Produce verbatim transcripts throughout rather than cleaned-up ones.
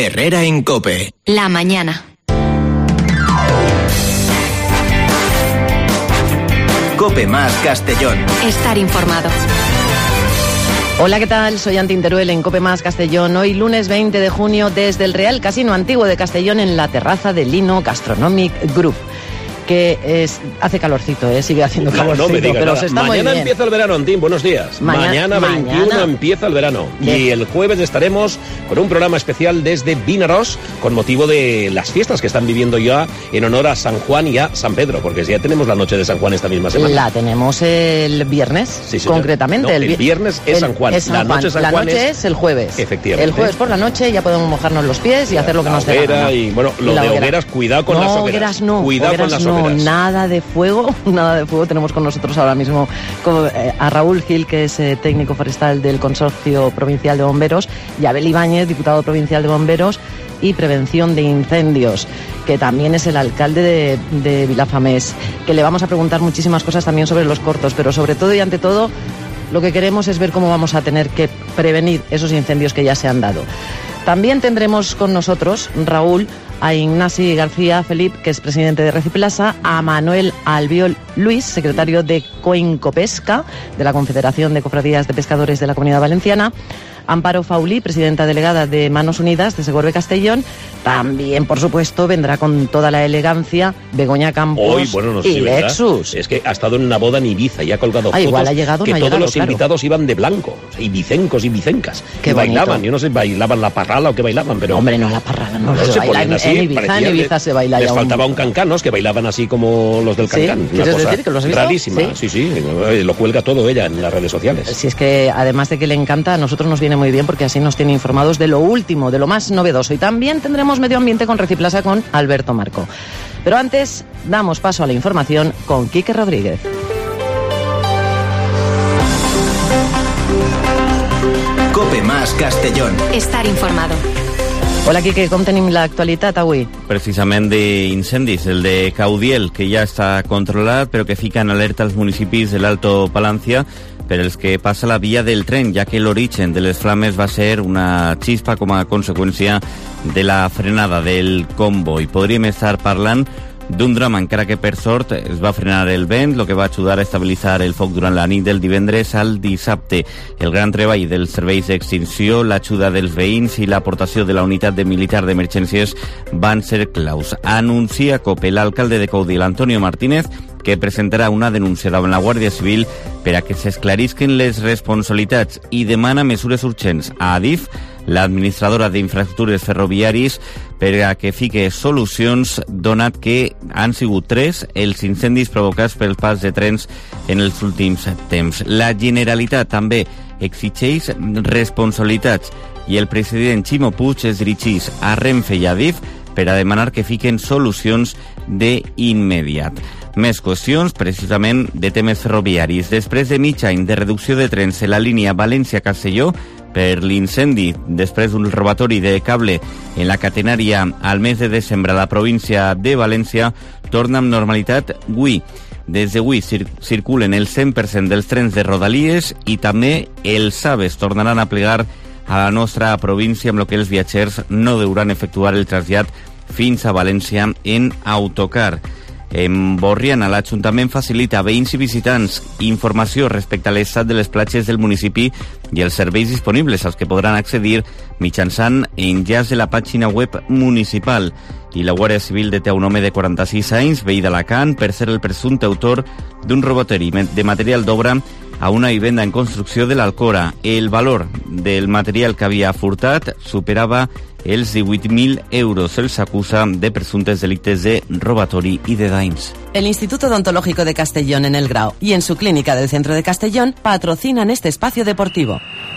Herrera en COPE. La mañana. COPE más Castellón. Estar informado. Hola, ¿qué tal? Soy Antin Teruel en COPE más Castellón. Hoy lunes veinte de junio desde el Real Casino Antiguo de Castellón en la terraza del Lino Gastronomic Group. Que es, hace calorcito, ¿eh? Sigue haciendo calorcito, no, no me digas pero nada. se está Mañana muy bien. Empieza el verano, Antín, buenos días. Mañana, mañana veintiuno mañana. Empieza el verano. De... Y el jueves estaremos con un programa especial desde Vinaroz con motivo de las fiestas que están viviendo ya en honor a San Juan y a San Pedro, porque ya tenemos la noche de San Juan esta misma semana. La tenemos el viernes, sí, concretamente. No, el, el viernes es el, San Juan. Es San la Juan. noche de San la Juan noche es... es el jueves. Efectivamente. El jueves por la noche ya podemos mojarnos los pies y hacer lo que la nos dé la gana. Y bueno, lo la de hoguera. hogueras, cuidado con no, las hogueras. Hogueras no, cuidado hogueras con las no, hogueras. Nada de fuego, nada de fuego. Tenemos con nosotros ahora mismo a Raúl Gil, que es eh, técnico forestal del Consorcio Provincial de Bomberos, y Abel Ibáñez, diputado provincial de Bomberos y Prevención de Incendios, que también es el alcalde de, de Vilafamés, que le vamos a preguntar muchísimas cosas también sobre los cortos, pero sobre todo y ante todo lo que queremos es ver cómo vamos a tener que prevenir esos incendios que ya se han dado. También tendremos con nosotros, Raúl, a Ignasi García Felip, que es presidente de Reciplasa, a Manuel Albiol Luis, secretario de Coincopesca, de la Confederación de Cofradías de Pescadores de la Comunidad Valenciana, Amparo Fauli, presidenta delegada de Manos Unidas de Segorbe Castellón. También, por supuesto, vendrá con toda la elegancia Begoña Campos Hoy, bueno, no sé y si vendrá. Lexus. Es que ha estado en una boda en Ibiza y ha colgado ah, fotos igual ha llegado, que no ha todos llegado, los claro. invitados iban de blanco, o sea, ibicencos y bicencas. Qué y bailaban, bonito. yo no sé, bailaban la parrala o qué bailaban, pero... Hombre, no la parrala, no, no se, se baila ponen en, así, en Ibiza, parecía, en Ibiza se baila les ya faltaba un... un cancanos que bailaban así como los del ¿Sí? cancán. Una ¿Quieres cosa decir que los has visto? rarísima, sí, sí, sí, lo cuelga todo ella en las redes sociales. Si es que además de que le encanta, a nosotros nos viene muy bien porque así nos tiene informados de lo último, de lo más novedoso. Y también tendremos medio ambiente con Reciplasa con Alberto Marco. Pero antes, damos paso a la información con Quique Rodríguez. COPE más Castellón. Estar informado. Hola, Quique, com tenim l'actualitat avui? Precisament d'incendis, el de Caudiel, que ja està controlat, però que fica en alerta als municipis de l'Alto Palància per els que passa la via del tren, ja que l'origen de les flames va ser una xispa com a conseqüència de la frenada del comboi. Podríem estar parlant d'un drama, encara que per sort es va frenar el vent, el que va ajudar a estabilitzar el foc durant la nit del divendres al dissabte. El gran treball dels serveis d'extinció, l'ajuda dels veïns i l'aportació de la unitat de militar d'emergències van ser claus. Anuncia COPE l'alcalde de Caudiel, Antonio Martínez, que presentarà una denúncia davant la Guàrdia Civil per a que s'esclarisquen les responsabilitats i demana mesures urgents a Adif, l'administradora d'infraestructures ferroviaris, per a que fique solucions, donat que han sigut tres els incendis provocats pel pas de trens en els últims temps. La Generalitat també exigeix responsabilitats i el president Ximo Puig es dirigeix a Renfe i Adif per a demanar que fiquen solucions d'immediat. Més qüestions, precisament, de temes ferroviaris. Després de mig any de reducció de trens en la línia València-Castelló per l'incendi després d'un robatori de cable en la catenària al mes de desembre a la província de València, torna amb normalitat avui. Des d'avui cir circulen el cent per cent dels trens de Rodalies i també els AVEs tornaran a plegar a la nostra província, amb el que els viatgers no hauran efectuar el trasllat fins a València en autocar. En Borriana, l'Ajuntament facilita a veïns i visitants informació respecte a l'estat de les platges del municipi i els serveis disponibles als que podran accedir mitjançant enllaç de la pàgina web municipal. I la Guàrdia Civil deté un home de quaranta-sis anys, veí d'Alacant, per ser el presumpte autor d'un robatori de material d'obra a una vivenda en construcció de l'Alcora. El valor del material que havia furtat superava els divuit mil euros. Se'ls acusa de presumptes delictes de robatori i de danys. El Instituto Odontológico de Castellón en El Grao y en su clínica del centro de Castellón patrocinan este espacio deportivo.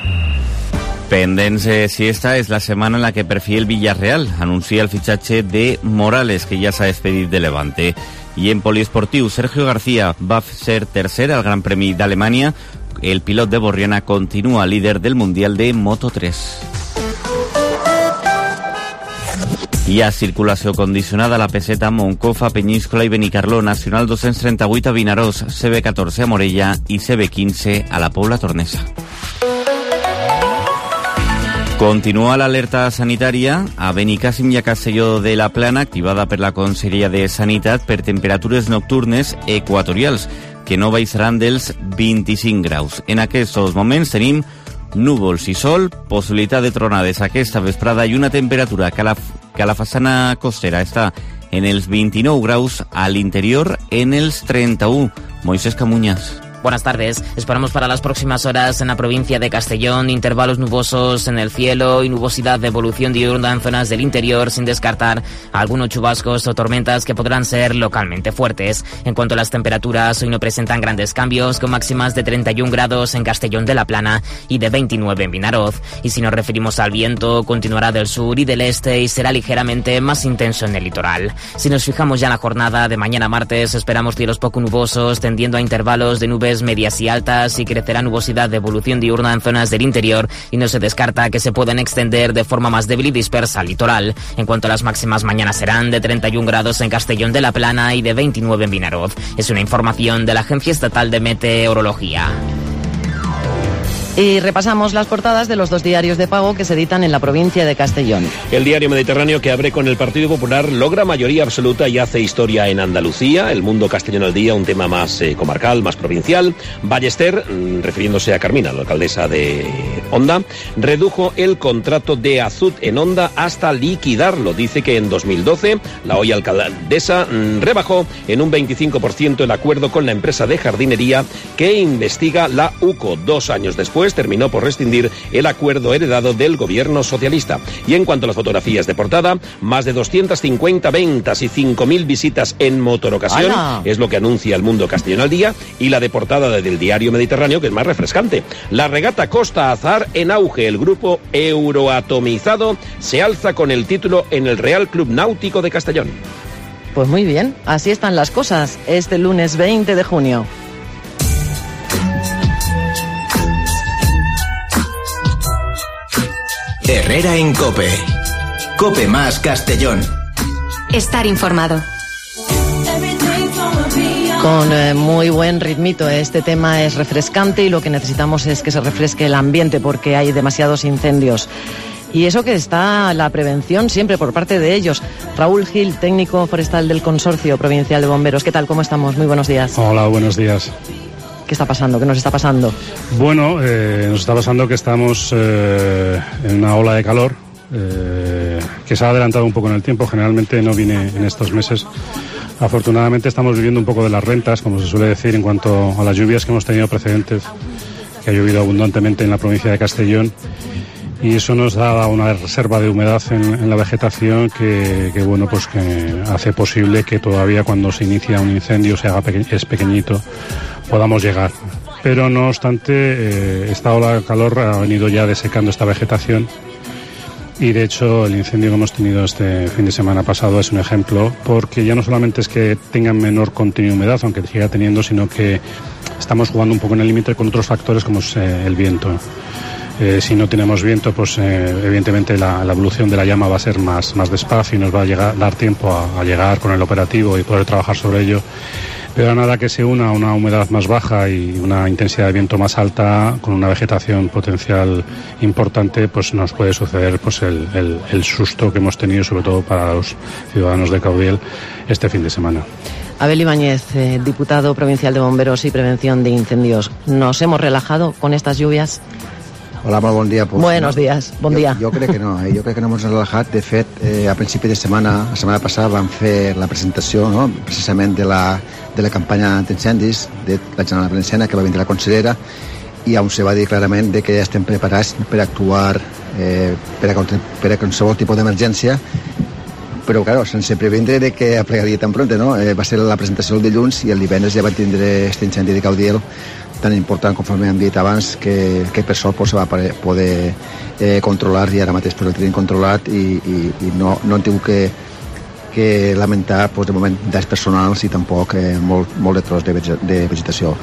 Pendents, eh, si esta és la setmana en la que per fi el Villarreal anuncia el fitxatge de Morales, que ja s'ha despedit de Levante. I en poliesportiu, Sergio García va ser tercer al Gran Premi d'Alemanya. El pilot de Borriana continua líder del Mundial de Moto tres. Hi ha circulació condicionada a la Peseta, Moncofa, Penyíscola i Benicarló, Nacional dos-cents trenta-vuit a Vinaròs, C B catorze a Morella i C B quinze a la Pobla Tornesa. Continua l'alerta sanitària a Benicàssim i a Castelló de la Plana, activada per la Conselleria de Sanitat, per temperatures nocturnes equatorials, que no baixaran dels vint-i-cinc graus. En aquests moments tenim núvols i sol, possibilitat de tronades aquesta vesprada i una temperatura que a la, que a la façana costera està en els vint-i-nou graus, a l'interior en els trenta-u. Moisés Camuñas. Buenas tardes. Esperamos para las próximas horas en la provincia de Castellón intervalos nubosos en el cielo y nubosidad de evolución diurna en zonas del interior, sin descartar algunos chubascos o tormentas que podrán ser localmente fuertes. En cuanto a las temperaturas, hoy no presentan grandes cambios, con máximas de treinta y un grados en Castellón de la Plana y de veintinueve en Vinaroz. Y si nos referimos al viento, continuará del sur y del este y será ligeramente más intenso en el litoral. Si nos fijamos ya en la jornada de mañana martes, esperamos cielos poco nubosos, tendiendo a intervalos de nubes medias y altas, y crecerá nubosidad de evolución diurna en zonas del interior, y no se descarta que se puedan extender de forma más débil y dispersa al litoral. En cuanto a las máximas, mañana serán de treinta y un grados en Castellón de la Plana y de veintinueve en Vinaroz. Es una información de la Agencia Estatal de Meteorología. Y repasamos las portadas de los dos diarios de pago que se editan en la provincia de Castellón. El diario Mediterráneo, que abre con el Partido Popular, logra mayoría absoluta y hace historia en Andalucía. El Mundo Castellón al día, un tema más eh, comarcal, más provincial. Ballester, mmm, refiriéndose a Carmina, la alcaldesa de Onda, redujo el contrato de Azud en Onda hasta liquidarlo. Dice que en dos mil doce la hoy alcaldesa mmm, rebajó en un veinticinco por ciento el acuerdo con la empresa de jardinería que investiga la U C O. Dos años después terminó por rescindir el acuerdo heredado del gobierno socialista. Y en cuanto a las fotografías de portada, más de doscientas cincuenta ventas y cinco mil visitas en Motorocasión. ¡Hala! Es lo que anuncia el Mundo Castellón al día, y la de portada del diario Mediterráneo, que es más refrescante. La regata Costa Azar en auge. El grupo Euroatomizado se alza con el título en el Real Club Náutico de Castellón. Pues muy bien, así están las cosas este lunes veinte de junio. Herrera en COPE. COPE más Castellón. Estar informado. Con eh, muy buen ritmito. Este tema es refrescante y lo que necesitamos es que se refresque el ambiente porque hay demasiados incendios. Y eso que está la prevención siempre por parte de ellos. Raúl Gil, técnico forestal del Consorcio Provincial de Bomberos. ¿Qué tal? ¿Cómo estamos? Muy buenos días. Hola, buenos días. ¿Qué está pasando? ¿Qué nos está pasando? Bueno, eh, nos está pasando que estamos eh, en una ola de calor eh, que se ha adelantado un poco en el tiempo. Generalmente no viene en estos meses. Afortunadamente estamos viviendo un poco de las rentas, como se suele decir, en cuanto a las lluvias que hemos tenido precedentes, que ha llovido abundantemente en la provincia de Castellón. Y eso nos da una reserva de humedad en, en la vegetación que, que, bueno, pues que hace posible que todavía cuando se inicia un incendio, se haga peque- es pequeñito, podamos llegar. Pero no obstante, eh, esta ola de calor ha venido ya desecando esta vegetación, y de hecho el incendio que hemos tenido este fin de semana pasado es un ejemplo, porque ya no solamente es que tengan menor contenido de humedad, aunque siga teniendo, sino que estamos jugando un poco en el límite con otros factores como es eh, el viento. Eh, si no tenemos viento, pues eh, evidentemente la, la evolución de la llama va a ser más, más despacio y nos va a llegar, dar tiempo a, a llegar con el operativo y poder trabajar sobre ello. Pero nada que se una a una humedad más baja y una intensidad de viento más alta, con una vegetación potencial importante, pues nos puede suceder pues el, el, el susto que hemos tenido, sobre todo para los ciudadanos de Caudiel, este fin de semana. Abel Ibáñez, eh, diputado provincial de Bomberos y Prevención de Incendios. ¿Nos hemos relajado con estas lluvias? Hola, molt bon dia. Pues, Buenos no, días, bon jo, dia. Jo crec que no, eh? jo crec que no ens hem relaxat. De fet, eh, a principi de setmana, la setmana passada, vam fer la presentació, no?, precisament de la, de la campanya d'incendis de la Generalitat Valenciana, que va vindre la consellera, i on se va dir clarament de que estem preparats per actuar eh, per, a, per a qualsevol tipus d'emergència, però, claro, sense previndre de que aplegaria tan pronte, no? Eh, va ser la presentació el dilluns i el divendres ja va tindre aquest incendi de Caudiel tan important, conforme hem dit abans, que, que per sort pues, se va poder eh, controlar, i ara mateix pues, el tenim controlat i, i, i no, no hem tingut que, que lamentar pues, de moment danys personals i tampoc eh, molt, molt de tros de, de vegetació.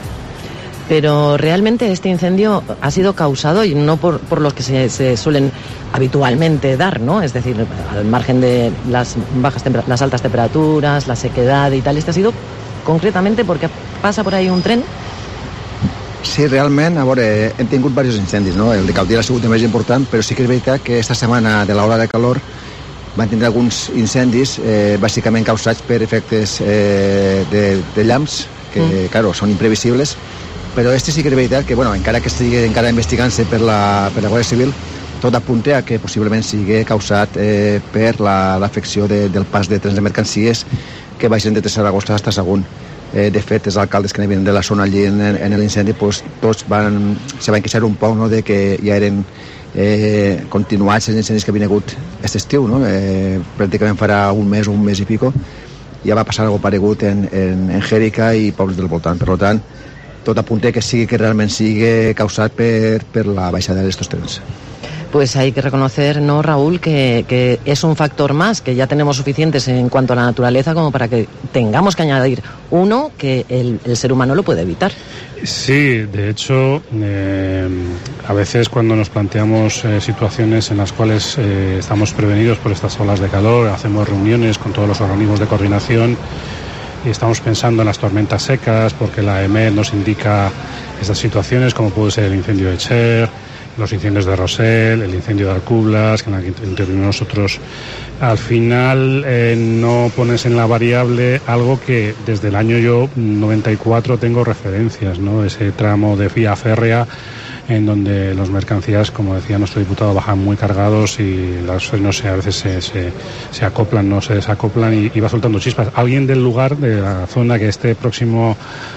Pero realmente este incendio ha sido causado y no por, por los que se, se suelen habitualmente dar, ¿no? Es decir, al margen de las bajas temper- las altas temperaturas, la sequedad y tal. Este ha sido concretamente porque pasa por ahí un tren. Sí, realment, a veure, hem tingut diversos incendis, no? El de Caudiel ha sigut el més important, però sí que és veritat que esta setmana de l'hora de calor van tindre alguns incendis, eh, bàsicament causats per efectes eh, de, de llamps, que, mm. claro, són imprevisibles, però este sí que és veritat que, bueno, encara que estigui encara investigant-se per la, per la Guàrdia Civil, tot apunta a que possiblement sigui causat eh, per l'afecció de, del pas de trens de mercancies que baixen de Saragossa fins a Sagunt. Eh, de fet, els alcaldes que venien de la zona allí en, en l'incendi, pues, tots van, se van queixar un poc, no?, de que ja eren eh, continuats els incendis que havien hagut aquest estiu, no? Eh, pràcticament farà un mes o un mes i pico, ja va passar algo paregut en, en, en Jèrica i pobles del voltant. Per tant, tot apunta que sigui que realment sigui causat per, per la baixada d'estos trens. Pues hay que reconocer, ¿no, Raúl?, que, que es un factor más, que ya tenemos suficientes en cuanto a la naturaleza como para que tengamos que añadir uno que el, el ser humano lo puede evitar. Sí, de hecho, eh, a veces cuando nos planteamos eh, situaciones en las cuales eh, estamos prevenidos por estas olas de calor, hacemos reuniones con todos los organismos de coordinación y estamos pensando en las tormentas secas, porque la E M E D nos indica estas situaciones, como puede ser el incendio de Cher, los incendios de Rosell, el incendio de Alcublas, en el que intervenimos nosotros. Al final eh, no pones en la variable algo que desde el año yo noventa y cuatro tengo referencias, ¿no? Ese tramo de vía férrea en donde los mercancías, como decía nuestro diputado, bajan muy cargados y las, no sé, a veces se, se, se acoplan, no se desacoplan y, y va soltando chispas. Alguien del lugar, de la zona que esté próximo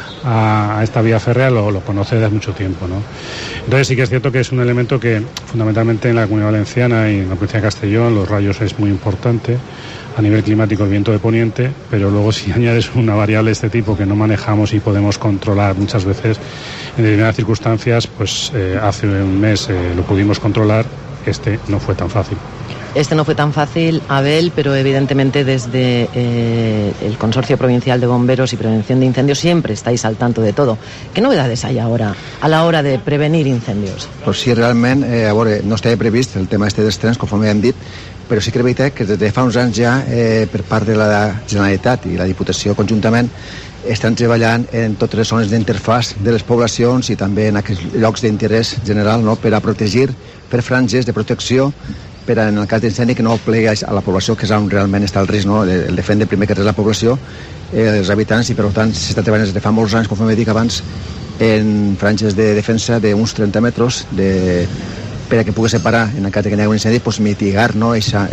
a esta vía férrea lo, lo conoce desde hace mucho tiempo, ¿no? Entonces sí que es cierto que es un elemento que fundamentalmente en la Comunidad Valenciana y en la provincia de Castellón los rayos es muy importante, a nivel climático el viento de poniente, pero luego si añades una variable de este tipo que no manejamos y podemos controlar muchas veces en determinadas circunstancias, pues eh, hace un mes eh, lo pudimos controlar, este no fue tan fácil. Este no fue tan fácil, Abel, pero evidentemente desde eh, el Consorcio Provincial de Bomberos y Prevención de Incendios siempre estáis al tanto de todo. ¿Qué novedades hay ahora a la hora de prevenir incendios? Pues sí, realment, eh, a veure, no estava previst el tema este dels trens, conforme hem dit, però sí que és veritat que des de fa uns anys ja, eh, per part de la Generalitat i la Diputació conjuntament, estan treballant en totes les zones d'interfàs de les poblacions i també en aquests llocs d'interès general, no?, per a protegir, per franges de protecció, per a, en el cas d'incendi, que no plegui a la població, que és on realment està el risc, no?, el defendre primer que res la població, eh, els habitants, i per tant s'està treballant des de fa molts anys, com he dit abans, en franges de defensa d'uns trenta metres de, per a que pugui separar, en el cas que hi hagi un incendi, pues, mitigar, no?, eixa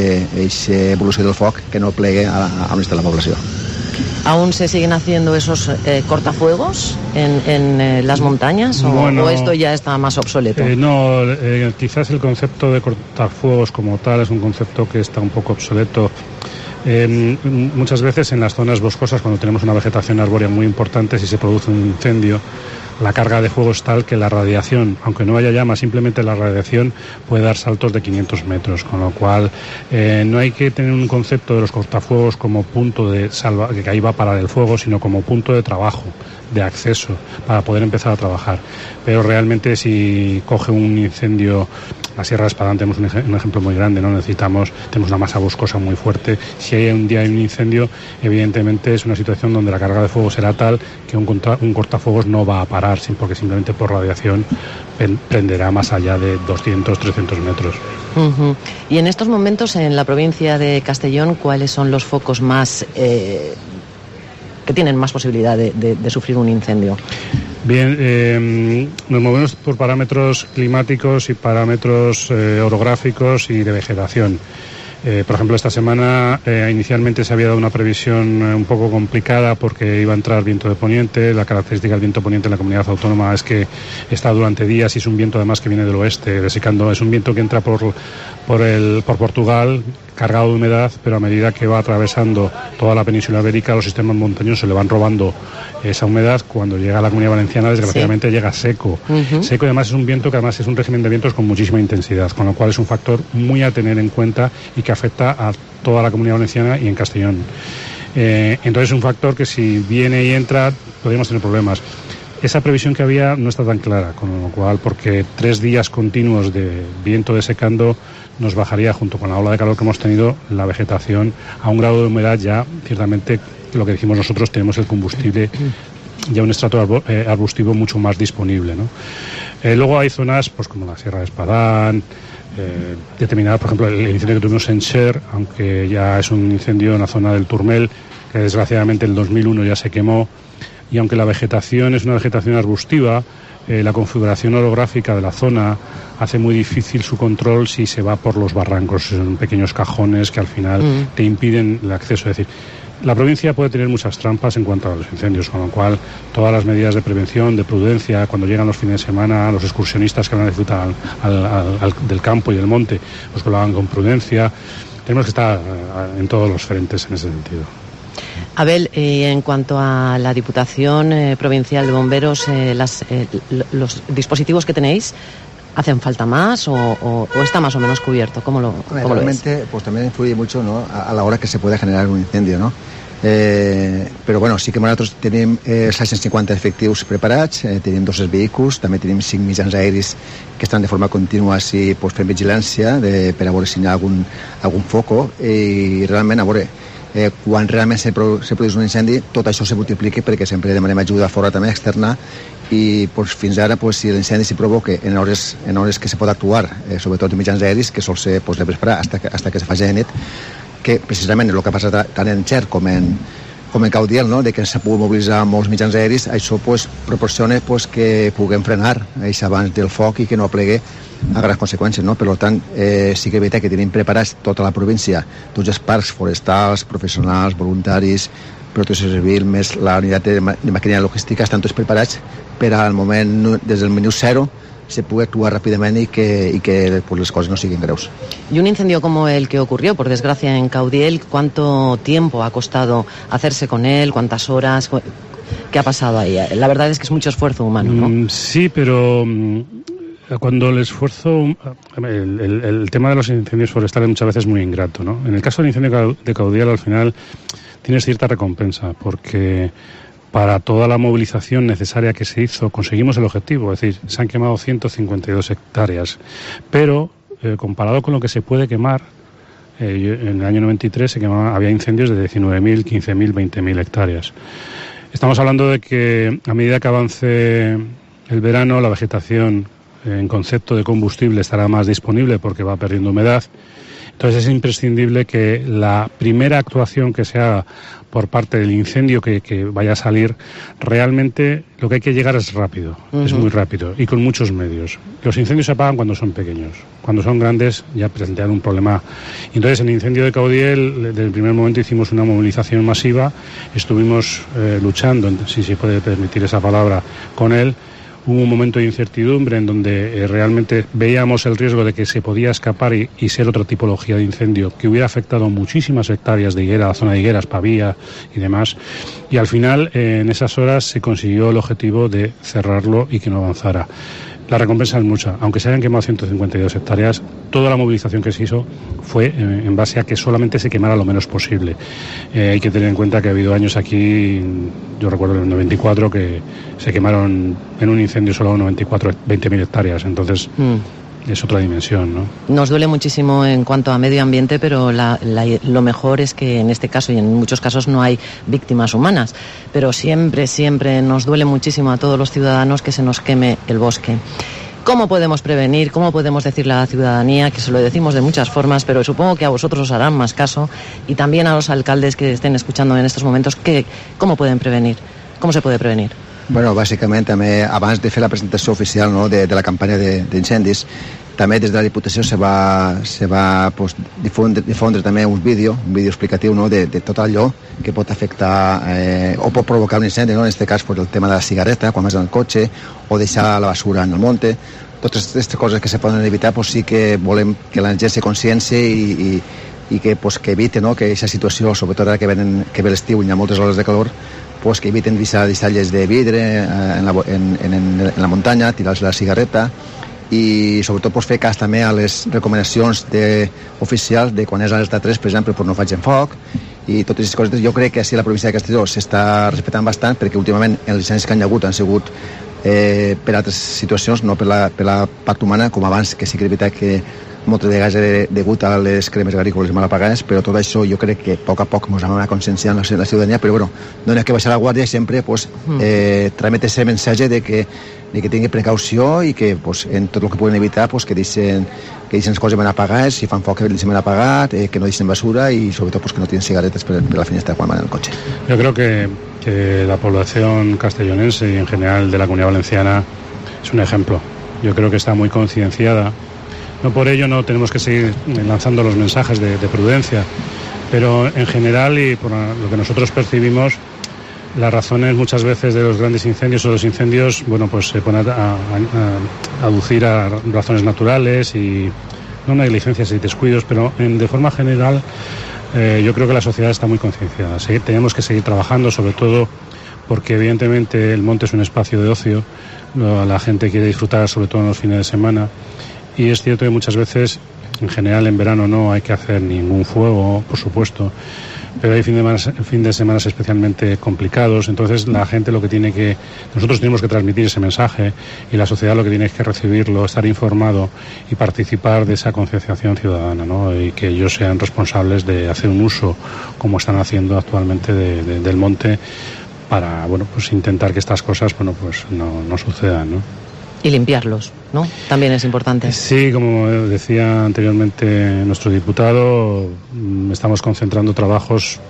evolució del foc que no plegui a, a on està la població. ¿Aún se siguen haciendo esos eh, cortafuegos en, en eh, las montañas o, bueno, o esto ya está más obsoleto? Eh, no, eh, quizás el concepto de cortafuegos como tal es un concepto que está un poco obsoleto. Eh, muchas veces en las zonas boscosas, cuando tenemos una vegetación arbórea muy importante, si se produce un incendio, la carga de fuego es tal que la radiación, aunque no haya llama, simplemente la radiación puede dar saltos de quinientos metros, con lo cual eh, no hay que tener un concepto de los cortafuegos como punto de salva, que ahí va a parar el fuego, sino como punto de trabajo, de acceso, para poder empezar a trabajar. Pero realmente si coge un incendio, la Sierra de Espadán tenemos un, ej un ejemplo muy grande, no necesitamos, tenemos una masa boscosa muy fuerte. Si hay un día hay un incendio, evidentemente es una situación donde la carga de fuego será tal que un, contra un cortafuegos no va a parar, porque simplemente por radiación prenderá más allá de doscientos, trescientos metros. Uh-huh. Y en estos momentos en la provincia de Castellón, ¿cuáles son los focos más eh, que tienen más posibilidad de, de, de sufrir un incendio? Bien, eh, nos movemos por parámetros climáticos y parámetros eh, orográficos y de vegetación. Eh, por ejemplo, esta semana eh, inicialmente se había dado una previsión eh, un poco complicada porque iba a entrar viento de poniente. La característica del viento poniente en la comunidad autónoma es que está durante días y es un viento además que viene del oeste, desecando. Es un viento que entra por, por, el, por Portugal, cargado de humedad, pero a medida que va atravesando toda la península ibérica, los sistemas montañosos se le van robando esa humedad. Cuando llega a la Comunidad Valenciana, desgraciadamente sí. llega seco. Uh-huh. Seco, y además es un viento que además es un régimen de vientos con muchísima intensidad, con lo cual es un factor muy a tener en cuenta y que afecta a toda la Comunidad Valenciana y en Castellón. Eh, entonces es un factor que si viene y entra podríamos tener problemas. Esa previsión que había no está tan clara, con lo cual, porque tres días continuos de viento desecando nos bajaría, junto con la ola de calor que hemos tenido, la vegetación a un grado de humedad ya, ciertamente, lo que decimos nosotros, tenemos el combustible ya un estrato arbo, eh, arbustivo mucho más disponible, ¿no? Eh, luego hay zonas pues como la Sierra de Espadán, eh, determinadas, por ejemplo, el incendio que tuvimos en Ser, aunque ya es un incendio en la zona del Turmel, que desgraciadamente en el dos mil uno ya se quemó, y aunque la vegetación es una vegetación arbustiva, eh, la configuración orográfica de la zona hace muy difícil su control si se va por los barrancos, son pequeños cajones que al final mm. te impiden el acceso. Es decir, la provincia puede tener muchas trampas en cuanto a los incendios, con lo cual todas las medidas de prevención, de prudencia, cuando llegan los fines de semana, los excursionistas que van a disfrutar al, al, al, al, del campo y del monte, pues que lo hagan con prudencia. Tenemos que estar en todos los frentes en ese sentido. Abel, eh, en cuanto a la Diputación eh, Provincial de Bomberos, eh, las, eh, los dispositivos que tenéis, ¿hacen falta más o, o, o está más o menos cubierto? ¿Cómo lo, bueno, cómo realmente, lo ves? Pues también influye mucho, ¿no?, a, a la hora que se puede generar un incendio, ¿no? Eh, però bueno, sí que nosaltres tenim eh, sis cents cinquanta efectius preparats, eh, tenim dos vehicles, també tenim cinc mitjans aeris que estan de forma contínua si, pues, fent vigilància de, per a veure si hi ha algun, algun foco, i realment a veure eh, quan realment se, pro, se produeix un incendi tot això se multiplica perquè sempre demanem ajuda fora també externa, i pues, fins ara pues, si l'incendi s'hi provoca en hores, en hores que se pot actuar, eh, sobretot en mitjans aeris, que sol ser pues, de vesprà hasta que, hasta que se faci de nit, que precisament el que ha passat tant en Xert com en, com en Caudiel, no?, de que s'ha pogut mobilitzar molts mitjans aeris, això pues, proporciona pues, que puguem frenar això abans del foc i que no aplegui a grans conseqüències, no? Per tant, eh, sí que és veritat que tenim preparats tota la província, tots els parcs forestals, professionals, voluntaris, protecció civil, més la unitat de, ma de maquinària logística, estan tots preparats per al moment, des del minut zero, se puede actuar rápidamente y que, y que pues, las cosas no siguen greus. Y un incendio como el que ocurrió, por desgracia, en Caudiel, ¿cuánto tiempo ha costado hacerse con él? ¿Cuántas horas? ¿Qué ha pasado ahí? La verdad es que es mucho esfuerzo humano, ¿no? Mm, sí, pero cuando el esfuerzo, el, el, el tema de los incendios forestales muchas veces es muy ingrato, ¿no? En el caso del incendio de Caudiel, al final tienes cierta recompensa, porque para toda la movilización necesaria que se hizo, conseguimos el objetivo, es decir, se han quemado ciento cincuenta y dos hectáreas, pero eh, comparado con lo que se puede quemar, eh, yo, en el año noventa y tres se quemaba, había incendios de diecinueve mil, quince mil, veinte mil hectáreas. Estamos hablando de que a medida que avance el verano, la vegetación eh, en concepto de combustible estará más disponible porque va perdiendo humedad. Entonces es imprescindible que la primera actuación que se haga por parte del incendio que, que vaya a salir, realmente lo que hay que llegar es rápido, uh-huh. es muy rápido y con muchos medios. Los incendios se apagan cuando son pequeños, cuando son grandes ya presentan un problema. Entonces en el incendio de Caudiel, desde el primer momento hicimos una movilización masiva, estuvimos eh, luchando, si se puede permitir esa palabra, con él. Hubo un momento de incertidumbre en donde eh, realmente veíamos el riesgo de que se podía escapar y, y ser otra tipología de incendio que hubiera afectado muchísimas hectáreas de higuera, la zona de higueras, Pavía y demás. Y al final, eh, en esas horas, se consiguió el objetivo de cerrarlo y que no avanzara. La recompensa es mucha. Aunque se hayan quemado ciento cincuenta y dos hectáreas, toda la movilización que se hizo fue eh, en base a que solamente se quemara lo menos posible. Eh, hay que tener en cuenta que ha habido años aquí, yo recuerdo en el noventa y cuatro, que se quemaron en un incendio solo noventa y cuatro, veinte mil hectáreas. Entonces, mm. es otra dimensión, ¿no? Nos duele muchísimo en cuanto a medio ambiente, pero la, la, lo mejor es que en este caso y en muchos casos no hay víctimas humanas. Pero siempre, siempre nos duele muchísimo a todos los ciudadanos que se nos queme el bosque. ¿Cómo podemos prevenir? ¿Cómo podemos decirle a la ciudadanía? Que se lo decimos de muchas formas, pero supongo que a vosotros os harán más caso, y también a los alcaldes que estén escuchando en estos momentos, que, ¿cómo pueden prevenir? ¿Cómo se puede prevenir? Bueno, bàsicament també abans de fer la presentació oficial, no, de, de la campanya d'incendis, també des de la Diputació se va, se va pues, difondre, difondre també un vídeo, un vídeo explicatiu, no, de, de tot allò que pot afectar eh, o pot provocar un incendi, no? En aquest cas pues, el tema de la cigarreta quan vas en el cotxe o deixar la basura en el monte. Totes aquestes coses que se poden evitar pues, sí que volem que la gent se conscienci i, i, i que, pues, que evite, no, que aquesta situació, sobretot ara que, venen, que ve l'estiu i hi ha moltes hores de calor, pues que eviten deixar deixalles de vidre en la, en, en, en la muntanya, tirar-se la cigarreta i sobretot pues, fer cas també a les recomanacions de, oficials de quan és alerta tres, per exemple, pues, no facin foc i totes aquestes coses. Jo crec que així la província de Castelló s'està respectant bastant perquè últimament els incendis que han hagut han sigut eh, per altres situacions, no per la, per la part humana, com abans, que sí que és veritat que moltes vegades de, degut a les cremes agrícoles mal apagades, però tot això jo crec que a poc a poc ens anem a conscienciar la, la ciutadania, però bueno, no hi ha que baixar la guàrdia i sempre pues, eh, tramet ese missatge de que, de que tingui precaució i que pues, en tot el que puguen evitar pues, que deixen que deixen les coses ben apagades, si fan foc que deixen ben apagat, eh, que no deixen basura i sobretot pues, que no tienen cigaretes per, per la finestra quan van en el cotxe. Yo creo que, que la población castellonense y en general de la Comunidad Valenciana es un ejemplo. Yo creo que está muy concienciada. No por ello no tenemos que seguir lanzando los mensajes de, de prudencia, pero en general y por lo que nosotros percibimos, las razones muchas veces de los grandes incendios o los incendios, bueno, pues se ponen a, a, a aducir a razones naturales y no negligencias y descuidos, pero en, de forma general eh, yo creo que la sociedad está muy concienciada. Sí, tenemos que seguir trabajando, sobre todo porque evidentemente el monte es un espacio de ocio, la gente quiere disfrutar sobre todo en los fines de semana y es cierto que muchas veces, en general en verano no hay que hacer ningún fuego, por supuesto, pero hay fin de, semana, fin de semanas especialmente complicados, entonces la gente lo que tiene que, nosotros tenemos que transmitir ese mensaje y la sociedad lo que tiene es que recibirlo, estar informado y participar de esa concienciación ciudadana, ¿no? Y que ellos sean responsables de hacer un uso, como están haciendo actualmente, de, de, del monte para, bueno, pues intentar que estas cosas, bueno, pues no, no sucedan, ¿no? Y limpiarlos, ¿no? También es importante. Sí, como decía anteriormente nuestro diputado, estamos concentrando trabajos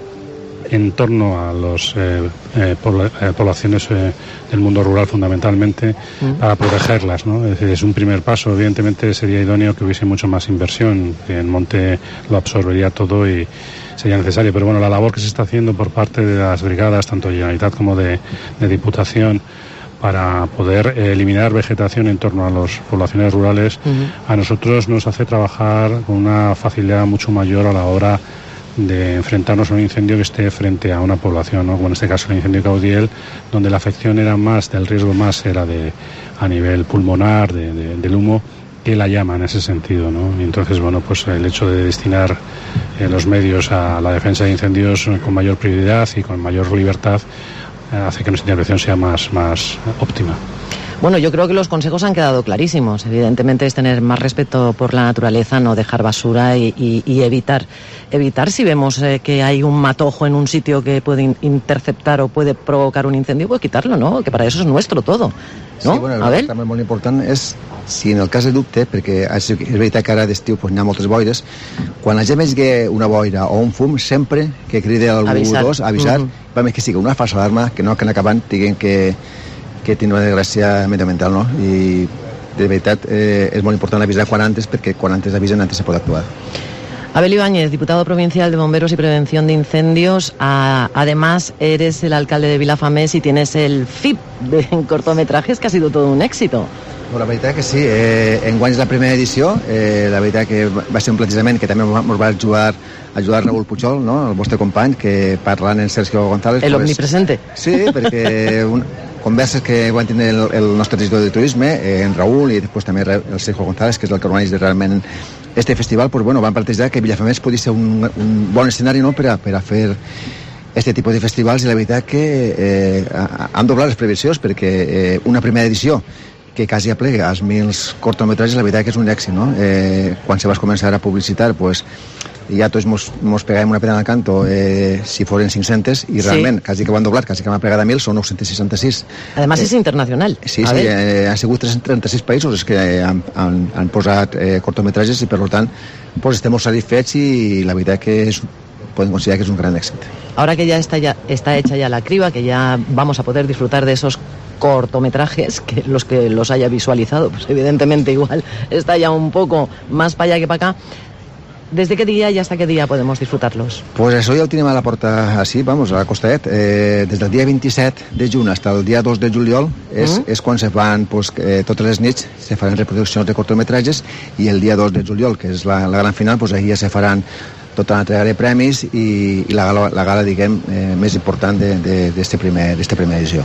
en torno a las eh, eh, pobla, eh, poblaciones eh, del mundo rural fundamentalmente mm. para protegerlas, ¿no? Es decir, es un primer paso. Evidentemente sería idóneo que hubiese mucho más inversión, que el monte lo absorbería todo y sería necesario. Pero bueno, la labor que se está haciendo por parte de las brigadas, tanto de Generalitat como de, de Diputación, para poder eliminar vegetación en torno a las poblaciones rurales, uh-huh. a nosotros nos hace trabajar con una facilidad mucho mayor a la hora de enfrentarnos a un incendio que esté frente a una población, ¿no? Como en este caso el incendio de Caudiel, donde la afección era más, del riesgo más era de a nivel pulmonar, de, de, del humo, que la llama en ese sentido, ¿no? Y entonces, bueno, pues el hecho de destinar eh, los medios a la defensa de incendios con mayor prioridad y con mayor libertad hace que nuestra intervención sea más, más óptima. Bueno, yo creo que los consejos han quedado clarísimos. Evidentemente es tener más respeto por la naturaleza, no dejar basura y, y, y evitar evitar si vemos eh, que hay un matojo en un sitio que puede in- interceptar o puede provocar un incendio, pues quitarlo, ¿no? Que para eso es nuestro todo, ¿no? Sí, bueno, Abel? també molt important és, si en el cas de dubte, perquè és veritat que ara d'estiu pues, hi ha moltes boires, quan la gent vegi una boira o un fum, sempre que cride algú avisar. dos, avisar, Mm-hmm. va més que sigui una falsa alarma, que no que en acabant tinguin que, que tenir una desgràcia medioambiental, no? I de veritat eh, és molt important avisar quan antes, perquè quan antes avisen, antes se pot actuar. Abel Ibáñez, diputado provincial de Bomberos y Prevención de Incendios. A, además, eres el alcalde de Vilafamés y tienes el F I P de en cortometrajes, que ha sido todo un éxito. Bueno, la veritat que sí, eh, enguany és la primera edició, eh, la veritat que va ser un plantejament que també ens va ajudar, ajudar Raúl Puigol, no? El vostre company, que parlant en Sergio González... El pues, omnipresente. Sí, perquè un, converses que van tenir el, el nostre regidor de turisme, eh, en Raúl, i després també el Sergio González, que és el que organitza realment este festival, pues, bueno, van plantejar que Vilafamés podia ser un, un bon escenari, no?, per a, per a fer este tipus de festivals, i la veritat que eh, han doblat les previsions, perquè eh, una primera edició que quasi aplega als mil cortometratges, la veritat que és un èxit, no? Eh, quan se va començar a publicitar, pues, ja tots mos, mos pegàvem una pedra al canto eh, si foren cinc-centes, i realment, sí. quasi que ho han doblat, quasi que m'ha plegat a mil, són nou-cents seixanta-sis. Además eh, es internacional. Sí, sí, eh, han sigut tres-cents trenta-sis països els que han, han, han posat eh, cortometratges i, per tant, pues, estem molt satisfets i la veritat que és, podem considerar que és un gran èxit. Ahora que ya está, ya está hecha ya la criba, que ya vamos a poder disfrutar de esos cortometrajes, que los que los haya visualizado, pues evidentemente igual está ya un poco más para allá que para acá. ¿Desde qué día y hasta qué día podemos disfrutarlos? Pues això ja ho tenim a la porta així, vamos, a la costadet. Eh, des del dia vint-i-set de juny fins al dia dos de juliol és, mm. és quan se fan, pues, eh, totes les nits se faran reproduccions de cortometratges, i el dia dos de juliol, que és la, la gran final, pues, ahir ja se faran tota l'entrega de premis i, i la, gala, la gala, diguem, eh, més important d'esta primer, d'esta primera edició.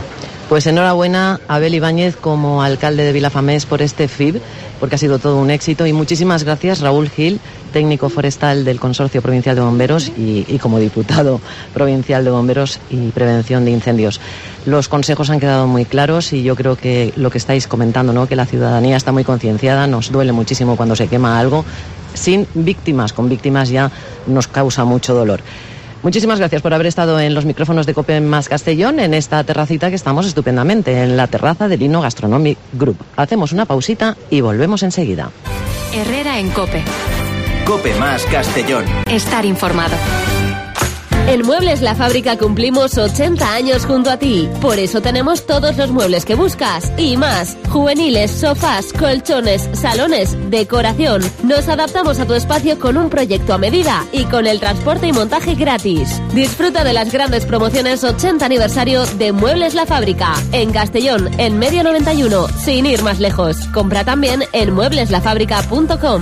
Pues enhorabuena a Abel Ibáñez como alcalde de Vilafamés por este F I B, porque ha sido todo un éxito, y muchísimas gracias Raúl Gil, técnico forestal del Consorcio Provincial de Bomberos y, y como diputado provincial de Bomberos y Prevención de Incendios. Los consejos han quedado muy claros y yo creo que lo que estáis comentando, ¿no?, que la ciudadanía está muy concienciada, nos duele muchísimo cuando se quema algo, sin víctimas, con víctimas ya nos causa mucho dolor. Muchísimas gracias por haber estado en los micrófonos de COPE más Castellón, en esta terracita que estamos estupendamente, en la terraza del Lino Gastronomic Group. Hacemos una pausita y volvemos enseguida. Herrera en COPE. COPE más Castellón. Estar informado. En Muebles La Fábrica cumplimos ochenta años junto a ti. Por eso tenemos todos los muebles que buscas y más. Juveniles, sofás, colchones, salones, decoración. Nos adaptamos a tu espacio con un proyecto a medida y con el transporte y montaje gratis. Disfruta de las grandes promociones ochenta aniversario de Muebles La Fábrica. En Castellón, en Medio noventa y uno, sin ir más lejos. Compra también en muebles la fábrica punto com.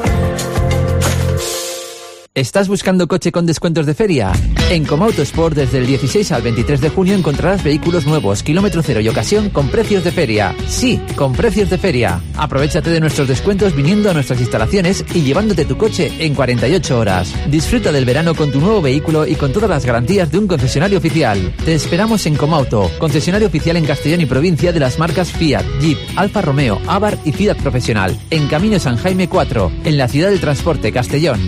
¿Estás buscando coche con descuentos de feria? En Comautosport desde el dieciséis al veintitrés de junio encontrarás vehículos nuevos, kilómetro cero y ocasión con precios de feria. Sí, con precios de feria. Aprovéchate de nuestros descuentos viniendo a nuestras instalaciones y llevándote tu coche en cuarenta y ocho horas. Disfruta del verano con tu nuevo vehículo y con todas las garantías de un concesionario oficial. Te esperamos en Comauto, concesionario oficial en Castellón y provincia de las marcas Fiat, Jeep, Alfa Romeo, Abarth y Fiat Profesional. En Camino San Jaime cuatro, en la ciudad del transporte, Castellón.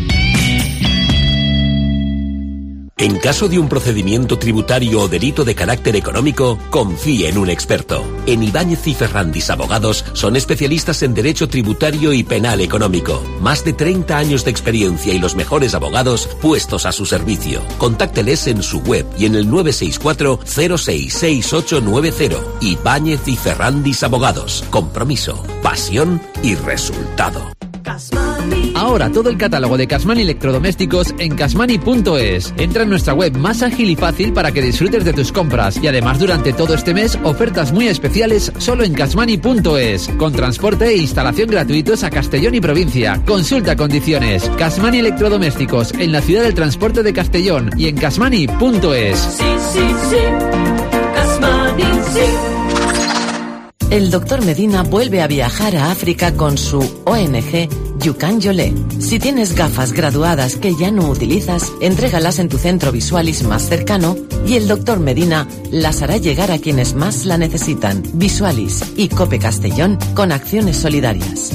En caso de un procedimiento tributario o delito de carácter económico, confíe en un experto. En Ibáñez y Ferrandis Abogados son especialistas en derecho tributario y penal económico. Más de treinta años de experiencia y los mejores abogados puestos a su servicio. Contácteles en su web y en el nueve seis cuatro cero seis seis ocho nueve cero. Ibáñez y Ferrandis Abogados. Compromiso, pasión y resultado. Ahora todo el catálogo de Casmani electrodomésticos en casmani punto es. Entra en nuestra web más ágil y fácil para que disfrutes de tus compras. Y además durante todo este mes ofertas muy especiales solo en casmani punto es. Con transporte e instalación gratuitos a Castellón y provincia. Consulta condiciones. Casmani electrodomésticos en la ciudad del transporte de Castellón y en casmani punto es. Sí, sí, sí. Casmani, sí. El doctor Medina vuelve a viajar a África con su O N G Yukan Yole. Si tienes gafas graduadas que ya no utilizas, entrégalas en tu centro Visualis más cercano y el doctor Medina las hará llegar a quienes más la necesitan. Visualis y COPE Castellón con acciones solidarias.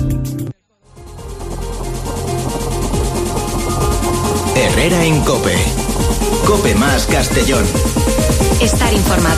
Herrera en COPE. COPE más Castellón. Estar informado.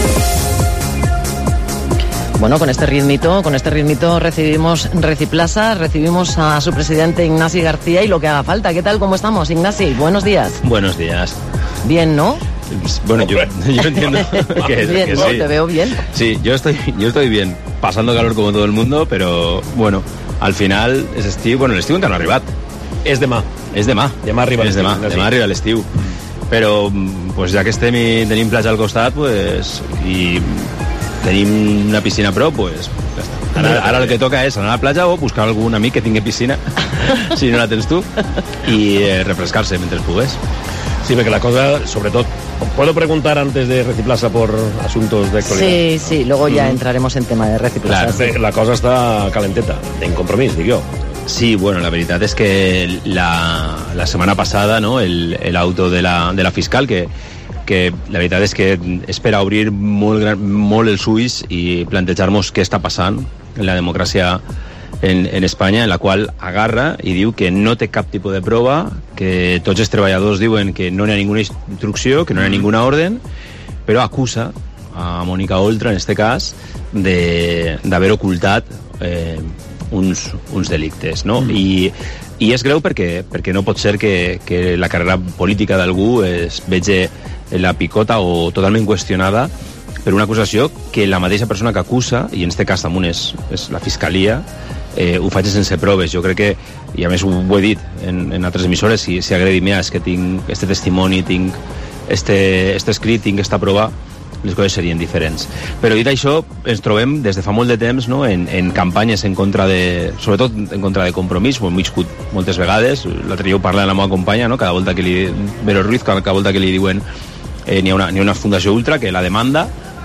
Bueno, con este ritmito, con este ritmito recibimos Reciplaza, recibimos a su presidente Ignasi García y lo que haga falta. ¿Qué tal? ¿Cómo estamos, Ignasi? Buenos días. Buenos días. Bien, ¿no? Bueno, yo, yo entiendo que, bien, que ¿no? sí. Te veo bien. Sí, yo estoy, yo estoy bien, pasando calor como todo el mundo, pero bueno, al final és estiu, bueno, l'estiu encara no ha arribat. És demà. És demà. Demà arriba és l'estiu. demà, demà arriba l'estiu. Però, pues, ja que estem i tenim platja al costat, pues, i tenim una piscina a prop, pues, ja està. Ara, ara el que toca és anar a la platja o buscar algun amic que tingui piscina, si no la tens tu, i eh, refrescar-se mentre pugues. Sí, porque la cosa, sobre todo, ¿puedo preguntar antes de Reciplaza por asuntos de actualidad? Sí, sí, luego ya mm. entraremos en tema de Reciplaza. Claro, sí. La cosa està calenteta, en compromís, dic jo. Sí, bueno, la veritat és que la, la setmana passada, no, el, el auto de la, de la fiscal, que, que la veritat és que és per a obrir molt, gran, molt els ulls i plantejar-nos què està passant en la democràcia en, en Espanya, en la qual agarra i diu que no té cap tipus de prova, que tots els treballadors diuen que no hi ha ninguna instrucció, que no hi ha ninguna orden, però acusa a Mònica Oltra, en este cas, d'haver ocultat eh, uns, uns delictes, no? Mm. I, i és greu perquè, perquè no pot ser que, que la carrera política d'algú es vegi la picota o totalment qüestionada per una acusació que la mateixa persona que acusa, i en este cas també és, és la fiscalia, eh, ho faig sense proves. Jo crec que, i a més ho, ho he dit en, en altres emissores, si, si agredi més que tinc este testimoni, tinc este, este escrit, tinc esta prova, les coses serien diferents. Però dit això, ens trobem des de fa molt de temps, no, en, en campanyes en contra de, sobretot en contra de Compromís, ho hem viscut moltes vegades. L'altre dia ho parla amb la meva companya, no, cada volta que li, Vero Ruiz, cada, cada volta que li diuen eh, n'hi ha, una, n'hi ha una fundació ultra que la demanda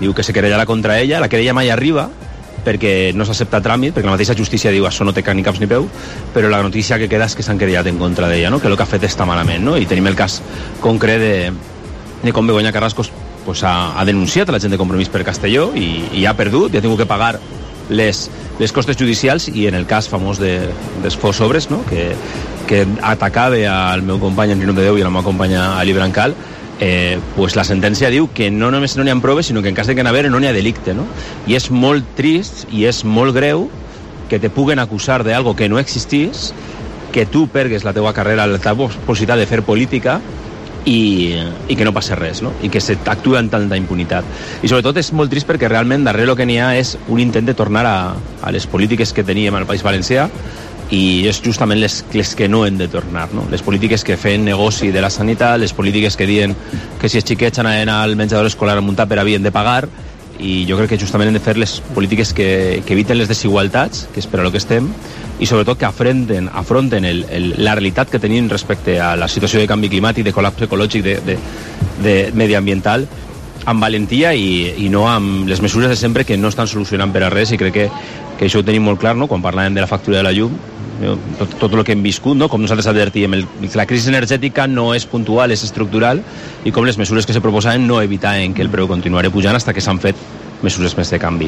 diu que se querellarà contra ella, la querella mai arriba, perquè no s'accepta tràmit, perquè la mateixa justícia diu això no té ni caps ni peu, però la notícia que queda és que s'han querellat en contra d'ella, no? Que el que ha fet està malament, no? I tenim el cas concret de, de com Begoña Carrasco pues, ha, ha denunciat a la gent de Compromís per Castelló i, i ha perdut, i ha tingut que pagar les, les costes judicials, i en el cas famós de, dels Fos Sobres, no? que, que atacava al meu company Enric de Déu i a la meva companya Ali Brancal, Eh, pues la sentència diu que no només no n'hi ha proves, sinó que en cas de que n'haver no n'hi ha delicte, no? I és molt trist i és molt greu que te puguen acusar d'algo que no existís, que tu pergues la teua carrera, la teva possibilitat de fer política i, i que no passi res, no? I que s'actua amb tanta impunitat. I sobretot és molt trist perquè realment darrere el que n'hi ha és un intent de tornar a, a les polítiques que teníem al País Valencià, i és justament les, les que no hem de tornar, no? Les polítiques que feien negoci de la sanitat, les polítiques que diuen que si els xiquets anaven al menjador escolar a muntar per havien de pagar, i jo crec que justament hem de fer les polítiques que, que eviten les desigualtats, que és per a lo que estem, i sobretot que afronten, afronten el, el, la realitat que tenim respecte a la situació de canvi climàtic, de col·lapse ecològic, de, de, de mediambiental, amb valentia i, i no amb les mesures de sempre que no estan solucionant per a res, i crec que, que això ho tenim molt clar, no? Quan parlàvem de la factura de la llum, tot, tot el que hem viscut, no? Com nosaltres advertíem, el, la crisi energètica no és puntual, és estructural, i com les mesures que se proposaven no evitaven que el preu continuarà pujant fins que s'han fet mesures més de canvi.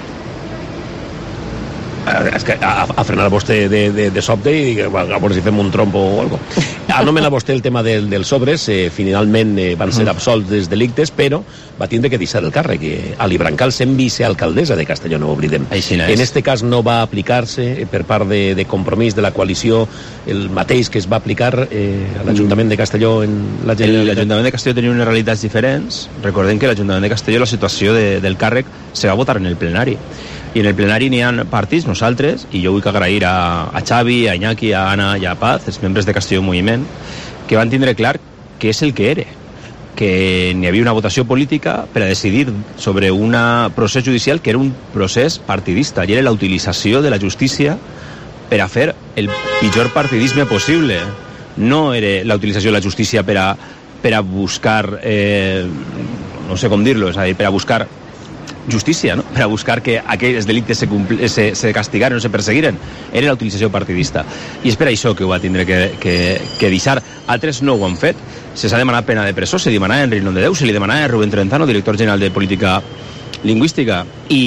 És que a, a frenar vostè de, de, de sobte i a veure si fem un trompo o algo. Anomena vostè el tema del, dels sobres, eh, finalment eh, van ser absolts dels delictes, però va tindre que deixar el càrrec. Eh, Ali Brancal sent vicealcaldessa de Castelló, no ho oblidem. En este cas no va aplicar-se per part de, de Compromís de la coalició el mateix que es va aplicar eh, a l'Ajuntament de Castelló en la Generalitat. L'Ajuntament de Castelló tenia unes realitats diferents. Recordem que l'Ajuntament de Castelló la situació de, del càrrec se va votar en el plenari. I en el plenari n'hi ha partits, nosaltres, i jo vull agrair a, a Xavi, a Iñaki, a Anna i a Paz, els membres de Castelló Moviment, que van tindre clar què és el que era, que n'hi havia una votació política per a decidir sobre un procés judicial que era un procés partidista, i era la utilització de la justícia per a fer el pitjor partidisme possible. No era la utilització de la justícia per a, per a buscar, eh, no sé com dir-lo, és a dir, per a buscar justícia, no? Per a buscar que aquells delictes se, compli, se, se castigaren o se perseguiren. Era la utilització partidista. I és per això que ho va tindre que, que, que deixar. Altres no ho han fet. Se s'ha demanat pena de presó, se li demanava a Enric de Déu, se li demanava a Rubén Trentano, director general de Política Lingüística,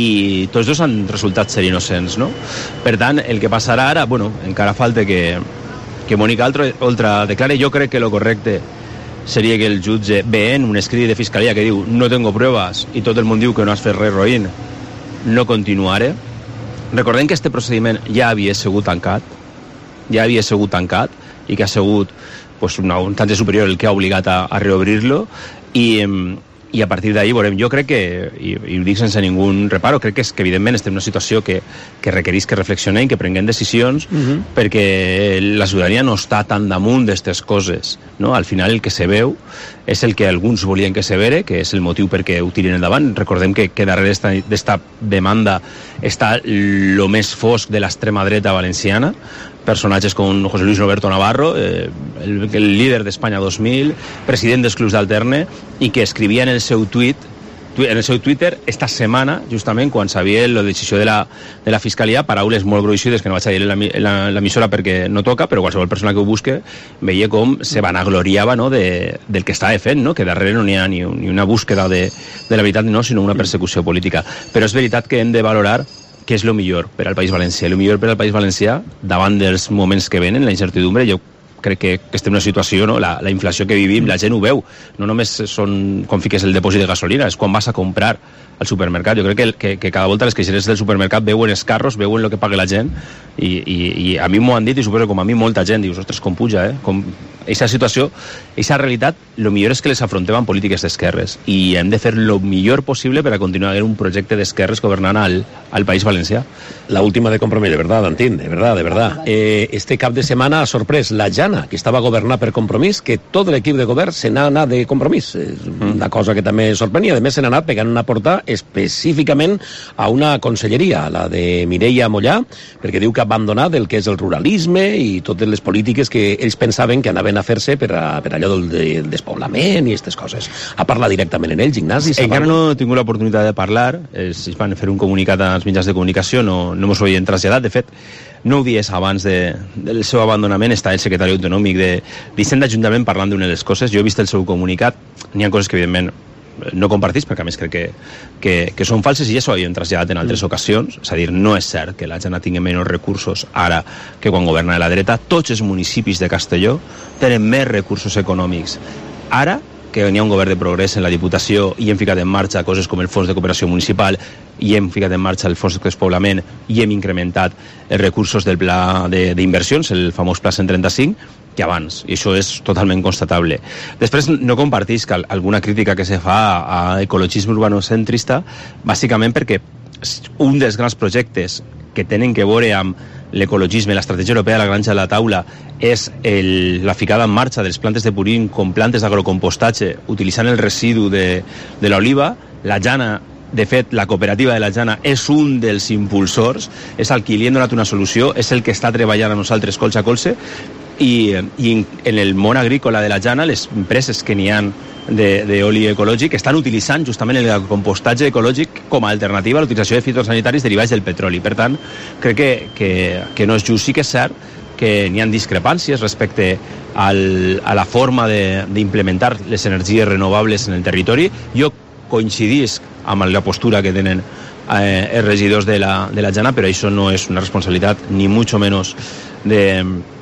i tots dos han resultat ser innocents, no? Per tant, el que passarà ara, bueno, encara falta que, que Mònica Oltra declare. Jo crec que lo correcte seria que el jutge ve en un escrit de fiscalia que diu no tengo pruebas i tot el món diu que no has fet res, Roín, no continuaré. Recordem que este procediment ja havia sigut tancat, ja havia sigut tancat i que ha sigut pues, una instància superior el que ha obligat a, a reobrir-lo, i, i a partir d'ahir veurem. Jo crec que, i, i ho dic sense ningú reparo, crec que, és, que evidentment estem en una situació que, que requereix que reflexionem, que prenguem decisions, uh-huh. perquè la ciutadania no està tan damunt d'aquestes coses, no? Al final el que se veu és el que alguns volien que se vere, que és el motiu perquè ho tiren endavant. Recordem que, que darrere d'esta demanda està el més fosc de l'extrema dreta valenciana, personatges com José Luis Roberto Navarro, eh, el, el líder d'Espanya dos mil, president dels clubs d'Alterne, i que escrivia en el seu tuit, en el seu Twitter esta setmana, justament quan sabia la decisió de la, de la Fiscalia, paraules molt gruixudes que no vaig a dir en l'emissora perquè no toca, però qualsevol persona que ho busque veia com se vanagloriava, no, de, del que estava fent, no? Que darrere no n'hi ha ni, ni una búsqueda de, de la veritat, no, sinó una persecució política. Però és veritat que hem de valorar què és el millor per al País Valencià. El millor per al País Valencià, davant dels moments que venen, la incertidumbre, jo crec que, que estem en una situació, no? la, la inflació que vivim, la gent ho veu, no només són com fiques el depòsit de gasolina, és quan vas a comprar al supermercat. Jo crec que, que, que cada volta les caixeres del supermercat veuen els carros, veuen el que paga la gent, i, i, i a mi m'ho han dit, i suposo com a mi molta gent, dius, ostres, com puja, eh? Com... Eixa situació, eixa realitat, el millor és que les afrontem amb polítiques d'esquerres, i hem de fer el millor possible per a continuar un projecte d'esquerres governant al, al País Valencià. La última de Compromís, de verdad, Antín, de verdad, de verdad. Eh, este cap de setmana ha sorprès la Jana, que estava governant per Compromís, que tot l'equip de govern se n'ha anat de Compromís. És una cosa que també sorprenia. A més, se n'ha anat pegant una porta específicament a una conselleria, la de Mireia Mollà, perquè diu que ha abandonat el que és el ruralisme i totes les polítiques que ells pensaven que anaven a fer-se per, a, per allò del, del despoblament i aquestes coses. A parlar directament en ells, Ignasi? Encara no he tingut l'oportunitat de parlar, es van fer un comunicat als mitjans de comunicació, no, no mos ho havien traslladat, de fet, nou dies abans de, del seu abandonament està el secretari autonòmic de Vicent d'Ajuntament parlant d'una de les coses. Jo he vist el seu comunicat, n'hi ha coses que evidentment no compartís, perquè a més crec que, que, que són falses i ja s'ho havien traslladat en altres mm. ocasions. És a dir, no és cert que la Jana tingui menys recursos ara que quan governa de la dreta. Tots els municipis de Castelló tenen més recursos econòmics ara que n'hi ha un govern de progrés en la Diputació i hem ficat en marxa coses com el Fons de Cooperació Municipal i hem ficat en marxa el Fons de Despoblament i hem incrementat els recursos del pla d'inversions, el famós Pla cent trenta-cinc, que abans, i això és totalment constatable. Després, no compartís que alguna crítica que se fa a ecologisme urbanocentrista, bàsicament perquè un dels grans projectes que tenen que veure amb l'ecologisme, l'estratègia europea de la granja a la taula, és el, la ficada en marxa dels plantes de purín com plantes d'agrocompostatge, utilitzant el residu de, de l'oliva. La Jana, de fet, la cooperativa de la Jana és un dels impulsors, és el que li hem donat una solució, és el que està treballant a nosaltres colze a colze, i, i en el món agrícola de la Jana, les empreses que n'hi ha d'oli ecològic estan utilitzant justament el compostatge ecològic com a alternativa a l'utilització de fitosanitaris derivats del petroli. Per tant, crec que, que, que no és just. Sí que és cert que n'hi ha discrepàncies respecte al, a la forma d'implementar les energies renovables en el territori. Jo coincidís amb la postura que tenen eh, els regidors de la, de la Jana, però això no és una responsabilitat ni mucho menos de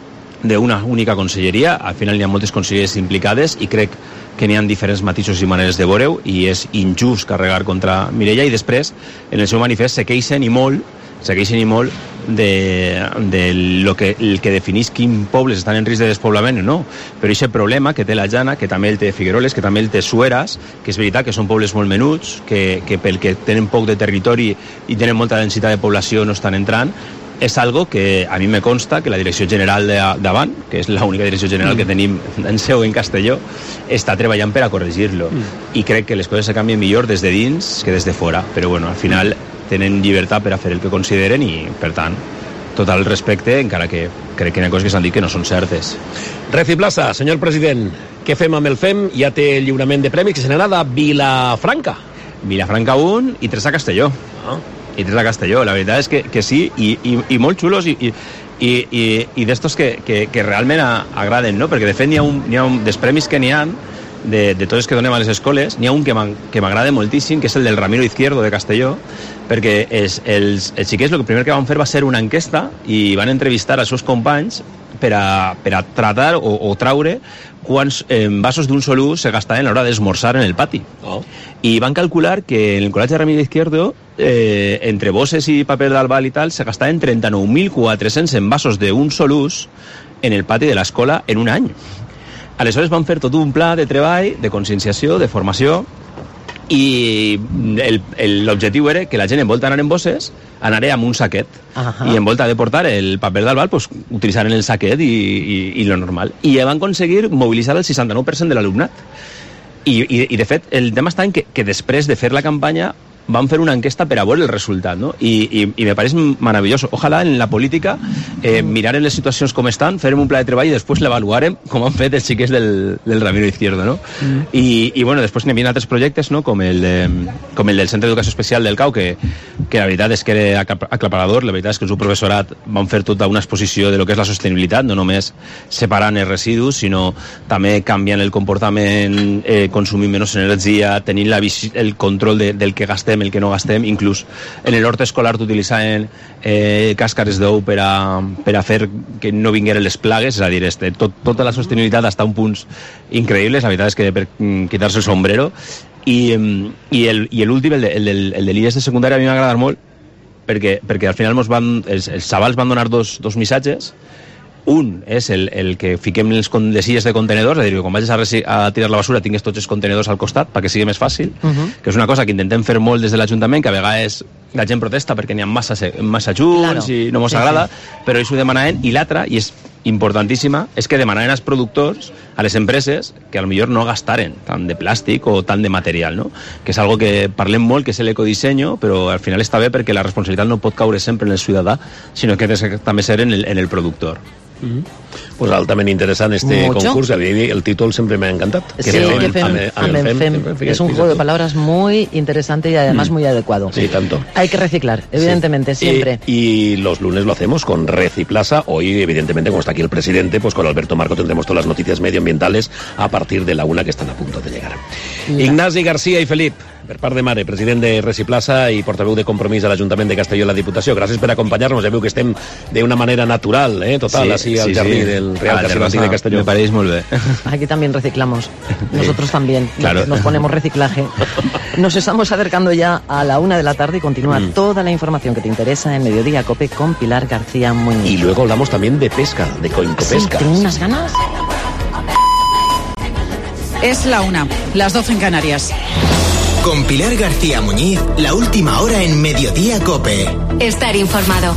d'una única conselleria. Al final hi ha moltes conselleries implicades i crec que n'hi ha diferents matisos i maneres de veure-ho i és injust carregar contra Mireia. I després, en el seu manifest, se queixen i molt, se queixen i molt de, de lo que, el que definís quins pobles estan en risc de despoblament o no. Però aquest problema que té la Jana, que també el té Figueroles, que també el té Sueras, que és veritat que són pobles molt menuts, que, que pel que tenen poc de territori i tenen molta densitat de població no estan entrant, és algo que a mi me consta que la Direcció General d'Avant, que és l'única direcció general mm. que tenim en seu en Castelló, està treballant per a corregir-lo. Mm. I crec que les coses se canvien millor des de dins que des de fora. Però bueno, al final tenen llibertat per a fer el que consideren i, per tant, tot el respecte, encara que crec que hi ha coses que s'han dit que no són certes. Refi Plaza, senyor president, què fem amb el F E M? Ja té el lliurament de premis, que se n'anà de Vilafranca. Vilafranca un i tres a Castelló. Ah. I tres a Castelló, la veritat és que, que sí, i, i, i molt xulos i, i, i, i, i d'estos que, que, que realment a, agraden, no? Perquè de fet n'hi ha, un, n'hi ha un, dels premis que n'hi ha de, de tots els que donem a les escoles, n'hi ha un que m'agrada moltíssim, que és el del Ramiro Izquierdo de Castelló, perquè és, els, els xiquets el primer que van fer va ser una enquesta i van entrevistar els seus companys per a, per a tratar o, o traure quants eh, vasos d'un sol ús se gastaven a l'hora d'esmorzar en el pati. Oh. I van calcular que en el Col·legi Ramiro Izquierdo, eh, entre bosses i paper d'albal i tal, se gastaven trenta-nou mil quatre-cents envasos d'un sol ús en el pati de l'escola en un any. Aleshores van fer tot un pla de treball, de conscienciació, de formació, i l'objectiu era que la gent, en volta d'anar en bosses, anaré amb un saquet. Uh-huh. I en volta de portar el paper d'albal, pues, utilitzaren el saquet i, i, i lo normal. I van aconseguir mobilitzar el seixanta-nou per cent de l'alumnat. I, i, I, de fet, el tema està en que, que després de fer la campanya van fer una enquesta per a veure el resultat, no? I, i, i me pareix meravellós. Ojalà en la política eh, miraren les situacions com estan, farem un pla de treball i després l'avaluarem com han fet els xiquets del, del Ramiro Izquierdo, no? Mm. I, i bueno, després n'hi havia altres projectes, no? Com el, eh, com el del Centre d'Educació Especial del Cau, que, que la veritat és que era aclaparador, la veritat és que el seu professorat van fer tota una exposició de lo que és la sostenibilitat, no només separant els residus, sinó també canviant el comportament, eh, consumint menys energia, tenint la, el control de, del que gastem, el que no gastem, inclús en l'hort escolar t'utilitzaven eh, càscares d'ou per a, per a fer que no vingueren les plagues, és a dir, este, tot, tota la sostenibilitat està a un punts increïbles, la veritat és que per quitar-se el sombrero, i, i l'últim, el, el, el, el de l'I E S de secundària, a mi m'ha agradat molt, perquè, perquè al final mos van, els, els xavals van donar dos, dos missatges. Un és el, el que fiquem les, les illes de contenedors, és a dir, que quan vagis a, a tirar la basura tingues tots els contenedors al costat perquè sigui més fàcil, uh-huh. que és una cosa que intentem fer molt des de l'Ajuntament, que a vegades la gent protesta perquè n'hi ha massa, massa junts, claro. I no mos sí, agrada, sí. Però ells ho demanaven. I l'altra, i és importantíssima, és que demanaven als productors, a les empreses, que potser no gastaren tant de plàstic o tant de material, no? Que és algo que parlem molt, que és l'ecodisseny, però al final està bé perquè la responsabilitat no pot caure sempre en el ciutadà, sinó que ha de també ser en el, en el productor. Mm-hmm. Pues altament interessant este Mucho. concurs. A mi el títol sempre m'ha encantat. Sí, Que que fem- fem- ame- ame- Amen fem- Fem. fem- Es un juego de palabras muy interesante y además Mm. muy adecuado. Sí, tanto. Hay que reciclar, evidentemente, Sí. siempre. Y, y los lunes lo hacemos con Reciplaza. Hoy, evidentemente, como está aquí el presidente, pues con Alberto Marco tendremos todas las noticias medioambientales a partir de la una que están a punto de llegar. Ignasi García i Felip, per part de mare, president de Reciplaza i portaveu de Compromís a l'Ajuntament de Castelló i la Diputació. Gràcies per acompanyar-nos. Ja veu que estem d'una manera natural, eh, total, així al jardí del Real Casino Antic de Castelló. Me pareix molt bé. Aquí también reciclamos. Nosotros también. Claro. Nos ponemos reciclaje. Nos estamos acercando ya a la una de la tarde y continúa Mm. toda la información que te interesa en Mediodía Cope con Pilar García Muñiz. Y luego hablamos también de pesca, de Coincopesca. Sí, tengo unas ganas. Es la una, las doce en Canarias. Con Pilar García Muñiz, la última hora en Mediodía Cope. Estar informado.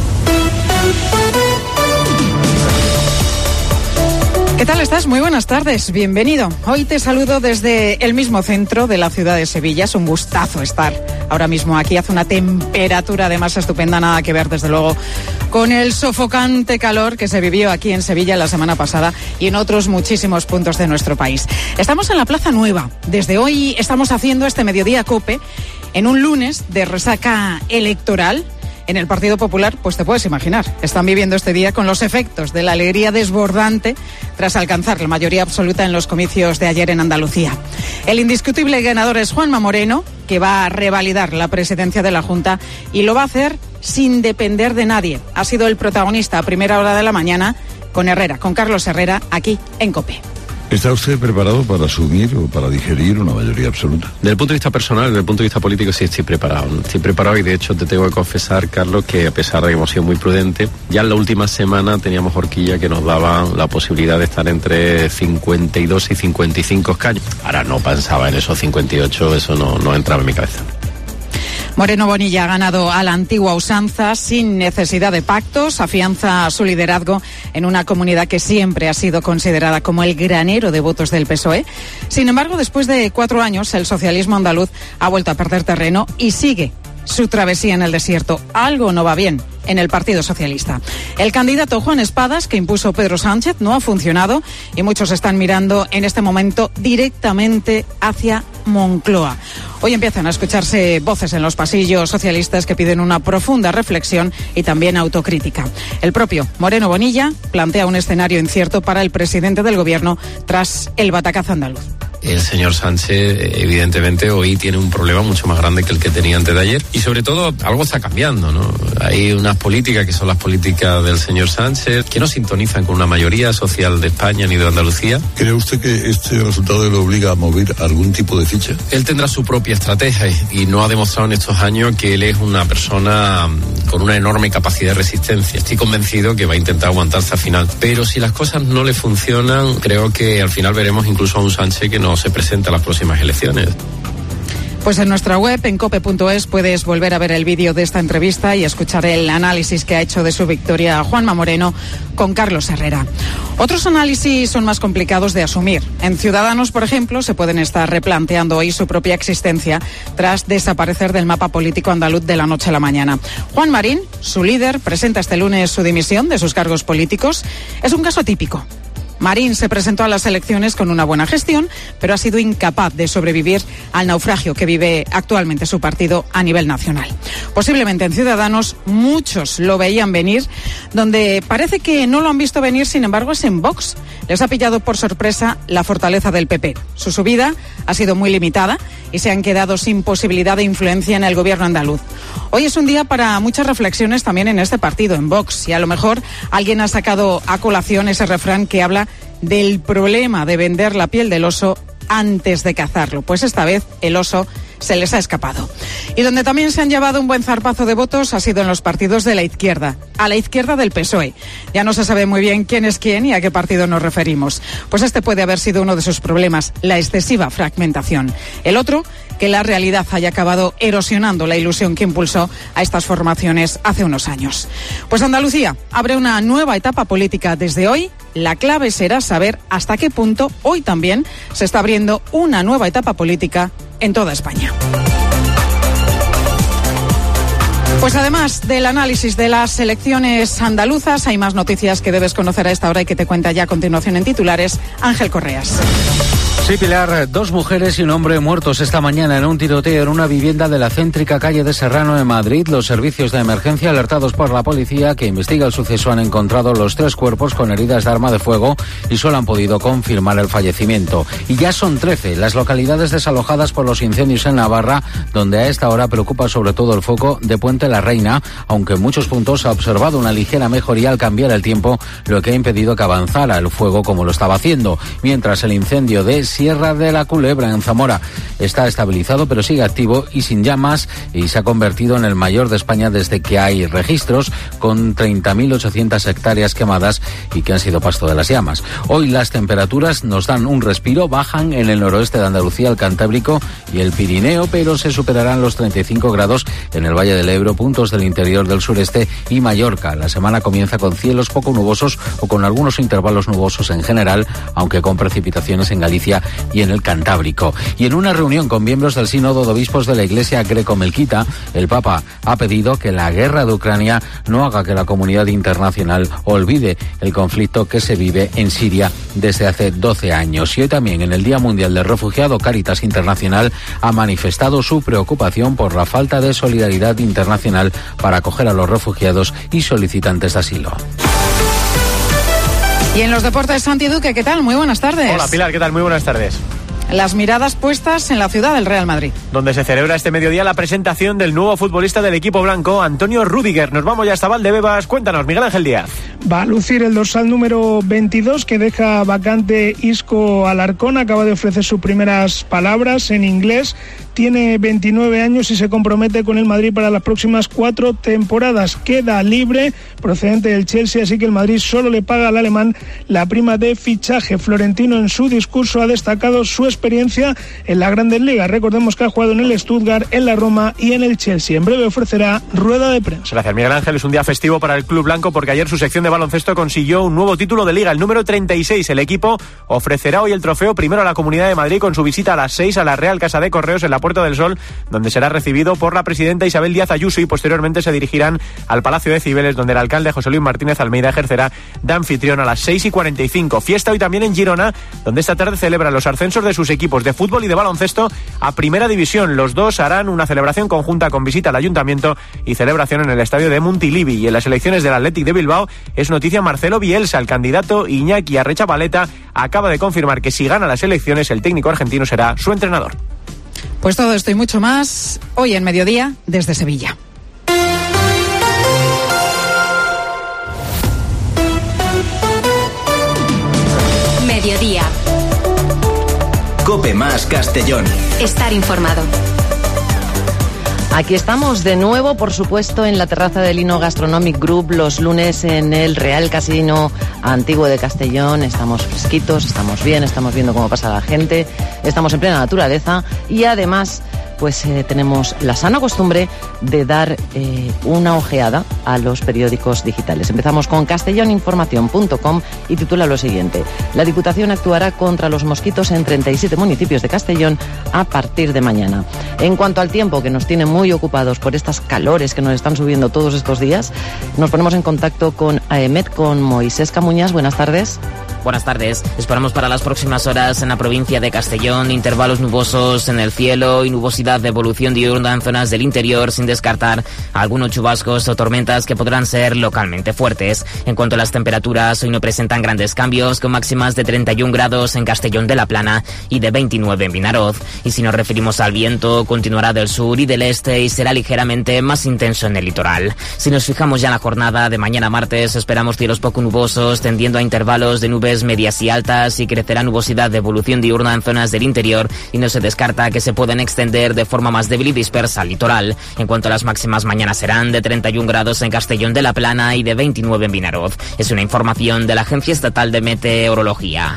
¿Qué tal estás? Muy buenas tardes, bienvenido. Hoy te saludo desde el mismo centro de la ciudad de Sevilla. Es un gustazo estar ahora mismo aquí. Hace una temperatura además estupenda, nada que ver desde luego con el sofocante calor que se vivió aquí en Sevilla la semana pasada y en otros muchísimos puntos de nuestro país. Estamos en la Plaza Nueva. Desde hoy estamos haciendo este Mediodía Cope en un lunes de resaca electoral. En el Partido Popular, pues te puedes imaginar, están viviendo este día con los efectos de la alegría desbordante tras alcanzar la mayoría absoluta en los comicios de ayer en Andalucía. El indiscutible ganador es Juanma Moreno, que va a revalidar la presidencia de la Junta y lo va a hacer sin depender de nadie. Ha sido el protagonista a primera hora de la mañana con Herrera, con Carlos Herrera, aquí en COPE. ¿Está usted preparado para asumir o para digerir una mayoría absoluta? Desde el punto de vista personal, desde el punto de vista político, sí estoy preparado. Estoy preparado y de hecho te tengo que confesar, Carlos, que a pesar de que hemos sido muy prudentes, ya en la última semana teníamos horquilla que nos daba la posibilidad de estar entre cincuenta y dos y cincuenta y cinco escaños. Ahora no pensaba en esos cincuenta y ocho, eso no, no entraba en mi cabeza. Moreno Bonilla ha ganado a la antigua usanza sin necesidad de pactos, afianza su liderazgo en una comunidad que siempre ha sido considerada como el granero de votos del P S O E. Sin embargo, después de cuatro años, el socialismo andaluz ha vuelto a perder terreno y sigue su travesía en el desierto. Algo no va bien en el Partido Socialista. El candidato Juan Espadas, que impuso Pedro Sánchez, no ha funcionado y muchos están mirando en este momento directamente hacia Moncloa. Hoy empiezan a escucharse voces en los pasillos socialistas que piden una profunda reflexión y también autocrítica. El propio Moreno Bonilla plantea un escenario incierto para el presidente del Gobierno tras el batacazo andaluz. El señor Sánchez, evidentemente, hoy tiene un problema mucho más grande que el que tenía antes de ayer. Y sobre todo, algo está cambiando, ¿no? Hay unas políticas que son las políticas del señor Sánchez, que no sintonizan con una mayoría social de España ni de Andalucía. ¿Cree usted que este resultado le obliga a mover algún tipo de ficha? Él tendrá su propia estrategia y no ha demostrado en estos años que él es una persona con una enorme capacidad de resistencia. Estoy convencido que va a intentar aguantarse al final. Pero si las cosas no le funcionan, creo que al final veremos incluso a un Sánchez que no se presenta a las próximas elecciones. Pues en nuestra web, en cope punto es, puedes volver a ver el vídeo de esta entrevista y escuchar el análisis que ha hecho de su victoria Juanma Moreno con Carlos Herrera. Otros análisis son más complicados de asumir. En Ciudadanos, por ejemplo, se pueden estar replanteando hoy su propia existencia tras desaparecer del mapa político andaluz de la noche a la mañana. Juan Marín, su líder, presenta este lunes su dimisión de sus cargos políticos. Es un caso típico. Marín se presentó a las elecciones con una buena gestión, pero ha sido incapaz de sobrevivir al naufragio que vive actualmente su partido a nivel nacional. Posiblemente en Ciudadanos muchos lo veían venir, donde parece que no lo han visto venir, sin embargo, es en Vox. Les ha pillado por sorpresa la fortaleza del P P. Su subida ha sido muy limitada y se han quedado sin posibilidad de influencia en el gobierno andaluz. Hoy es un día para muchas reflexiones también en este partido, en Vox, y a lo mejor alguien ha sacado a colación ese refrán que habla del problema de vender la piel del oso antes de cazarlo. Pues esta vez el oso se les ha escapado. Y donde también se han llevado un buen zarpazo de votos ha sido en los partidos de la izquierda, a la izquierda del P S O E. Ya no se sabe muy bien quién es quién y a qué partido nos referimos. Pues este puede haber sido uno de sus problemas, la excesiva fragmentación. El otro, que la realidad haya acabado erosionando la ilusión que impulsó a estas formaciones hace unos años. Pues Andalucía abre una nueva etapa política desde hoy. La clave será saber hasta qué punto hoy también se está abriendo una nueva etapa política en toda España. Pues además del análisis de las elecciones andaluzas, hay más noticias que debes conocer a esta hora y que te cuenta ya a continuación en titulares Ángel Correas. Sí, Pilar, dos mujeres y un hombre muertos esta mañana en un tiroteo en una vivienda de la céntrica calle de Serrano en Madrid. Los servicios de emergencia alertados por la policía que investiga el suceso han encontrado los tres cuerpos con heridas de arma de fuego y solo han podido confirmar el fallecimiento. Y ya son trece las localidades desalojadas por los incendios en Navarra, donde a esta hora preocupa sobre todo el foco de Puente la Reina, aunque en muchos puntos ha observado una ligera mejoría al cambiar el tiempo, lo que ha impedido que avanzara el fuego como lo estaba haciendo, mientras el incendio de Sierra de la Culebra en Zamora está estabilizado pero sigue activo y sin llamas, y se ha convertido en el mayor de España desde que hay registros, con treinta mil ochocientas hectáreas quemadas y que han sido pasto de las llamas. Hoy las temperaturas nos dan un respiro, bajan en el noroeste de Andalucía, el Cantábrico y el Pirineo, pero se superarán los treinta y cinco grados en el Valle del Ebro, puntos del interior del sureste y Mallorca. La semana comienza con cielos poco nubosos o con algunos intervalos nubosos en general, aunque con precipitaciones en Galicia y en el Cantábrico. Y en una reunión con miembros del Sínodo de Obispos de la Iglesia Greco-Melquita, el Papa ha pedido que la guerra de Ucrania no haga que la comunidad internacional olvide el conflicto que se vive en Siria desde hace doce años. Y hoy también, en el Día Mundial del Refugiado, Cáritas Internacional ha manifestado su preocupación por la falta de solidaridad internacional para acoger a los refugiados y solicitantes de asilo. Y en los deportes, Santi Duque, ¿qué tal? Muy buenas tardes. Hola Pilar, ¿qué tal? Muy buenas tardes. Las miradas puestas en la ciudad del Real Madrid, donde se celebra este mediodía la presentación del nuevo futbolista del equipo blanco, Antonio Rüdiger. Nos vamos ya hasta Valdebebas. Cuéntanos, Miguel Ángel Díaz. Va a lucir el dorsal número veintidós, que deja vacante Isco Alarcón. Acaba de ofrecer sus primeras palabras en inglés. Tiene veintinueve años y se compromete con el Madrid para las próximas cuatro temporadas. Queda libre, procedente del Chelsea, así que el Madrid solo le paga al alemán la prima de fichaje. Florentino, en su discurso, ha destacado su experiencia en la Grandes Ligas. Recordemos que ha jugado en el Stuttgart, en la Roma y en el Chelsea. En breve ofrecerá rueda de prensa. Gracias, Miguel Ángel. Es un día festivo para el club blanco porque ayer su sección de baloncesto consiguió un nuevo título de liga, el número treinta y seis. El equipo ofrecerá hoy el trofeo primero a la Comunidad de Madrid con su visita a las seis a la Real Casa de Correos en la Puerta del Sol, donde será recibido por la presidenta Isabel Díaz Ayuso, y posteriormente se dirigirán al Palacio de Cibeles, donde el alcalde José Luis Martínez Almeida ejercerá de anfitrión a las seis y cuarenta y cinco. Fiesta hoy también en Girona, donde esta tarde celebran los ascensos de sus equipos de fútbol y de baloncesto a Primera División. Los dos harán una celebración conjunta con visita al Ayuntamiento y celebración en el estadio de Montilivi. Y en las elecciones del Athletic de Bilbao es noticia Marcelo Bielsa. El candidato Iñaki Arrechavaleta acaba de confirmar que si gana las elecciones, el técnico argentino será su entrenador. Pues todo esto y mucho más hoy en Mediodía desde Sevilla. Mediodía. COPE más Castellón. Estar informado. Aquí estamos de nuevo, por supuesto, en la terraza del Lino Gastronomic Group, los lunes en el Real Casino Antiguo de Castellón. Estamos fresquitos, estamos bien, estamos viendo cómo pasa la gente, estamos en plena naturaleza y además pues eh, tenemos la sana costumbre de dar eh, una ojeada a los periódicos digitales. Empezamos con castellón información punto com y titula lo siguiente: la Diputación actuará contra los mosquitos en treinta y siete municipios de Castellón a partir de mañana. En cuanto al tiempo, que nos tiene muy ocupados por estas calores que nos están subiendo todos estos días, nos ponemos en contacto con AEMET, con Moisés Camuñas. Buenas tardes. Buenas tardes. Esperamos para las próximas horas en la provincia de Castellón intervalos nubosos en el cielo y nubosidad de evolución diurna en zonas del interior, sin descartar algunos chubascos o tormentas que podrán ser localmente fuertes. En cuanto a las temperaturas, hoy no presentan grandes cambios, con máximas de treinta y un grados en Castellón de la Plana y de veintinueve en Vinaroz. Y si nos referimos al viento, continuará del sur y del este y será ligeramente más intenso en el litoral. Si nos fijamos ya en la jornada de mañana martes, esperamos cielos poco nubosos, tendiendo a intervalos de nubes medias y altas, y crecerá nubosidad de evolución diurna en zonas del interior, y no se descarta que se puedan extender de forma más débil y dispersa al litoral. En cuanto a las máximas, mañana serán de treinta y un grados en Castellón de la Plana y de veintinueve en Vinaroz. Es una información de la Agencia Estatal de Meteorología.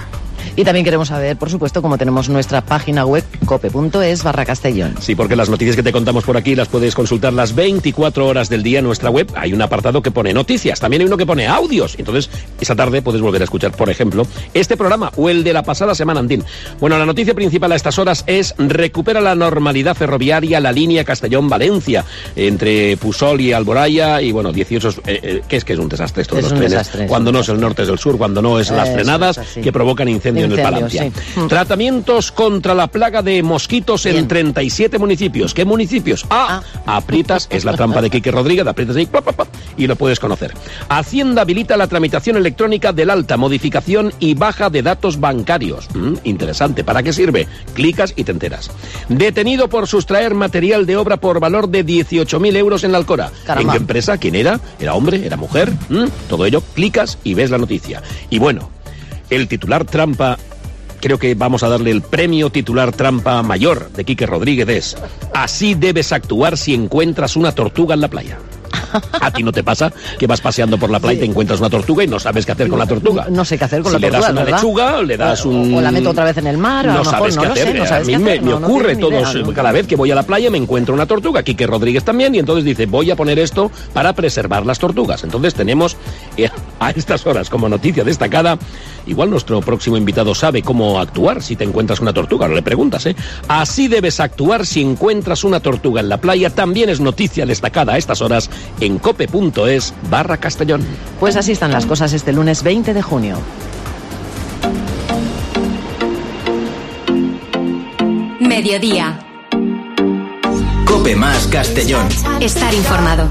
Y también queremos saber, por supuesto, cómo tenemos nuestra página web cope.es barra Castellón. Sí, porque las noticias que te contamos por aquí las puedes consultar las veinticuatro horas del día en nuestra web. Hay un apartado que pone noticias, también hay uno que pone audios. Entonces, esa tarde puedes volver a escuchar, por ejemplo, este programa o el de la pasada semana andín. Bueno, la noticia principal a estas horas es: recupera la normalidad ferroviaria la línea Castellón-Valencia, entre Pusol y Alboraya, y bueno, dieciocho... Eh, eh, ¿Qué es que es un desastre esto de los trenes? Desastre, cuando no es el norte es el sur, cuando no es las Eso frenadas es que provocan incendio, incendio en el Palancia. Sí. Tratamientos contra la plaga de mosquitos Bien. en treinta y siete municipios. ¿Qué municipios? Ah, ah. aprietas, es la trampa de Quique Rodríguez, aprietas ahí, pop, pop, pop, y lo puedes conocer. Hacienda habilita la tramitación electrónica del alta, modificación y baja de datos bancarios. Mm, interesante. ¿Para qué sirve? Clicas y te enteras. Detenido por sustraer material de obra por valor de dieciocho mil euros en la Alcora. Caramba. ¿En qué empresa? ¿Quién era? ¿Era hombre? ¿Era mujer? Mm, todo ello, clicas y ves la noticia. Y bueno, el titular trampa, creo que vamos a darle el premio titular trampa mayor de Quique Rodríguez es: así debes actuar si encuentras una tortuga en la playa. ¿A ti no te pasa que vas paseando por la playa y te encuentras una tortuga y no sabes qué hacer con la tortuga? No, no sé qué hacer con si la tortuga, le das una ¿verdad? lechuga, le das un... O la meto otra vez en el mar, a no lo mejor sabes no qué lo hacer. sé, no sabes a mí qué me, hacer. me no, ocurre no todos, idea, cada vez que voy a la playa me encuentro una tortuga. Quique Rodríguez también, y entonces dice, voy a poner esto para preservar las tortugas. Entonces tenemos eh, a estas horas como noticia destacada, igual nuestro próximo invitado sabe cómo actuar si te encuentras una tortuga, no le preguntas, ¿eh? Así debes actuar si encuentras una tortuga en la playa, también es noticia destacada a estas horas en cope.es barra Castellón. Pues así están las cosas este lunes veinte de junio. Mediodía. Cope más Castellón. Estar informado.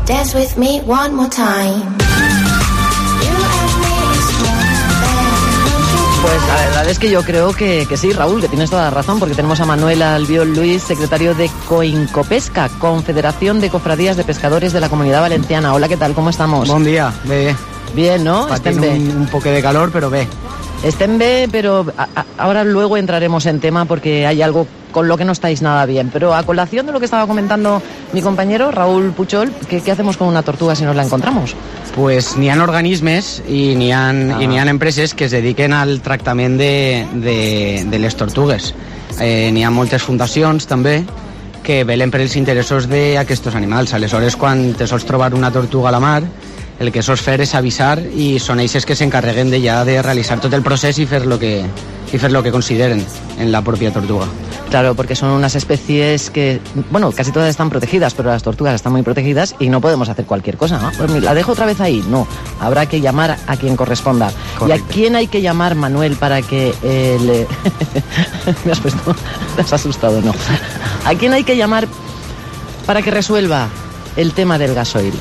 Pues la verdad es que yo creo que, que sí, Raúl, que tienes toda la razón, porque tenemos a Manuel Albiol Luis, secretario de Coincopesca, Confederación de Cofradías de Pescadores de la Comunidad Valenciana. Hola, ¿qué tal? ¿Cómo estamos? Bon dia, bé. Bien, ¿no? Estén bé. Un, un poco de calor, pero bé. Estén bé, pero a, a, ahora luego entraremos en tema porque hay algo con lo que no estáis nada bien. Pero a colación de lo que estaba comentando mi compañero, Raúl Puchol, ¿qué, qué hacemos con una tortuga si nos la encontramos? Pues n'hi ha organismes i n'hi ha, ah. i n'hi ha empreses que es dediquen al tractament de, de, de les tortugues. Eh, n'hi ha moltes fundacions també que velen per els interessos d'aquests animals. Aleshores, quan te sols trobar una tortuga a la mar, el que sols fer és avisar i són ells que s'encarreguen de ja de realitzar tot el procés i fer lo que, y fer lo que consideren en la propia tortuga. Claro, porque son unas especies que, bueno, casi todas están protegidas, pero las tortugas están muy protegidas y no podemos hacer cualquier cosa, ¿no? Pues la dejo otra vez ahí, no, habrá que llamar a quien corresponda. Correcto. ¿Y a quién hay que llamar, Manuel, para que eh, le... me has puesto, me has asustado, no. ¿A quién hay que llamar para que resuelva el tema del gasoil?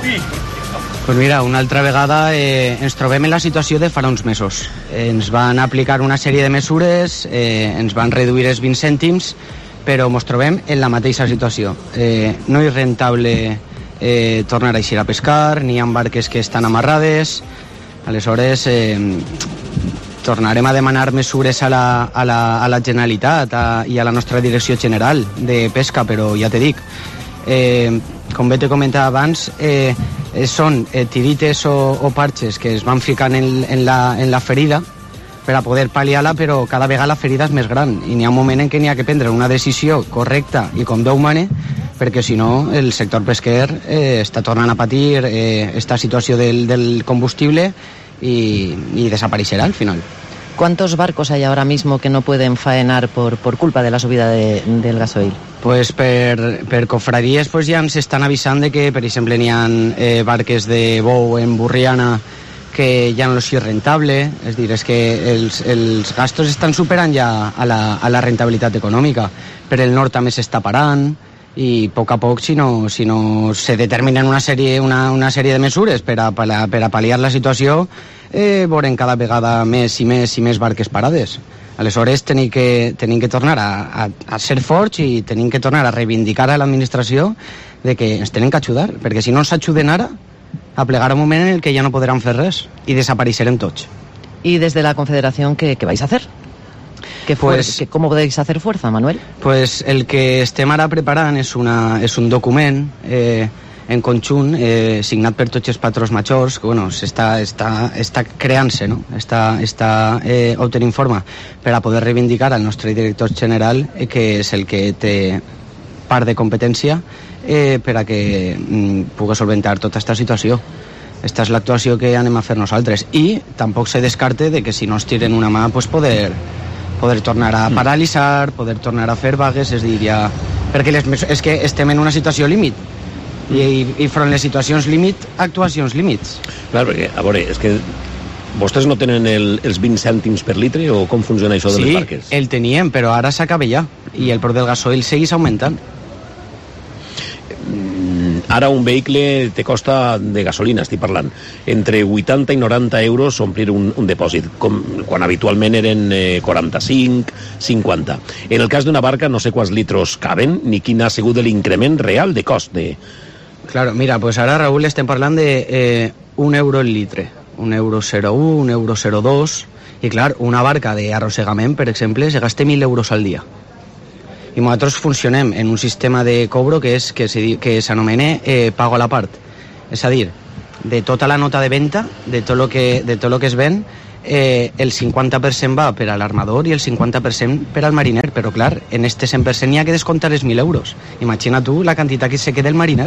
Pues mira, una altra vegada eh, ens trobem en la situació de farà uns mesos. Eh, ens van aplicar una sèrie de mesures, eh, ens van reduir els vint cèntims, però ens trobem en la mateixa situació. Eh, no és rentable eh, tornar a eixir a pescar, n'hi ha barques que estan amarrades, aleshores eh, tornarem a demanar mesures a la, a la, a la Generalitat a, i a la nostra Direcció General de Pesca, però ja te dic, eh, com bé te comentava abans, eh, són eh, tirites o, o parxes que es van ficant en, en, la, en la ferida per a poder pal·liar-la, però cada vegada la ferida és més gran i n'hi ha un moment en què n'hi ha que prendre una decisió correcta i com Déu mane, perquè si no el sector pesquer eh, està tornant a patir eh, esta situació del, del combustible i, i desapareixerà al final. ¿Cuántos barcos hay ahora mismo que no pueden faenar por, por culpa de la subida de, del gasoil? Pues per, per cofradíes pues ja ens estan avisant de que, per exemple, n'hi ha eh, barques de bou en Burriana que ja no és rentable, és dir, és que els, els gastos estan superant ja a la, a la rentabilitat econòmica. Per el nord també s'està parant i a poc a poc, si no, si no se determinen una sèrie, una, una sèrie de mesures per a, per a, per a pal·liar la situació, eh, veurem cada vegada més i més i més barques parades. Aleshores tenim que, tenim que tornar a, a, a ser forts i tenim que tornar a reivindicar a l'administració de que ens tenen que ajudar, perquè si no ens ajuden ara, aplegarà un moment en el que ja no podran fer res i desapareixerem tots. ¿Y desde la Confederación qué, qué vais a hacer? ¿Qué pues, que, ¿Cómo podéis hacer fuerza, Manuel? Pues el que estem ara preparant és, una, és un document eh, en conjunt, eh, signat per tots els patrons majors, que bueno, està, està, està creant-se, no? està, està eh, obtenint forma per a poder reivindicar al nostre director general, eh, que és el que té part de competència eh, per a que mm, pugui solventar tota aquesta situació. Esta és l'actuació que anem a fer nosaltres, i tampoc se descarte de que si no es tiren una mà pues poder, poder tornar a paralitzar, poder tornar a fer vagues, és dir, ja... perquè les, és que estem en una situació límit, i, i, i front les situacions límit, actuacions límits. Clar, perquè, a veure, és que vostès no tenen el, els vint cèntims per litre, o com funciona això de sí, les barques? Sí, el teníem, però ara s'acaba ja, i el preu del gasoil segueix augmentant. Ara un vehicle te costa, de gasolina estic parlant, entre vuitanta i noranta euros omplir un, un depòsit, com, quan habitualment eren eh, quaranta-cinc, cinquanta. En el cas d'una barca no sé quants litros caben, ni quin ha sigut l'increment real de cost. De... Claro, mira, pues ara, Raúl, estem parlant de eh, un euro el litre, un euro zero un, un euro zero dos, i clar, una barca d'arrossegament, per exemple, se gasta mil euros al dia. I nosaltres funcionem en un sistema de cobro que és que, se, que s'anomena eh, pago a la part. És a dir, de tota la nota de venda, de tot lo que, de tot lo que es ven, eh, el cinquanta per cent va per a l'armador i el cinquanta per cent per al mariner. Però clar, en este cent per cent hi ha que descomptar els mil euros. Imagina tu la quantitat que se queda el mariner.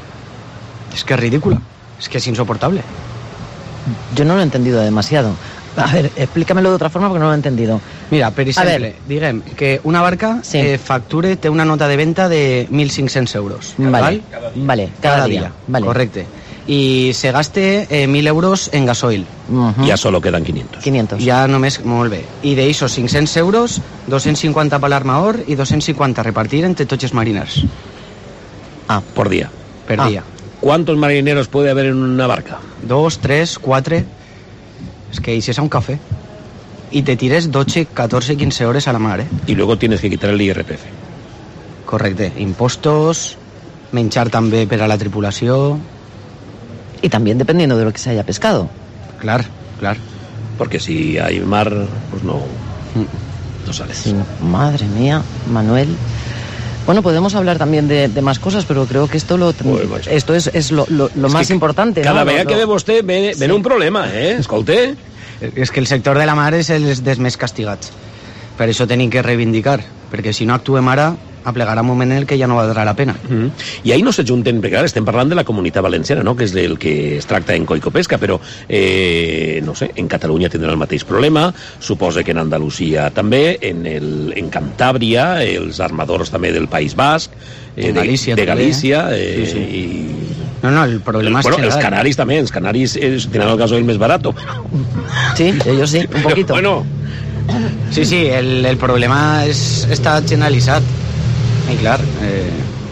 És que és ridícula, és que és insoportable. Yo no lo he entendido demasiado. A ver, explícamelo de otra forma porque no lo he entendido. Mira, per exemple, diguem que una barca sí. eh, facture, té una nota de venda de mil cinc-cents euros. Vale, ¿vale? Vale, cada, cada día. día. Vale. Correcte. Y se gaste eh, mil euros en gasoil. Uh-huh. Ja solo quedan quinientos. quinientos. Ja només, molt bé. I d'aixos cinc-cents euros, dos-cents cinquanta per l'armador i dos-cents cinquanta a repartir entre tots els mariners. Ah, por día. Per ah. dia. ¿Cuántos marineros puede haber en una barca? Dos, tres, quatre... Es que eixes a un café y te tires doce, catorce, quince horas a la mar, ¿eh? Y luego tienes que quitar el I R P F. Correcte. Impostos, menjar també per a la tripulació... Y también dependiendo de lo que se haya pescado. Claro, claro. Porque si hay mar, pues no, no sales. Sí, madre mía, Manuel... Bueno, podemos hablar también de, de más cosas, pero creo que esto lo pues, esto es, es lo, lo, lo es más importante. Cada ¿no? vegada lo, que ve vostè ve, sí. ve un problema, eh? Escolte. És que el sector de la mar és el dels més castigats. Per això tenim que reivindicar, perquè si no actuem ara, aplegarà un moment en el que ja no valdrà la pena. Mm -hmm. I ahí no s'ajunten, perquè ara estem parlant de la Comunitat Valenciana, no? Que és del que es tracta en Coicopesca, però, eh, no sé, en Catalunya tindrà el mateix problema, suposa que en Andalusia també, en, el, en Cantàbria, els armadors també del País Basc, eh, en Galícia, de, de Galícia, també, eh, sí, sí. i... No, no, el problema el, bueno, és els canaris també, els canaris eh, tenen el gasoil més barat. Sí, ellos sí, un poquito. Bueno... Sí, sí, el, el problema és, està generalitzat. I clar, eh,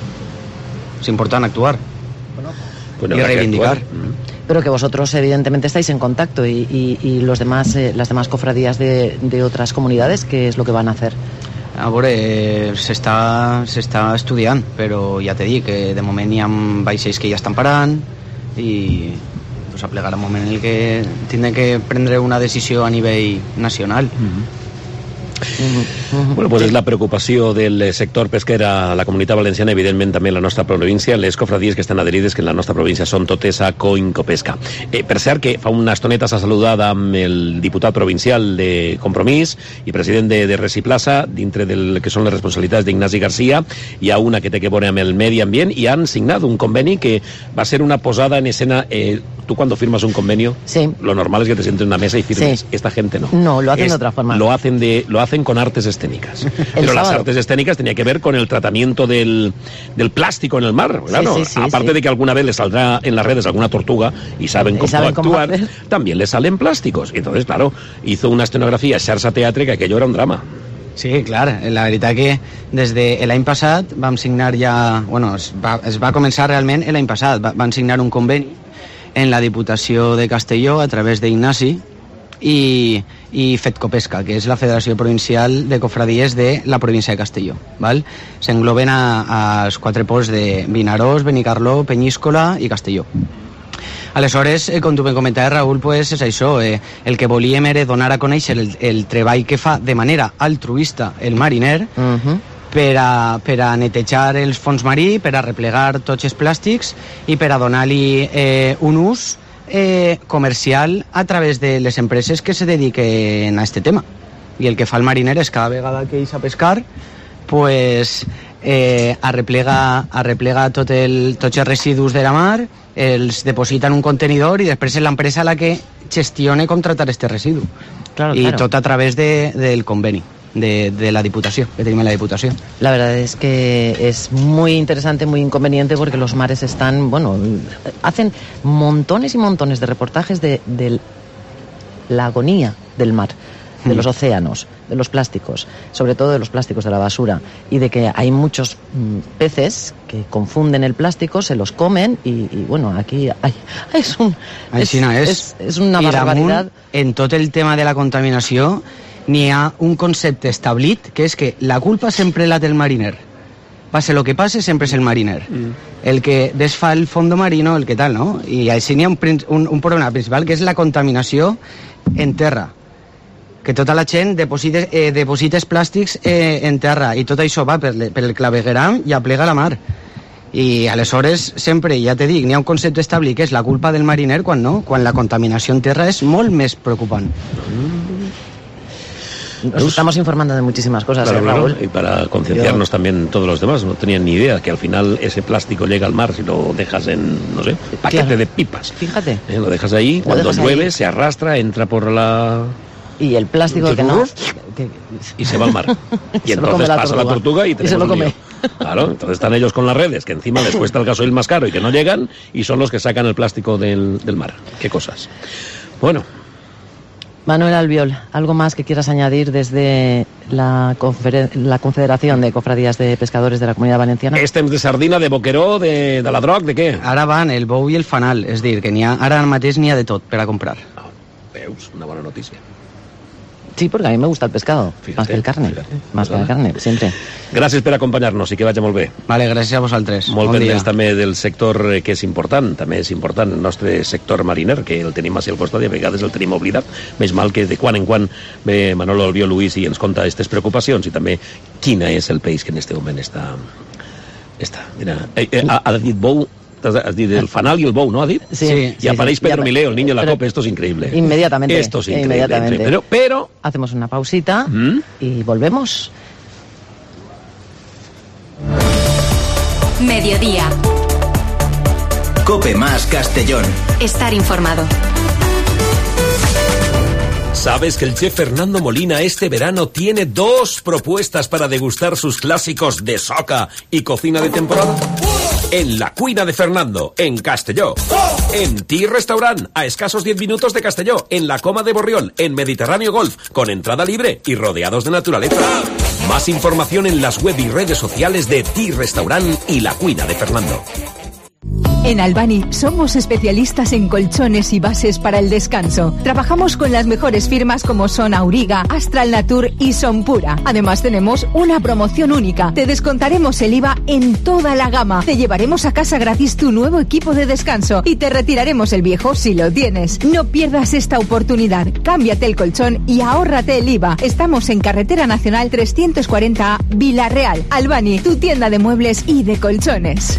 és important actuar bueno, y reivindicar. Pero que vosotros evidentemente estáis en contacto y, y, y los demás, eh, las demás cofradías de, de otras comunidades, ¿qué es lo que van a hacer? A veure, eh, s'està s'està estudiant, però ja t'he dit que de moment hi ha vaixells que ja estan parant i pues, aplegarà un moment en el que tindrem que prendre una decisió a nivell nacional. Mm-hmm. Bueno, pues és la preocupació del sector pesquer a la Comunitat Valenciana, evidentment també en la nostra província. Les cofradies que estan adherides, que en la nostra província són totes a Coincopesca. Eh, per cert, que fa una estoneta s'ha saludat amb el diputat provincial de Compromís i president de, de Reciplaça, dintre del que són les responsabilitats d'Ignasi Garcia. Hi ha una que té que veure amb el medi ambient i han signat un conveni que va ser una posada en escena. Eh, tú cuando firmas un convenio, sí. lo normal es que te sientes en una mesa y firmes. Sí. Esta gente no. No, lo hacen es, de otra forma. Lo hacen de, lo hacen con artes escénicas. Pero sábado. Las artes escénicas tenía que ver con el tratamiento del, del plástico en el mar. Claro. Sí, sí, sí, aparte sí. de que alguna vez les saldrá en las redes alguna tortuga y saben cómo ¿saben actuar, cómo también les salen plásticos. Entonces, claro, hizo una escenografía Xarxa Teatre que aquello era un drama. Sí, clar, la veritat que des de l'any passat vam signar ja... Bueno, es va, es va començar realment l'any passat. Va, van signar un conveni en la Diputació de Castelló a través d'Ignasi i, i Fedcopesca, que és la Federació Provincial de Cofradies de la província de Castelló. Val? S'engloben a, als quatre pols de Vinaròs, Benicarló, Penyíscola i Castelló. Aleshores, eh, com tu ben comentaves, Raül, pues, és això, eh, el que volíem era donar a conèixer el, el treball que fa de manera altruista el mariner, uh-huh. per a, per a netejar els fons marí, per a replegar tots els plàstics i per a donar-li eh, un ús eh, comercial a través de les empreses que se dediquen a este tema. I el que fa el mariner és cada vegada que eix a pescar pues, eh, arreplega, arreplega tot el, tots els residus de la mar, els deposita en un contenidor i després és l'empresa la que gestiona com tratar este residu. Claro, y claro. tot a través de, del conveni de, de la Diputación, que tenemos la Diputación. La verdad es que es muy interesante, muy inconveniente, porque los mares están, bueno, hacen montones y montones de reportajes de, de la agonía del mar, de los océanos, de los plásticos, sobre todo de los plásticos, de la basura, y de que hay muchos mm, peces que confunden el plástico, se los comen, y, y bueno, aquí hay, es, un, es, és, es, és una i barbaridad. damunt, en tot el tema de la contaminació, n'hi ha un concepte establit, que és que la culpa sempre la té el mariner. Pase lo que pase, sempre és el mariner. Mm. El que desfà el fondo marino, el que tal, no? I així n'hi ha un, un, un problema principal, que és la contaminació en terra. Que tota la gent deposita, eh, deposites plàstics eh, en terra i tot això va per, per el clavegueram i aplega la mar. I aleshores sempre, ja te dic, n'hi ha un concepte establit que és la culpa del mariner, quan no, quan la contaminació en terra és molt més preocupant. Nos estamos informando de muchísimas cosas, claro, ¿eh, Raúl? Claro. Y para concienciarnos Yo... también todos los demás, no tenían ni idea que al final ese plástico llega al mar si lo dejas en, no sé, paquete claro. de pipas. Fíjate. ¿Eh? Lo dejas ahí, lo cuando dejas llueve ahí. Se arrastra, entra por la... Y el plástico que no... Que... Y se va al mar. Y entonces la pasa la tortuga y, y se lo come. Claro, entonces están ellos con las redes, que encima les cuesta el gasoil más caro y que no llegan, y son los que sacan el plástico del, del mar. Qué cosas. Bueno... Manuel Albiol, ¿algo más que quieras añadir desde la, conferen- la Confederación de Cofradías de Pescadores de la Comunidad Valenciana? Estem de sardina, de boqueró, de, de la droc, de què? Ara van el bou i el fanal, és dir, que n'hi ha, ara mateix n'hi ha de tot per a comprar. Oh, veus, una bona notícia. Sí, porque a mí me gusta el pescado, fíjate, más que el carne, fíjate, más que la carne, siempre. Gràcies per acompanyar-nos i que vagi molt bé. Vale, gràcies a vosaltres. Molt bon pendents dia. també del sector que és important, també és important el nostre sector mariner, que el tenim així al costat i a vegades el tenim oblidat. Més mal que de quan en quan ve Manolo Albiol Luis i ens conta aquestes preocupacions i també quina és el peix que en este moment està... està mira, eh, eh, ha, ha dit bou... Has dit el fanal y el bou, ¿no? ¿Ha dit? Sí. sí y apareix sí, Pedro sí. Mileo, el niño en la pero, copa. Esto es increíble. Inmediatamente. Esto es increíble. Inmediatamente. Pero, pero... Hacemos una pausita ¿Mm? y volvemos. Mediodía. Cope más Castellón. Estar informado. ¿Sabes que el chef Fernando Molina este verano tiene dos propuestas para degustar sus clásicos de soca y cocina de temporada? En la cuina de Fernando, en Castelló. En Tea Restaurant, a escasos diez minutos de Castelló. En la Coma de Borriol, en Mediterráneo Golf, con entrada libre y rodeados de naturaleza. Más información en las web y redes sociales de Tea Restaurant y la cuina de Fernando. En Albani somos especialistas en colchones y bases para el descanso. Trabajamos con las mejores firmas como son Auriga, Astral Natur y Sonpura. Además tenemos una promoción única. Te descontaremos el I V A en toda la gama. Te llevaremos a casa gratis tu nuevo equipo de descanso y te retiraremos el viejo si lo tienes. No pierdas esta oportunidad. Cámbiate el colchón y ahórrate el I V A. Estamos en Carretera Nacional trescientos cuarenta A, Vilarreal. Albani, tu tienda de muebles y de colchones.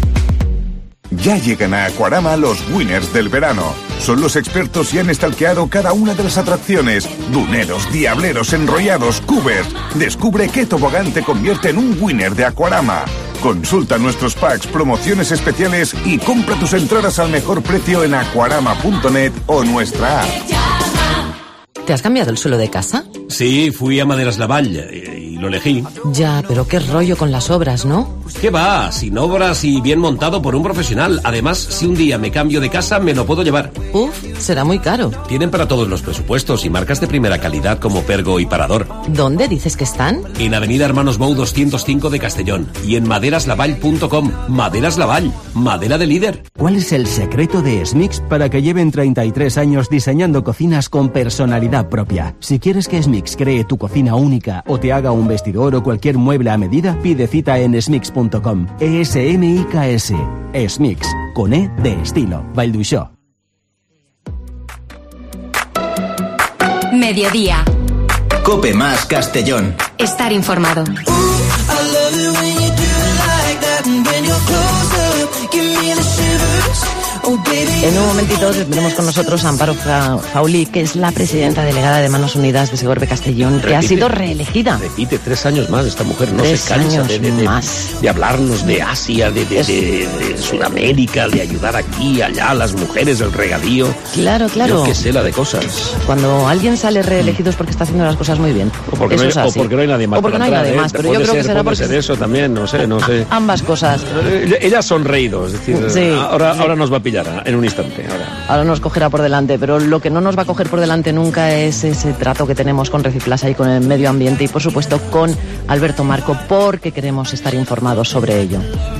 Ya llegan a Aquarama los winners del verano. Son los expertos y han stalkeado cada una de las atracciones. Duneros, diableros, enrollados, cubers. Descubre qué tobogán te convierte en un winner de Aquarama. Consulta nuestros packs, promociones especiales y compra tus entradas al mejor precio en aquarama punto net o nuestra app. ¿Te has cambiado el suelo de casa? Sí, fui a Maderas Lavalle y lo elegí. Ya, pero qué rollo con las obras, ¿no? ¿Qué va? Sin obras y bien montado por un profesional. Además, si un día me cambio de casa, me lo puedo llevar. Uf, será muy caro. Tienen para todos los presupuestos y marcas de primera calidad como Pergo y Parador. ¿Dónde dices que están? En Avenida Hermanos Bou doscientos cinco de Castellón y en maderaslavall punto com. Maderas Lavall, madera de líder. ¿Cuál es el secreto de Smix para que lleven treinta y tres años diseñando cocinas con personalidad propia? Si quieres que Smix cree tu cocina única o te haga un vestidor o cualquier mueble a medida, pide cita en smix punto com. E S M I K S. Smix, con E de estilo. Valduixó. Mediodía. Cope más Castellón. Estar informado. En un momentito tendremos con nosotros a Amparo Fauli, que es la presidenta delegada de Manos Unidas de Segorbe Castellón, que repite, ha sido reelegida. Repite tres años más esta mujer, no tres se cansa años de, de, de, más. de hablarnos de Asia, de, de, de, de Sudamérica, de ayudar aquí, allá, a las mujeres, el regadío. Claro, claro. Yo qué sé la de cosas. Cuando alguien sale reelegido es porque está haciendo las cosas muy bien. O porque, eso no, es hay, así. o porque no hay nadie más. O porque no hay entrar, nadie ¿eh? más, pero puede yo creo ser, que será puede porque... ser eso también, no sé, no sé. Ambas cosas. Ella ha sonreído, es decir, sí, ahora, sí. ahora nos va a pillar en un instante. Ahora. ahora nos cogerá por delante, pero lo que no nos va a coger por delante nunca es ese trato que tenemos con Reciplasa y con el medio ambiente y, por supuesto, con Alberto Marco, porque queremos estar informados sobre ello.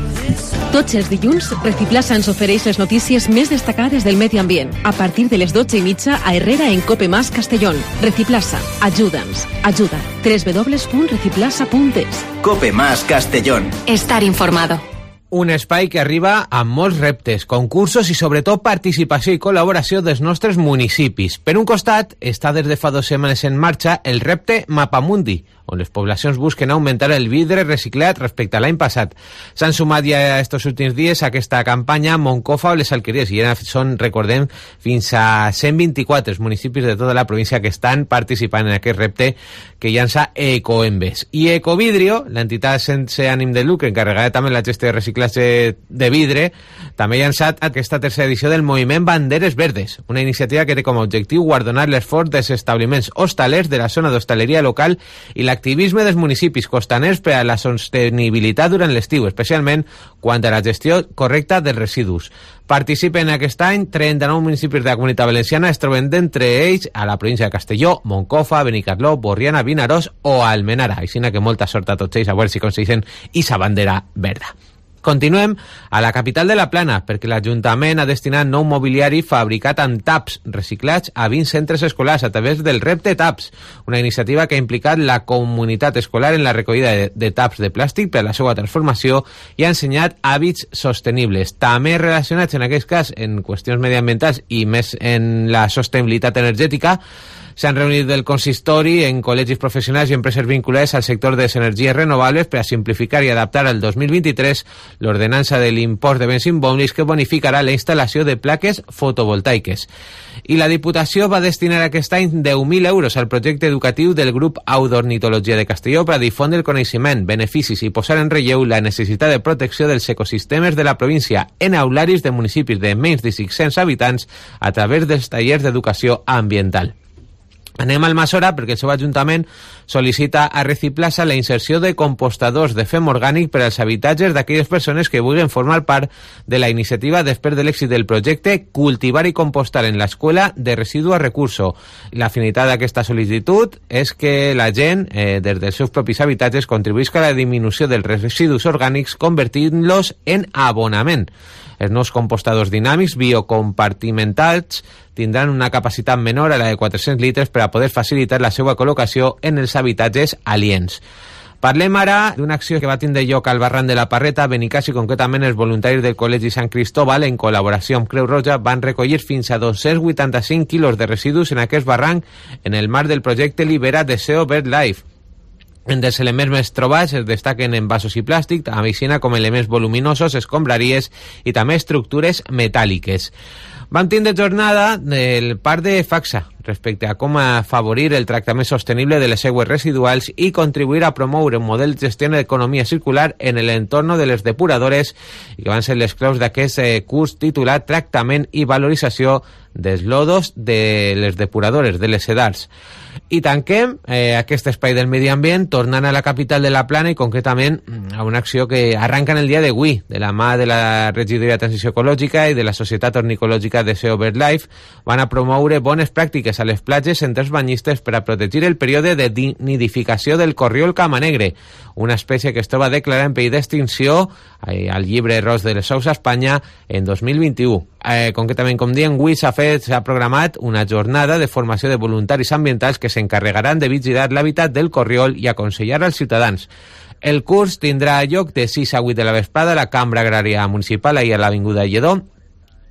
Tots els dilluns, Reciplasa ens ofereix les notícies més destacades del medi ambient. A partir de les dotze i mitja a Herrera en Cope Más Castellón. Reciplasa, ajuda'ns. Ajuda. doble u doble u doble u punt reciplasa punt es. Cope Más Castellón. Estar informado. Un espai que arriba amb molts reptes, concursos i sobretot participació i col·laboració dels nostres municipis. Per un costat, està des de fa dues setmanes en marxa el repte Mapamundi, on les poblacions busquen augmentar el vidre reciclat respecte a l'any passat. S'han sumat ja estos últims dies a aquesta campanya Moncofa o les Alqueries, i ja són, recordem, fins a cent vint-i-quatre municipis de tota la província que estan participant en aquest repte que llança Ecoembes. I Ecovidrio, l'entitat sense ànim de lucre encarregada també de la gestió de reciclatge de vidre, també ha llançat aquesta tercera edició del moviment Banderes Verdes, una iniciativa que té com a objectiu guardonar l'esforç dels establiments hostalers de la zona d'hostaleria local i l'activisme dels municipis costaners per a la sostenibilitat durant l'estiu, especialment quant a la gestió correcta dels residus. Participen aquest any trenta-nou municipis de la Comunitat Valenciana, es troben d'entre ells a la província de Castelló, Moncofa, Benicarló, Borriana, Vinaròs o Almenara. Així que molta sort a tots ells, a veure si aconsegueixen esa bandera verda. Continuem a la capital de la Plana, perquè l'Ajuntament ha destinat nou mobiliari fabricat amb taps reciclats a vint centres escolars a través del repte Taps, una iniciativa que ha implicat la comunitat escolar en la recollida de, de taps de plàstic per a la seva transformació i ha ensenyat hàbits sostenibles, també relacionats en aquest cas en qüestions mediambientals i més en la sostenibilitat energètica. S'han reunit del consistori en col·legis professionals i empreses vinculades al sector de les energies renovables per a simplificar i adaptar al dos mil vint-i-tres l'ordenança de l'impost de béns immobles que bonificarà la instal·lació de plaques fotovoltaiques. I la Diputació va destinar aquest any deu mil euros al projecte educatiu del grup Audornitologia de Castelló per a difondre el coneixement, beneficis i posar en relleu la necessitat de protecció dels ecosistemes de la província en aularis de municipis de menys de cinc-cents habitants a través dels tallers d'educació ambiental. Anem al Masora perquè el seu Ajuntament sol·licita a Reciplasa la inserció de compostadors de fem orgànic per als habitatges d'aquelles persones que vulguin formar part de la iniciativa després de l'èxit del projecte Cultivar i compostar en l'escola de residu a recurso. La finalitat d'aquesta sol·licitud és que la gent, eh, des dels seus propis habitatges, contribuïsca a la disminució dels residus orgànics convertint-los en abonament. Els nous compostadors dinàmics biocompartimentats tindran una capacitat menor a la de quatre-cents litres per a poder facilitar la seva col·locació en els habitatges aliens. Parlem ara d'una acció que va tindre lloc al barranc de la Parreta. Benicàssim, concretament els voluntaris del Col·legi Sant Cristóbal, en col·laboració amb Creu Roja, van recollir fins a dos-cents vuitanta-cinc quilos de residus en aquest barranc en el marc del projecte Libera de S E O BirdLife. Entre els elements més trobats es destaquen envasos i plàstic, així com elements voluminosos, escombraries i també estructures metàl·liques. Vam tindre jornada del parc de Faxa respecte a com afavorir el tractament sostenible de les aigües residuals i contribuir a promoure un model de gestió d'economia circular en l'entorn de les depuradores, i que van ser les claus d'aquest curs titulat Tractament i valorització dels lodos de les depuradores, de les sedars. I tanquem eh, aquest espai del medi ambient tornant a la capital de la Plana i concretament a una acció que arranca en el dia d'avui de la mà de la Regidoria de Transició Ecològica i de la Societat Ornicològica de S E O BirdLife. Van a promoure bones pràctiques a les platges entre els banyistes per a protegir el període de nidificació del corriol camanegre, una espècie que es troba declarada en perill d'extinció eh, al llibre Ros de les Ous a Espanya en dos mil vint-i-u. Eh, concretament, com diem, avui s'ha fet, s'ha programat una jornada de formació de voluntaris ambientals que s'encarregaran de vigilar l'hàbitat del corriol i aconsellar als ciutadans. El curs tindrà lloc de sis a vuit de la vesprada a la Cambra Agrària Municipal i a l'Avinguda Lledó,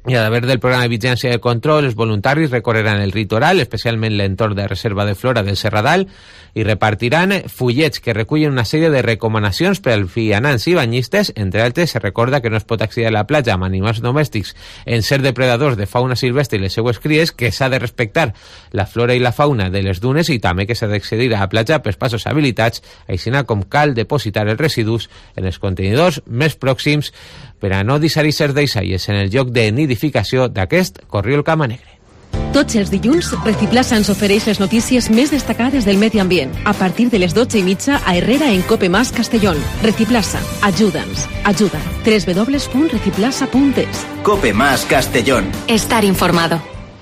I a d'haver del programa de vigilància de control, els voluntaris recorreran el litoral, especialment l'entorn de reserva de flora del Serradal, i repartiran fullets que recullen una sèrie de recomanacions per als vianants i banyistes. Entre altres, se recorda que no es pot accedir a la platja amb animals domèstics en ser depredadors de fauna silvestre i les seues cries, que s'ha de respectar la flora i la fauna de les dunes, i també que s'ha d'accedir a la platja per passos habilitats, així com cal depositar els residus en els contenidors més pròxims per a no deixar-hi deixalles en el lloc de nidificació d'aquest corriol camanegre. Tots els dilluns, Reciplasa ens ofereix les notícies més destacades del medi ambient. A partir de les dotze i mitja a Herrera en Cope Más Castellón. Reciplasa, ajuda'ns, ajuda. doble u doble u doble u punt reciplasa punt es. Cope Más Castellón. Estar informado.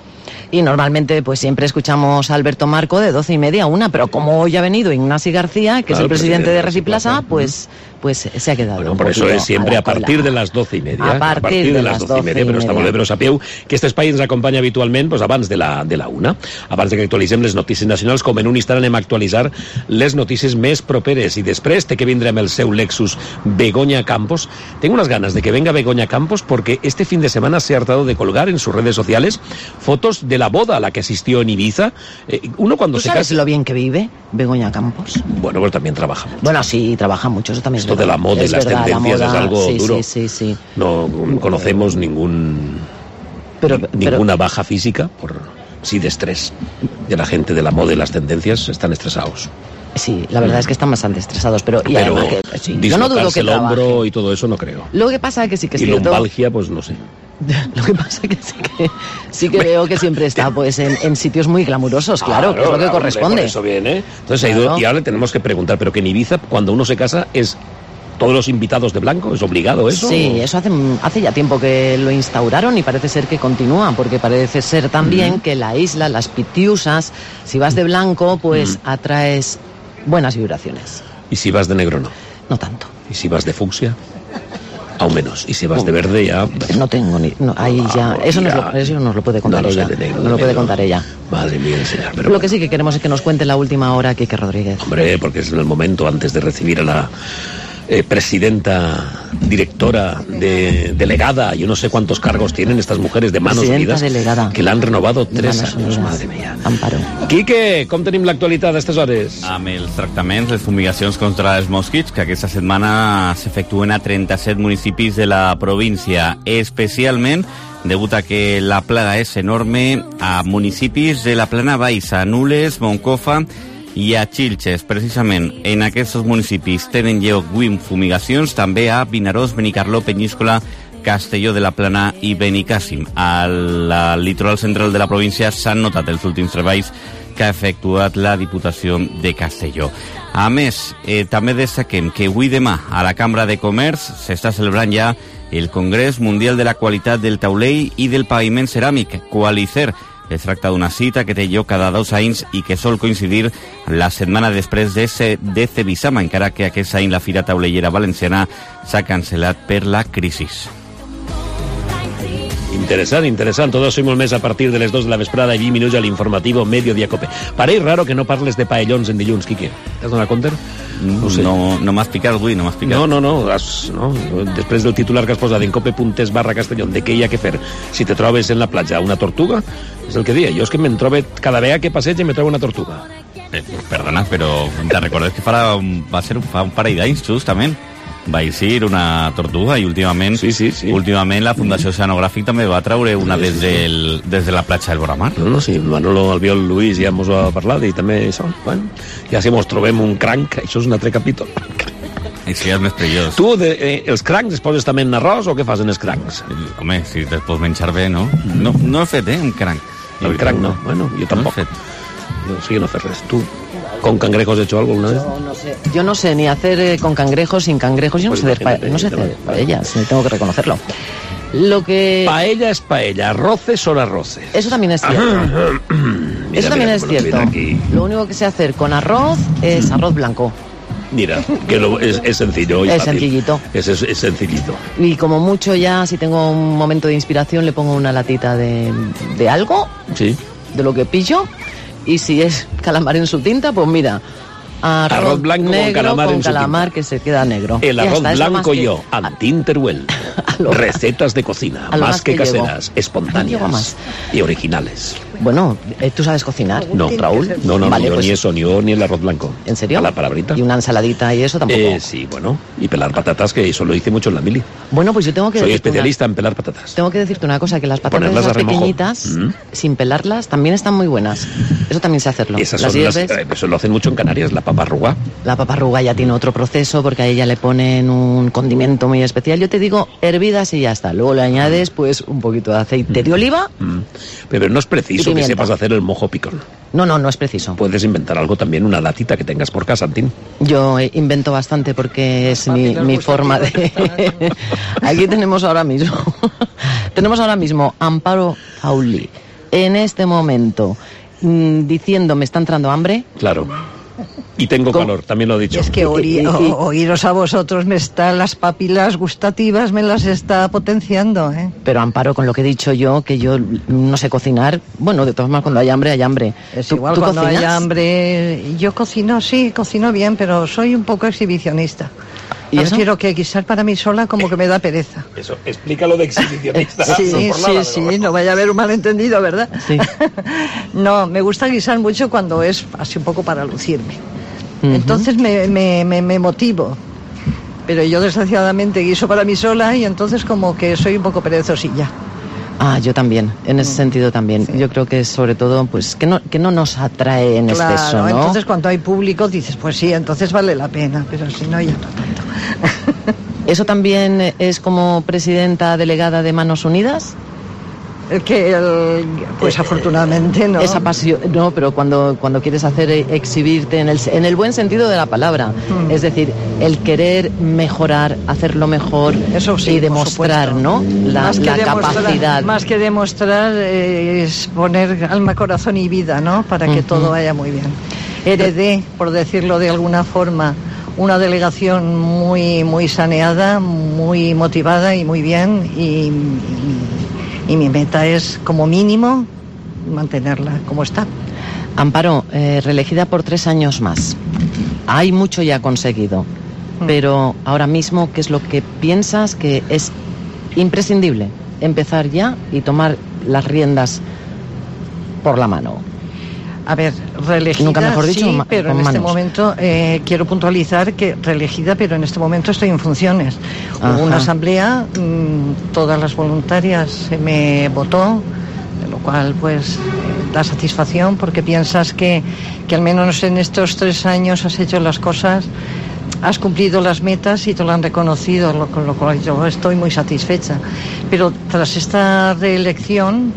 Y normalmente pues siempre escuchamos a Alberto Marco de doce y media a una, pero como hoy ha venido Ignasi García, que claro, es el presidente, presidente de Reciplasa, pues, pues se ha quedado. Bueno, por eso es siempre a, a partir de las doce y media. A partir, a partir de, de las doce y media, però està molt bé, però sapeu que aquest espai ens acompanya habitualment pues, abans de la, de la una, abans de que actualitzem les notícies nacionals, com en un instant anem a actualitzar les notícies més properes, i després té que vindre amb el seu Lexus Begoña Campos. Tengo unas ganas de que venga Begoña Campos porque este fin de semana se ha hartado de colgar en sus redes sociales fotos de la boda a la que asistió en Ibiza. Eh, uno cuando ¿Tú se sabes casa... lo bien que vive Begoña Campos? Bueno, pues también trabaja mucho. Bueno, sí, trabaja mucho, eso también Esto es de la moda y las verdad, tendencias la moda, es algo sí, duro. Sí, sí, sí. No conocemos ningún pero, ninguna pero... baja física por sí de estrés de la gente de la moda y las tendencias. Están estresados. Sí, la verdad mm. es que están bastante estresados, pero, y pero además que, sí, yo no dudo que el trabaje. hombro y todo eso no creo. Lo que pasa es que sí que es y cierto. lumbalgia, pues no sé. Lo que pasa es que sí que, sí que veo que siempre está pues en, en sitios muy glamurosos, claro, claro, que es lo que claro, corresponde. Por eso viene. Entonces claro. ha ido, y ahora le tenemos que preguntar, pero que en Ibiza, cuando uno se casa, es todos los invitados de blanco, ¿es obligado eso? Sí, eso hace, hace ya tiempo que lo instauraron y parece ser que continúa, porque parece ser también mm. que la isla, las Pitiusas, si vas de blanco, pues mm. atraes buenas vibraciones. ¿Y si vas de negro no? No tanto. ¿Y si vas de fucsia? Aún menos. Y si vas de verde ya... No tengo ni... No, ahí ya... Eso nos, lo, eso nos lo puede contar no, no ella. Negro, no lo puede contar ella. Madre mía, señor. Pero lo bueno. que sí que queremos es que nos cuente la última hora Quique Rodríguez. Hombre, porque es en el momento antes de recibir a la eh, presidenta, directora, de, delegada, yo no sé cuántos cargos tienen estas mujeres de manos unidas, delegada. que la han renovado tres años, madre mía. Amparo. Quique, com tenim l'actualitat a aquestes hores? Amb els tractaments, les fumigacions contra els mosquits, que aquesta setmana s'efectuen a trenta-set municipis de la província, especialment degut a que la plaga és enorme a municipis de la Plana Baixa, Nules, Moncofa i a Xilxes. Precisament en aquests municipis tenen lloc avui fumigacions, també a Vinaròs, Benicarló, Penyíscola, Castelló de la Plana i Benicàssim. Al litoral central de la província s'han notat els últims treballs que ha efectuat la Diputació de Castelló. A més, eh, també destaquem que avui demà a la Cambra de Comerç s'està celebrant ja el Congrés Mundial de la Qualitat del Taulell i del Paviment Ceràmic, Qualicer. Es tracta d'una cita que té lloc cada dos anys i que sol coincidir la setmana després de, de Cebisama, encara que aquest any la Fira Taulellera Valenciana s'ha cancel·lat per la crisi. Interesant, interesant. Todo eso y més a partir de les dos de la vesprada i vint minuts a l'informatiu Mediodía Cope. Pareix raro que no parles de paellons en dilluns, Quique. T'has donat compte? No sé. No, no m'has picat avui, no m'has picat. No, no, no, has, no. Després del titular que has posat en cope.es barra Castellón de què hi ha que fer si te trobes en la platja una tortuga, és el que dia. Jo és que me'n trobo cada vegada que passeig me trobo una tortuga. Eh, perdona, però te recordes que farà un, va ser un, fa un parell d'anys, justament. Va eixir una tortuga i últimament, sí, sí, sí. últimament la Fundació Oceanogràfic també va treure una sí, sí, des, del, sí. des de la platja del Boramar. No, no, sí, Manolo Albiol Luis ja mos ha parlat i també això. Bueno, ja si mos trobem un cranc, això és un altre capítol. Això ja és més perillós. Tu, de, eh, els crancs es poses també en arròs o què fas en els crancs? Home, si te'ls pots menjar bé, no? No, no he fet, eh, un cranc. El cranc no, bueno, jo tampoc. No he fet. Jo sí que no he fet res. Tu, con cangrejos has hecho algo alguna vez? Yo no sé, yo no sé ni hacer eh, con cangrejos, sin cangrejos. Yo pues no sé hacer, pa no sé hacer paellas, tengo que reconocerlo. Lo que... Paella es paella, arroces son arroces. Eso también es cierto. mira, Eso también mira, es cierto. Lo único que sé hacer con arroz es arroz blanco. Mira, que lo, es, es sencillo. Es fácil. sencillito. Es, es, es sencillito. Y como mucho ya, si tengo un momento de inspiración, le pongo una latita de, de algo. Sí. De lo que pillo. Y si es calamar en su tinta, pues mira, Arroz, arroz blanco negro con calamar con en su calamar tinta. que se queda negro. El Ya arroz está, es lo más blanco que- yo, Antin Teruel. Recetas de cocina, a lo más más que que llego. caseras, No llego espontáneas más. y originales. Bueno, eh, ¿tú sabes cocinar? No, Raúl, no, no, Vale, yo pues, ni eso, ni yo ni el arroz blanco. ¿En serio? A la palabrita. ¿Y una ensaladita y eso tampoco? Eh, sí, bueno, y pelar patatas, que eso lo hice mucho en la mili. Bueno, pues yo tengo que Soy decirte especialista en pelar patatas. Una, tengo que decirte una cosa, que las patatas Ponerlas esas a remojo. pequeñitas, Mm. sin pelarlas, también están muy buenas. Eso también sé hacerlo. Esas las son las, hierves, eh, eso lo hacen mucho en Canarias, la papa arruga. la papa arruga ya tiene otro proceso porque a ella le ponen un condimento muy especial. Yo te digo hervidas y ya está. Luego le añades pues un poquito de aceite de oliva. Mm. Pero no es Y preciso que pimienta. sepas hacer el mojo picón. No, no, no es preciso. Puedes inventar algo también, una latita que tengas por casa, Antín. Yo eh, invento bastante porque es mi, mi forma de... Aquí tenemos ahora mismo, tenemos ahora mismo Amparo Fauli, en este momento, mm, diciendo me está entrando hambre. Claro. Y tengo calor, también lo he dicho. Es que oí- o- oíros a vosotros me están las papilas gustativas, me las está potenciando, ¿eh? Pero Amparo, con lo que he dicho yo, que yo no sé cocinar, bueno, de todas maneras cuando hay hambre, hay hambre. Es ¿Tú- igual tú cuando cocinas? haya hambre. Yo cocino, sí, cocino bien, pero soy un poco exhibicionista. ¿Y No eso? quiero que guisar para mí sola como que me da pereza. Eso, explícalo de exhibicionista. Sí, no por sí, nada, sí, pero- no vaya a haber un malentendido, ¿verdad? Sí. No, me gusta guisar mucho cuando es así un poco para lucirme. Ujú. Entonces me, me, me, me motivo. Pero yo desgraciadamente guiso para mí sola y entonces como que soy un poco perezosilla. Ah, yo también, en Mm. ese sentido también. Yo creo que sobre todo, pues, que no, que no nos atrae en Claro, exceso, ¿no? entonces cuando hay público dices, pues sí, entonces vale la pena, pero si no ya no. ¿Eso también es como presidenta delegada de Manos Unidas? El que, el- pues afortunadamente no. Esa pasión, no, pero cuando, cuando quieres hacer eh, exhibirte en el, en el buen sentido de la palabra, Mm. es decir, el querer mejorar, hacerlo mejor Eso sí, y por demostrar, supuesto. ¿no? La, Más que la demostrar- capacidad. Más que demostrar eh, es poner alma, corazón y vida, ¿no? Para que Ujú. todo vaya muy bien. Heredé, por decirlo de alguna forma, una delegación muy, muy saneada, muy motivada y muy bien. Y, y, y mi meta es, como mínimo, mantenerla como está. Amparo, eh, reelegida por tres años más. Hay mucho ya conseguido, Mm. pero ahora mismo, ¿qué es lo que piensas que es imprescindible? Empezar ya y tomar las riendas por la mano. A ver, reelegida, Nunca mejor dicho, sí, ma- pero con en este manos. momento eh, quiero puntualizar que reelegida, pero en este momento estoy en funciones. Ajá. Hubo una asamblea, mm, todas las voluntarias se me votó, de lo cual pues eh, da satisfacción porque piensas que, que al menos en estos tres años has hecho las cosas, has cumplido las metas y te lo han reconocido, lo- con lo cual yo estoy muy satisfecha. Pero tras esta reelección,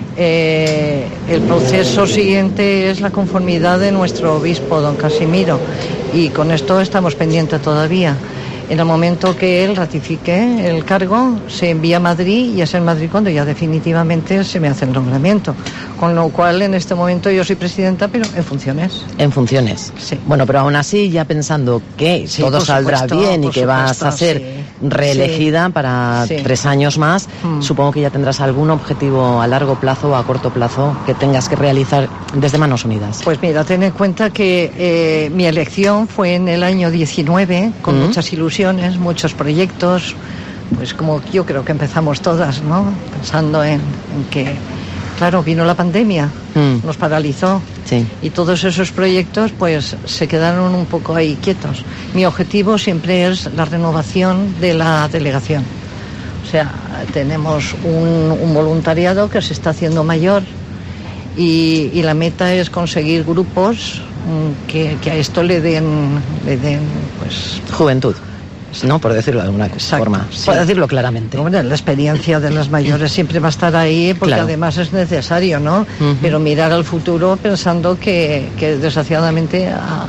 eh, el proceso siguiente es la conformidad de nuestro obispo, don Casimiro, y con esto estamos pendientes todavía. En el momento que él ratifique el cargo, se envía a Madrid y es en Madrid cuando ya definitivamente se me hace el nombramiento. Con lo cual, en este momento yo soy presidenta, pero en funciones. En funciones. Sí. Bueno, pero aún así, ya pensando que Sí, todo por saldrá supuesto, bien y por que vas supuesto, a ser sí. reelegida Sí. para Sí. tres años más, Mm. supongo que ya tendrás algún objetivo a largo plazo o a corto plazo que tengas que realizar desde Manos Unidas. Pues mira, ten en cuenta que eh, mi elección fue en el año diecinueve, con Mm. muchas ilusiones, muchos proyectos, pues como yo creo que empezamos todas, ¿no? Pensando en, en que, claro, vino la pandemia, Mm. nos paralizó. Sí. Y todos esos proyectos pues se quedaron un poco ahí quietos. Mi objetivo siempre es la renovación de la delegación. O sea, tenemos un, un voluntariado que se está haciendo mayor y, y la meta es conseguir grupos mm, que, que a esto le den, le den pues... Juventud, ¿no? Por decirlo de alguna forma. sí. Por decirlo claramente. Hombre, la experiencia de las mayores siempre va a estar ahí porque Claro. además es necesario, ¿no? Ujú. Pero mirar al futuro pensando que, que desgraciadamente a,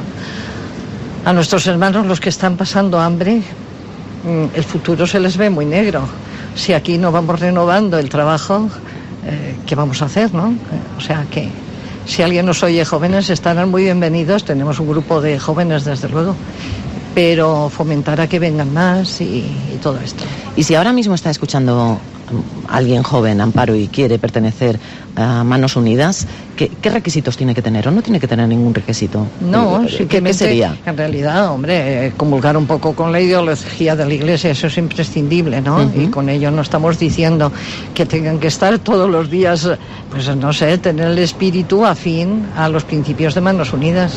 a nuestros hermanos, los que están pasando hambre, mm, el futuro se les ve muy negro. Si aquí no vamos renovando el trabajo, eh, ¿qué vamos a hacer, no? Eh, o sea que si alguien nos oye jóvenes, estarán muy bienvenidos. Tenemos un grupo de jóvenes, desde luego. pero fomentar a que vengan más y, y todo esto. Y si ahora mismo está escuchando alguien joven, Amparo, y quiere pertenecer a Manos Unidas, ¿qué, qué requisitos tiene que tener? ¿O no tiene que tener ningún requisito? No, ¿Qué, simplemente, ¿qué sería? En realidad, hombre, eh, comulgar un poco con la ideología de la Iglesia, eso es imprescindible, ¿no? Uh-huh. Y con ello no estamos diciendo que tengan que estar todos los días, pues no sé, tener el espíritu afín a los principios de Manos Unidas.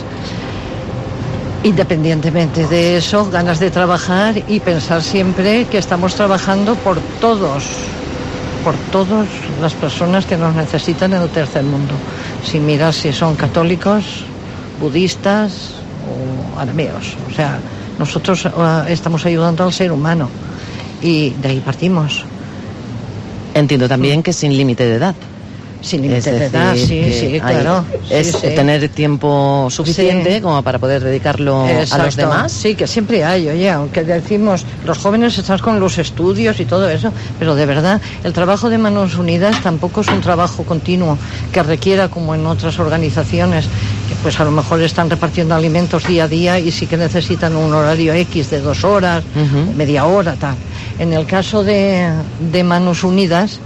Independientemente de eso, ganas de trabajar y pensar siempre que estamos trabajando por todos, por todas las personas que nos necesitan en el tercer mundo, sin mirar si son católicos, budistas o arameos. O sea, nosotros uh, estamos ayudando al ser humano y de ahí partimos. Entiendo también que sin límite de edad. Sin límite de edad, sí, sí, claro. Es sí, sí. tener tiempo suficiente sí. como para poder dedicarlo Exacto. a los demás. Sí, que siempre hay, oye, aunque decimos, los jóvenes están con los estudios y todo eso, pero de verdad, el trabajo de Manos Unidas tampoco es un trabajo continuo que requiera, como en otras organizaciones, que pues a lo mejor están repartiendo alimentos día a día y sí que necesitan un horario X de dos horas, uh-huh. media hora, tal. En el caso de, de Manos Unidas,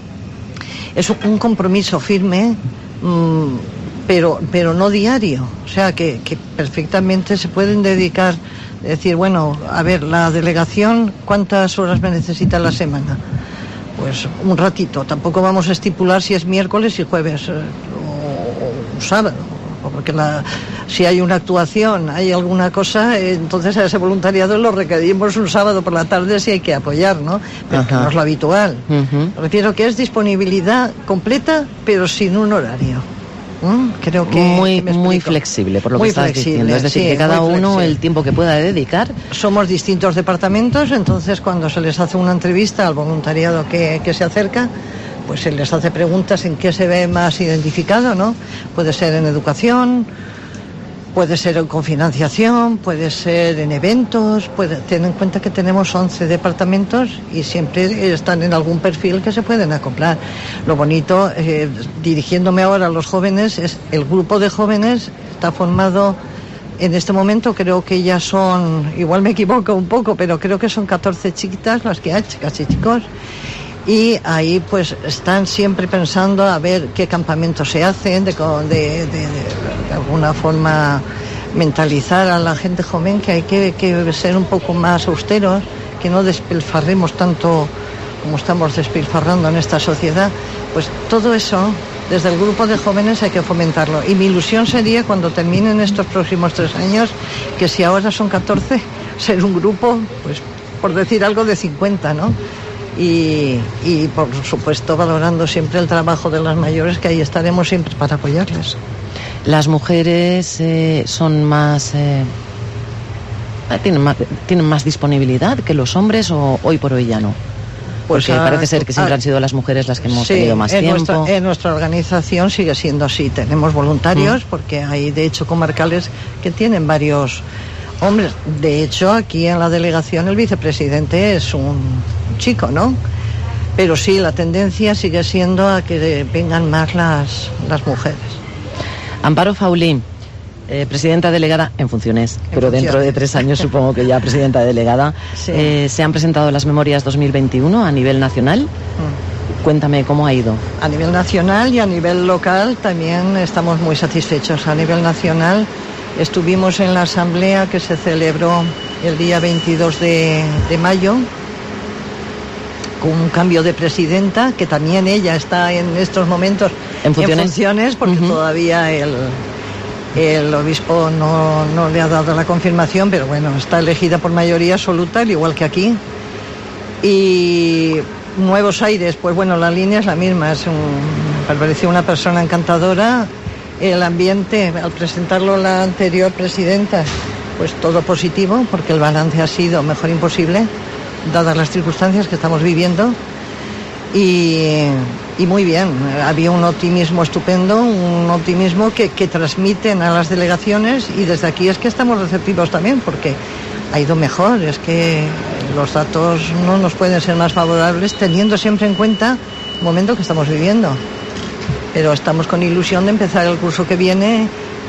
es un compromiso firme, mmm, pero, pero no diario. O sea, que, que perfectamente se pueden dedicar, decir, bueno, a ver, la delegación, ¿cuántas horas me necesita la semana? Pues un ratito. Tampoco vamos a estipular si es miércoles y jueves eh, o, o sábado. Porque la, si hay una actuación, hay alguna cosa, eh, entonces a ese voluntariado lo requerimos un sábado por la tarde si hay que apoyar, ¿no? Pero que no es lo habitual. Uh-huh. Refiero que es disponibilidad completa, pero sin un horario. ¿Mm? Creo que muy, que muy flexible, por lo muy que estás flexible, diciendo. Es decir, sí, que cada uno flexible. El tiempo que pueda dedicar. Somos distintos departamentos, entonces cuando se les hace una entrevista al voluntariado que, que se acerca, pues se les hace preguntas en qué se ve más identificado, ¿no? Puede ser en educación, puede ser en cofinanciación, puede ser en eventos, puede tener en cuenta que tenemos once departamentos y siempre están en algún perfil que se pueden acoplar. Lo bonito, eh, dirigiéndome ahora a los jóvenes, es el grupo de jóvenes está formado en este momento, creo que ya son, igual me equivoco un poco, pero creo que son catorce chiquitas las que hay, chicas y chicos. Y ahí pues están siempre pensando a ver qué campamentos se hacen, de, de, de, de, de alguna forma mentalizar a la gente joven que hay que, que ser un poco más austeros, que no despilfarremos tanto como estamos despilfarrando en esta sociedad. Pues todo eso, desde el grupo de jóvenes hay que fomentarlo. Y mi ilusión sería, cuando terminen estos próximos tres años, que si ahora son catorce, ser un grupo, pues por decir algo, de cincuenta, ¿no? Y, y por supuesto valorando siempre el trabajo de las mayores, que ahí estaremos siempre para apoyarles. Las mujeres eh, son más eh, tienen más tienen más disponibilidad que los hombres, o hoy por hoy ya no. Porque pues a, parece ser que siempre a, han sido las mujeres las que hemos sí, tenido más en tiempo. Nuestra, en nuestra organización sigue siendo así. Tenemos voluntarios, mm. porque hay de hecho comarcales que tienen varios hombres. De hecho, aquí en la delegación el vicepresidente es un chico, ¿no? Pero sí, la tendencia sigue siendo a que vengan más las, las mujeres. Amparo Faulí, eh, presidenta delegada en funciones, en pero funciones. Dentro de tres años supongo que ya presidenta delegada. Sí. Eh, se han presentado las memorias dos mil veintiuno a nivel nacional. Mm. Cuéntame cómo ha ido. A nivel nacional y a nivel local también estamos muy satisfechos. A nivel nacional estuvimos en la asamblea que se celebró el día veintidós de mayo, con un cambio de presidenta, que también ella está en estos momentos en funciones, en funciones porque uh-huh. todavía el, el obispo no, no le ha dado la confirmación, pero bueno, está elegida por mayoría absoluta, al igual que aquí. Y Nuevos Aires, pues bueno, la línea es la misma, es un, me pareció una persona encantadora. El ambiente, al presentarlo la anterior presidenta, pues todo positivo, porque el balance ha sido mejor imposible, dadas las circunstancias que estamos viviendo, y, y muy bien, había un optimismo estupendo, un optimismo que, que transmiten a las delegaciones, y desde aquí es que estamos receptivos también, porque ha ido mejor. Es que los datos no nos pueden ser más favorables, teniendo siempre en cuenta el momento que estamos viviendo. Pero estamos con ilusión de empezar el curso que viene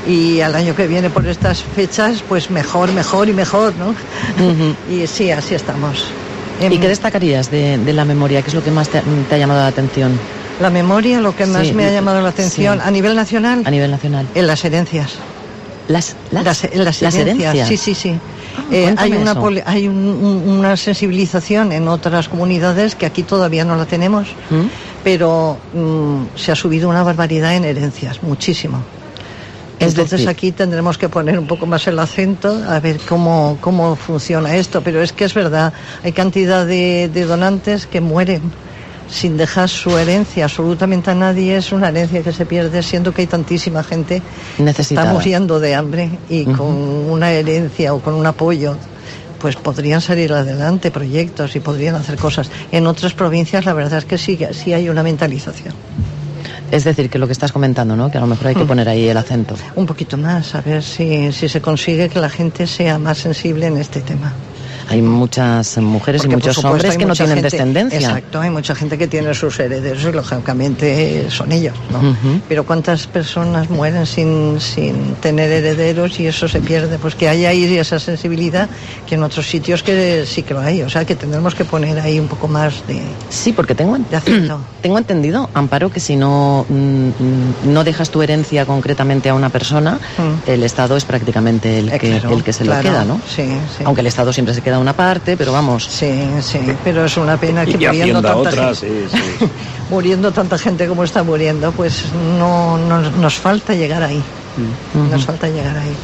y al año que viene por estas fechas, pues mejor, mejor y mejor, ¿no? Uh-huh. Y sí, así estamos. ¿Y qué destacarías de, de la memoria? ¿Qué es lo que más te, te ha llamado la atención? La memoria, lo que más sí, me ha llamado la atención, sí. ¿A nivel nacional? A nivel nacional. En las herencias. ¿Las, las, las, en las, las herencias? herencias? Sí, sí, sí. Ah, eh, hay una, poli, hay un, un, una sensibilización en otras comunidades que aquí todavía no la tenemos, ¿Mm? pero mm, se ha subido una barbaridad en herencias, muchísimo. Es Entonces decir, aquí tendremos que poner un poco más el acento a ver cómo, cómo funciona esto, pero es que es verdad, hay cantidad de, de donantes que mueren sin dejar su herencia absolutamente a nadie. Es una herencia que se pierde, siendo que hay tantísima gente necesitada, está muriendo de hambre y uh-huh. con una herencia o con un apoyo pues podrían salir adelante proyectos y podrían hacer cosas. En otras provincias la verdad es que sí, sí hay una mentalización. Es decir, que lo que estás comentando, ¿no? Que a lo mejor hay que poner ahí el acento. Un poquito más, a ver si, si se consigue que la gente sea más sensible en este tema. Hay muchas mujeres Porque, y muchos supuesto, hombres que no tienen gente, descendencia. Exacto, hay mucha gente que tiene sus herederos y lógicamente son ellos, ¿no? Uh-huh. Pero ¿cuántas personas mueren sin, sin tener herederos y eso se pierde? Pues que haya ahí esa sensibilidad que en otros sitios que sí que lo hay. O sea, que tendremos que poner ahí un poco más de... Sí, porque tengo, ent- tengo entendido, Amparo, que si no, mm, no dejas tu herencia concretamente a una persona, uh-huh. el Estado es prácticamente el que, claro, el que se claro, lo queda, ¿no? Sí, sí. Aunque el Estado siempre se queda una parte, pero vamos. Sí, sí, pero es una pena que y muriendo tanta otra, gente, sí, sí. muriendo tanta gente como está muriendo, pues no, no nos falta llegar ahí. Uh-huh. Nos falta llegar ahí.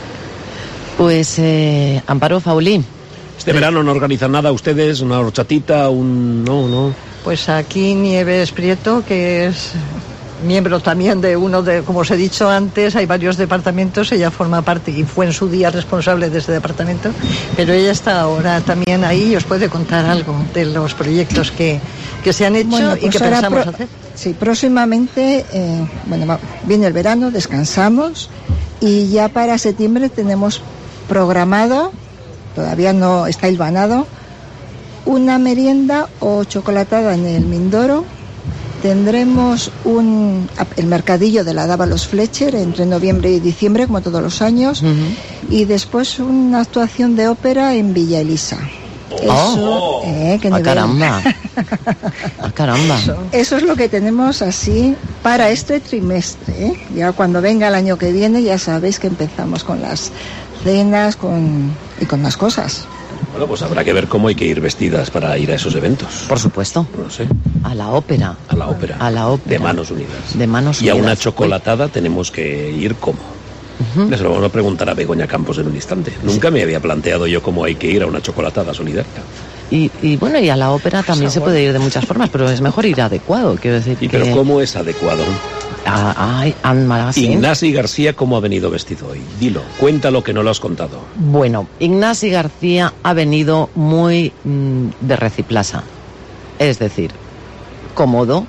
Pues eh, Amparo Faulí. Este verano no organizan nada ustedes, una horchatita, un no, no. Pues aquí Nieves Prieto, que es miembro también de uno de, como os he dicho antes, hay varios departamentos, ella forma parte y fue en su día responsable de ese departamento, pero ella está ahora también ahí y os puede contar algo de los proyectos que, que se han hecho bueno, pues y que pensamos pro- hacer. Sí, próximamente, eh, bueno, viene el verano, descansamos y ya para septiembre tenemos programado, todavía no está hilvanado, una merienda o chocolatada en el Mindoro. Tendremos un, el mercadillo de la Dávalos Fletcher entre noviembre y diciembre, como todos los años, uh-huh. y después una actuación de ópera en Villa Elisa. Eso, oh, eh, ¿qué ¡Ah, caramba! ¡Ah, caramba! Eso, eso es lo que tenemos así para este trimestre. ¿eh? Ya cuando venga el año que viene ya sabéis que empezamos con las cenas con, y con más cosas. Bueno, pues habrá que ver cómo hay que ir vestidas para ir a esos eventos. Por supuesto. No sé. A la ópera. A la ópera. A la ópera. De Manos Unidas. De Manos y Unidas. Y a una chocolatada Uy. tenemos que ir cómo. Uh-huh. Les lo vamos a preguntar a Begoña Campos en un instante. Nunca sí. me había planteado yo cómo hay que ir a una chocolatada solidaria. Y, y bueno, y a la ópera también se puede ir de muchas formas, pero es mejor ir adecuado, quiero decir. ¿Y que... pero cómo es adecuado? Ay, ah, Ignasi García, ¿cómo ha venido vestido hoy? Dilo, cuéntalo que no lo has contado. Bueno, Ignasi García ha venido muy mmm, de Reciplaza. Es decir, cómodo,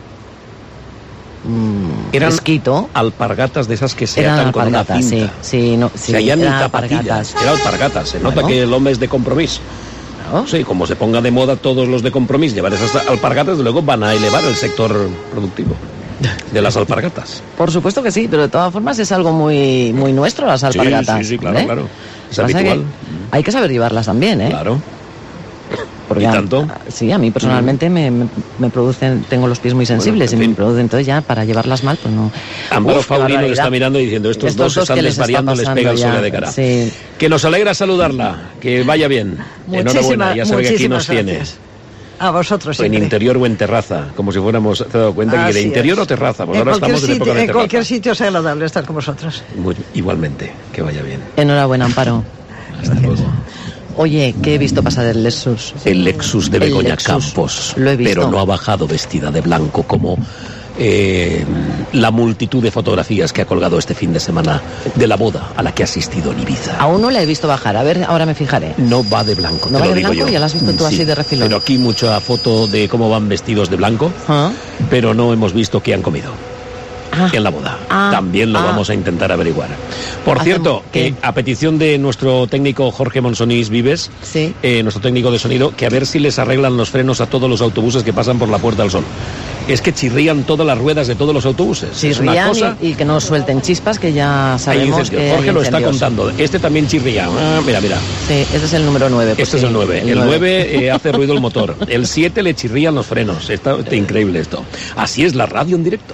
mmm, eran fresquito. Alpargatas de esas que se eran atan con una cinta. Sí, sí, no, sí, se hallan eran zapatillas. Era alpargatas. Se bueno. nota que el hombre es de compromiso. ¿No? Sí, como se ponga de moda todos los de compromiso llevar esas alpargatas, luego van a elevar el sector productivo de las alpargatas. Por supuesto que sí, pero de todas formas es algo muy muy nuestro, las alpargatas. Sí, sí, sí, claro, ¿eh? claro. Es habitual. Que hay que saber llevarlas también, ¿eh? Claro. Porque ¿Y tanto? A, sí, a mí personalmente mm. me, me, me producen, tengo los pies muy sensibles, bueno, y me producen, entonces ya para llevarlas mal, pues no. Amparo Faulino le está mirando y diciendo, estos, estos dos están desvariando, les pega el sol de cara. Sí. Que nos alegra saludarla, que vaya bien. Muchísima, enhorabuena, ya sabe que aquí nos gracias. tiene. A vosotros siempre. En interior o en terraza, como si fuéramos, te he dado cuenta que de interior es. o terraza, pues ahora estamos sitio, en época de terraza. En cualquier sitio es agradable estar con vosotros. Muy, igualmente, que vaya bien. Enhorabuena, Amparo. Hasta luego. Oye, que he visto pasar el Lexus. El Lexus de Begoña Lexus. Campos. Lo he visto. Pero no ha bajado vestida de blanco como eh, la multitud de fotografías que ha colgado este fin de semana de la boda a la que ha asistido en Ibiza. Aún no la he visto bajar, a ver, ahora me fijaré. No va de blanco, ¿No te va lo de digo blanco? yo. Ya la has visto tú sí, así de refilón. Pero aquí mucha foto de cómo van vestidos de blanco, ¿Ah? pero no hemos visto qué han comido. Ah, en la boda. Ah, También lo ah, vamos a intentar averiguar. Por Hacemos, cierto, ¿qué? que a petición de nuestro técnico Jorge Monsonís Vives, sí. eh, nuestro técnico de sonido, que a ver si les arreglan los frenos a todos los autobuses que pasan por la Puerta del Sol. es que chirrían todas las ruedas de todos los autobuses. Chirrían es una cosa... y, y que no suelten chispas, que ya sabemos que Jorge hay lo está incendios. contando. Este también chirría. Ah, mira, mira. Sí, este es el número nueve. Pues este sí, es el nueve. El, el nueve eh, hace ruido el motor. El siete le chirrían los frenos. Está, está increíble esto. Así es la radio en directo.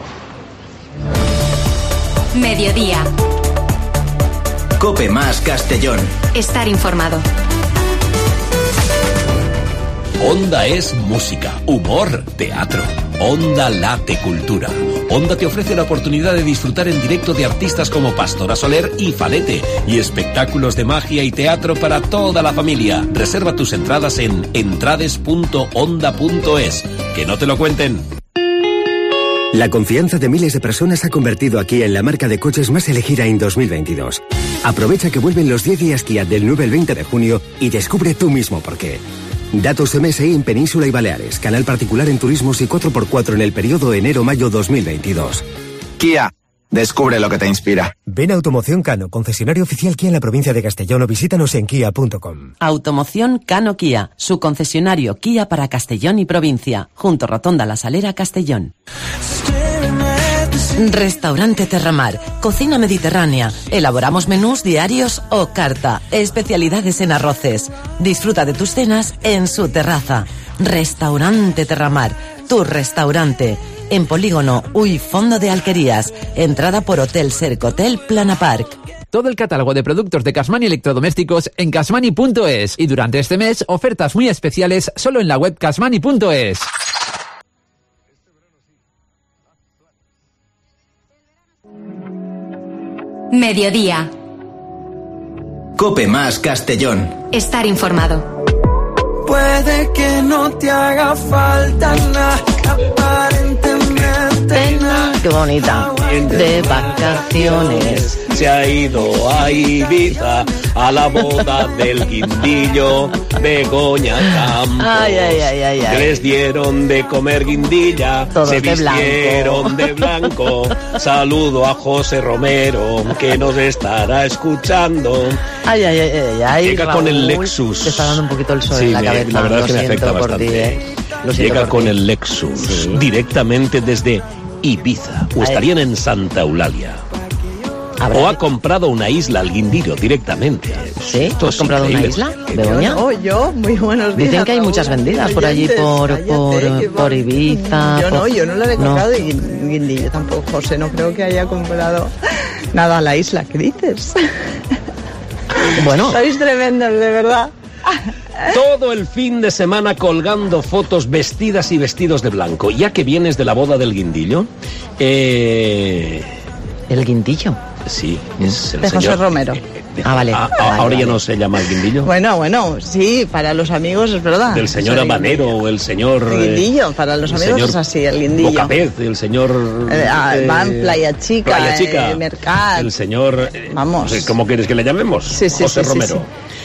Mediodía. Cope más Castellón. Estar informado. Onda es música, humor, teatro. Onda late cultura. Onda te ofrece la oportunidad de disfrutar en directo de artistas como Pastora Soler y Falete y espectáculos de magia y teatro para toda la familia. Reserva tus entradas en entrades punto onda punto es. Que no te lo cuenten. La confianza de miles de personas ha convertido a Kia en la marca de coches más elegida en dos mil veintidós. Aprovecha que vuelven los diez días Kia del nueve al veinte de junio y descubre tú mismo por qué. Datos M S I en Península y Baleares, canal particular en turismos y cuatro por cuatro en el periodo enero-mayo dos mil veintidós. Kia, descubre lo que te inspira. Ven a Automoción Cano, concesionario oficial Kia en la provincia de Castellón, o visítanos en kia punto com. Automoción Cano Kia, su concesionario Kia para Castellón y provincia, junto Rotonda La Salera, Castellón. Restaurante Terramar, cocina mediterránea. Elaboramos menús diarios o carta, especialidades en arroces. Disfruta de tus cenas en su terraza. Restaurante Terramar, tu restaurante. En Polígono Uy Fondo de Alquerías. Entrada por Hotel Sercotel Plana Park. Todo el catálogo de productos de Casmani Electrodomésticos en casmani punto es. Y durante este mes, ofertas muy especiales solo en la web casmani punto es. Mediodía. Cope más Castellón. Estar informado. Puede que no te haga falta nada, aparentemente nada. Qué bonita. De vacaciones. Se ha ido a Ibiza a la boda del guindillo Begoña Campos. Ay, ay, ay, ay, ay. Les dieron de comer guindilla, todos se de vistieron blanco. de blanco. Saludo a José Romero, que nos estará escuchando. Ay, ay, ay, ay, ay. Llega Raúl, con el Lexus. Te está dando un poquito el sol Sí, en la me- cabeza. la verdad Lo es que me siento afecta por bastante. ti, ¿eh? Lo siento Llega por con ti. el Lexus directamente desde Ibiza, o Ay. estarían en Santa Eulalia. Habrá O ha que- comprado una isla al guindillo directamente. ¿Sí? Esto ¿Has es comprado una increíble. isla, Que- Begoña? No, yo, muy buenos días. Dicen que hay Raúl. muchas vendidas por allí, Oyentes, por, cállate, por, que por Ibiza. Yo no, por- yo no la he No. comprado y Guindillo tampoco, José, no creo que haya comprado nada a la isla. ¿Qué dices? Bueno. Sois tremendos, de verdad. Todo el fin de semana colgando fotos vestidas y vestidos de blanco. Ya que vienes de la boda del guindillo, eh... ¿El guindillo? Sí, es el De José señor... Romero. Ah, vale. Ah, Vale, ahora ya vale. no se llama el guindillo. Bueno, bueno, sí, para los amigos es verdad. Del señor Eso de Habanero o el señor... El eh, guindillo, para los el amigos señor es así, el guindillo. Bocapez, el señor... Eh, ah, eh, van Playa Chica, Playa Chica, eh, Mercat. el señor... eh, Vamos. no sé, ¿cómo quieres que le llamemos? Sí, sí, José sí, sí, Romero. sí.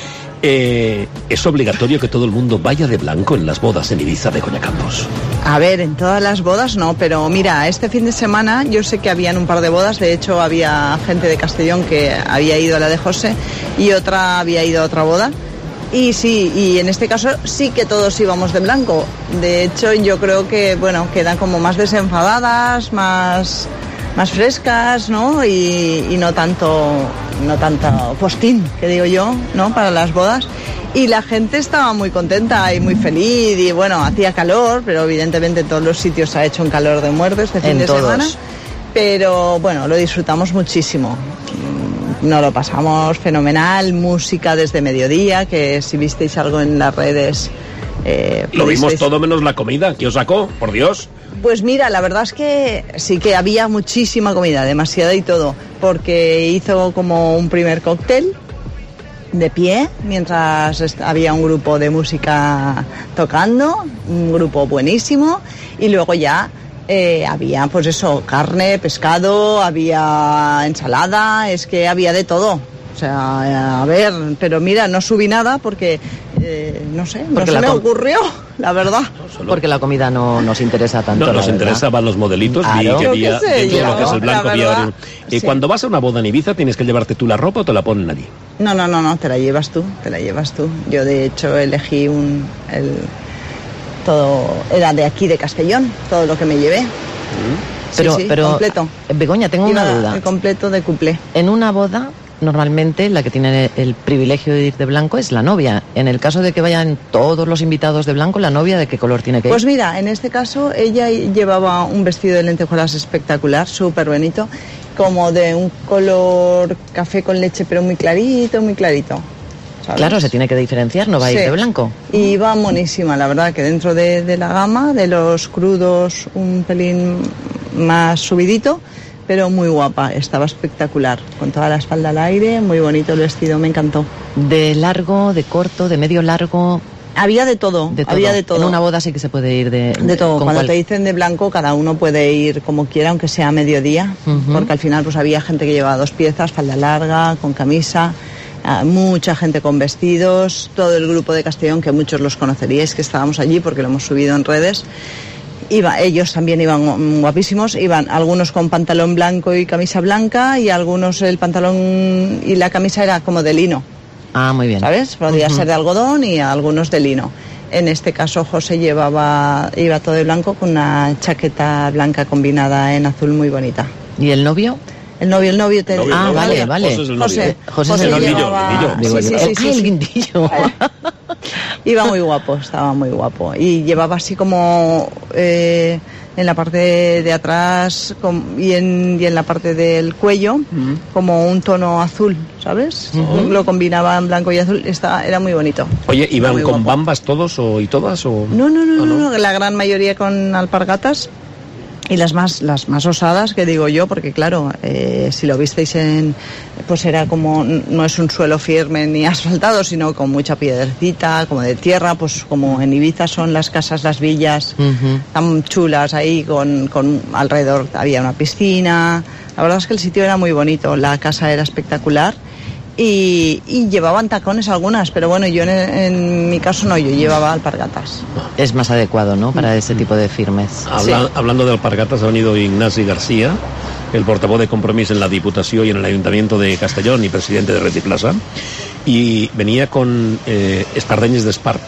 Eh, es obligatorio que todo el mundo vaya de blanco en las bodas en Ibiza de Begoña Campos. A ver, en todas las bodas no, pero mira, este fin de semana yo sé que habían un par de bodas, de hecho había gente de Castellón que había ido a la de José y otra había ido a otra boda. Y sí, y en este caso sí que todos íbamos de blanco. De hecho, yo creo que, bueno, quedan como más desenfadadas, más, más frescas, ¿no? Y, y no tanto, no tanto postín, que digo yo, ¿no? Para las bodas. Y la gente estaba muy contenta y muy feliz y bueno, hacía calor, pero evidentemente en todos los sitios ha hecho un calor de muerte este fin En de todos. semana. Pero bueno, lo disfrutamos muchísimo. Nos lo pasamos fenomenal, música desde mediodía, que si visteis algo en las redes... eh, Lo vimos pudisteis- todo menos la comida. ¿Qué os sacó? Por Dios. Pues mira, la verdad es que sí que había muchísima comida, demasiada y todo, porque hizo como un primer cóctel de pie, mientras est- había un grupo de música tocando, un grupo buenísimo, y luego ya eh, había pues eso, carne, pescado, había ensalada, es que había de todo. O sea, a ver, pero mira, no subí nada porque, eh, no sé, no Porque se la me com- ocurrió, la verdad. Porque la comida no nos interesa tanto. No, la nos verdad. interesaban los modelitos. Vi Claro. que Yo había, qué sé, dentro de lo yo, que es el blanco, la había verdad, varios- Eh, sí. Cuando vas a una boda en Ibiza, ¿tienes que llevarte tú la ropa o te la ponen allí? No, no, no, no, te la llevas tú, te la llevas tú. Yo de hecho elegí un, el, todo era de aquí, de Castellón, todo lo que me llevé. Pero, sí, sí, pero completo. Begoña, tengo Iba una duda. El completo de cuplé. En una boda, normalmente la que tiene el privilegio de ir de blanco es la novia. En el caso de que vayan todos los invitados de blanco, ¿la novia de qué color tiene que ir? Pues mira, en este caso ella llevaba un vestido de lentejuelas espectacular, súper bonito, como de un color café con leche, pero muy clarito, muy clarito. ¿Sabes? Claro, se tiene que diferenciar, no va a ir Sí. de blanco. Y iba monísima, la verdad, que dentro de, de la gama, de los crudos, un pelín más subidito, pero muy guapa, estaba espectacular, con toda la espalda al aire, muy bonito el vestido, me encantó. ¿De largo, de corto, de medio largo? Había de todo, De todo. había de todo. En una boda sí que se puede ir de... De todo, con cuando cual- te dicen de blanco, cada uno puede ir como quiera, aunque sea a mediodía, Ujú. porque al final pues había gente que llevaba dos piezas, falda larga, con camisa, ah, mucha gente con vestidos, todo el grupo de Castellón, que muchos los conoceríais, que estábamos allí porque lo hemos subido en redes. Iba, ellos también iban guapísimos, iban algunos con pantalón blanco y camisa blanca, y algunos el pantalón y la camisa era como de lino. Ah, muy bien. ¿Sabes? Podía Ujú. ser de algodón y algunos de lino. En este caso José llevaba iba todo de blanco con una chaqueta blanca combinada en azul muy bonita. ¿Y el novio? El novio, el novio te Novio, Ah, novio. vale, vale. José, José es el novio. José, José es el novio. llevaba- Guindillo, guindillo. Sí, sí, Digo, sí, el- sí, ah, el sí. guindillo. Iba muy guapo, estaba muy guapo. Y llevaba así como eh, en la parte de atrás com- y, en, y en la parte del cuello como un tono azul, ¿sabes? Ujú. Lo combinaba en blanco y azul, está, era muy bonito. Oye, ¿iban Muy con guapo. bambas todos o, y todas? O... No, no, no, Ah, no, no, la gran mayoría con alpargatas. Y las más, las más osadas, que digo yo, porque claro, eh, si lo visteis en, pues era como, no es un suelo firme ni asfaltado, sino con mucha piedrecita, como de tierra, pues como en Ibiza son las casas, las villas, tan chulas ahí, con, con alrededor había una piscina. La verdad es que el sitio era muy bonito, la casa era espectacular. Y, y llevaban tacones algunas, pero bueno, yo en, en mi caso no, yo llevaba alpargatas. Es más adecuado, ¿no? Para ese tipo de firmes. Habla- Hablando de alpargatas, ha venido Ignasi García, el portavoz de Compromís en la Diputación y en el Ayuntamiento de Castellón y presidente de Retiplaza, y venía con eh, espardeñes de Espart.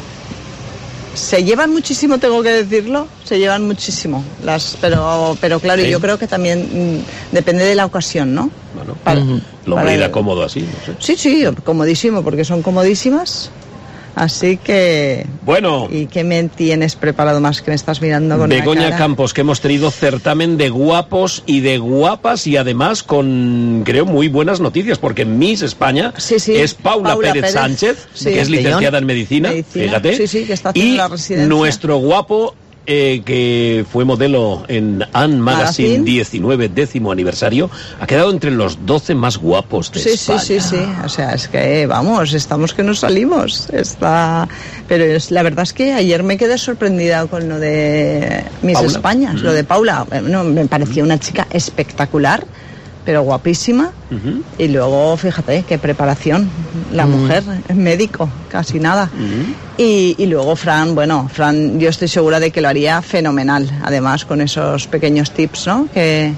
Se llevan muchísimo, tengo que decirlo, se llevan muchísimo, las, pero, pero claro, Sí. yo creo que también mm, depende de la ocasión, ¿no? Bueno, Para- el hombre para- irá cómodo así, no sé. Sí, sí, comodísimo, porque son comodísimas. Así que... Bueno. ¿Y qué me tienes preparado más que me estás mirando con una Begoña cara? Campos, que hemos tenido certamen de guapos y de guapas y además con, creo, muy buenas noticias, porque Miss España es Paula, Paula Pérez, Pérez, Sánchez, sí. que es licenciada Castellón. en medicina, Medicina, fíjate, sí, sí, que está haciendo y la residencia. nuestro guapo, eh, que fue modelo en Ann Magazine, Magazine. diecinueve décimo aniversario, ha quedado entre los doce más guapos de Sí, España. sí, sí, sí. O sea, es que vamos, estamos que nos salimos. Está... Pero es, la verdad es que ayer me quedé sorprendida con lo de Miss Paula. España, Ujú. lo de Paula. Eh, No, me parecía una chica espectacular, pero guapísima. Ujú. Y luego, fíjate, qué preparación. La Mm. mujer, es médico, casi nada. Y, y luego Fran, bueno, Fran, yo estoy segura de que lo haría fenomenal. Además, con esos pequeños tips, ¿no? Que,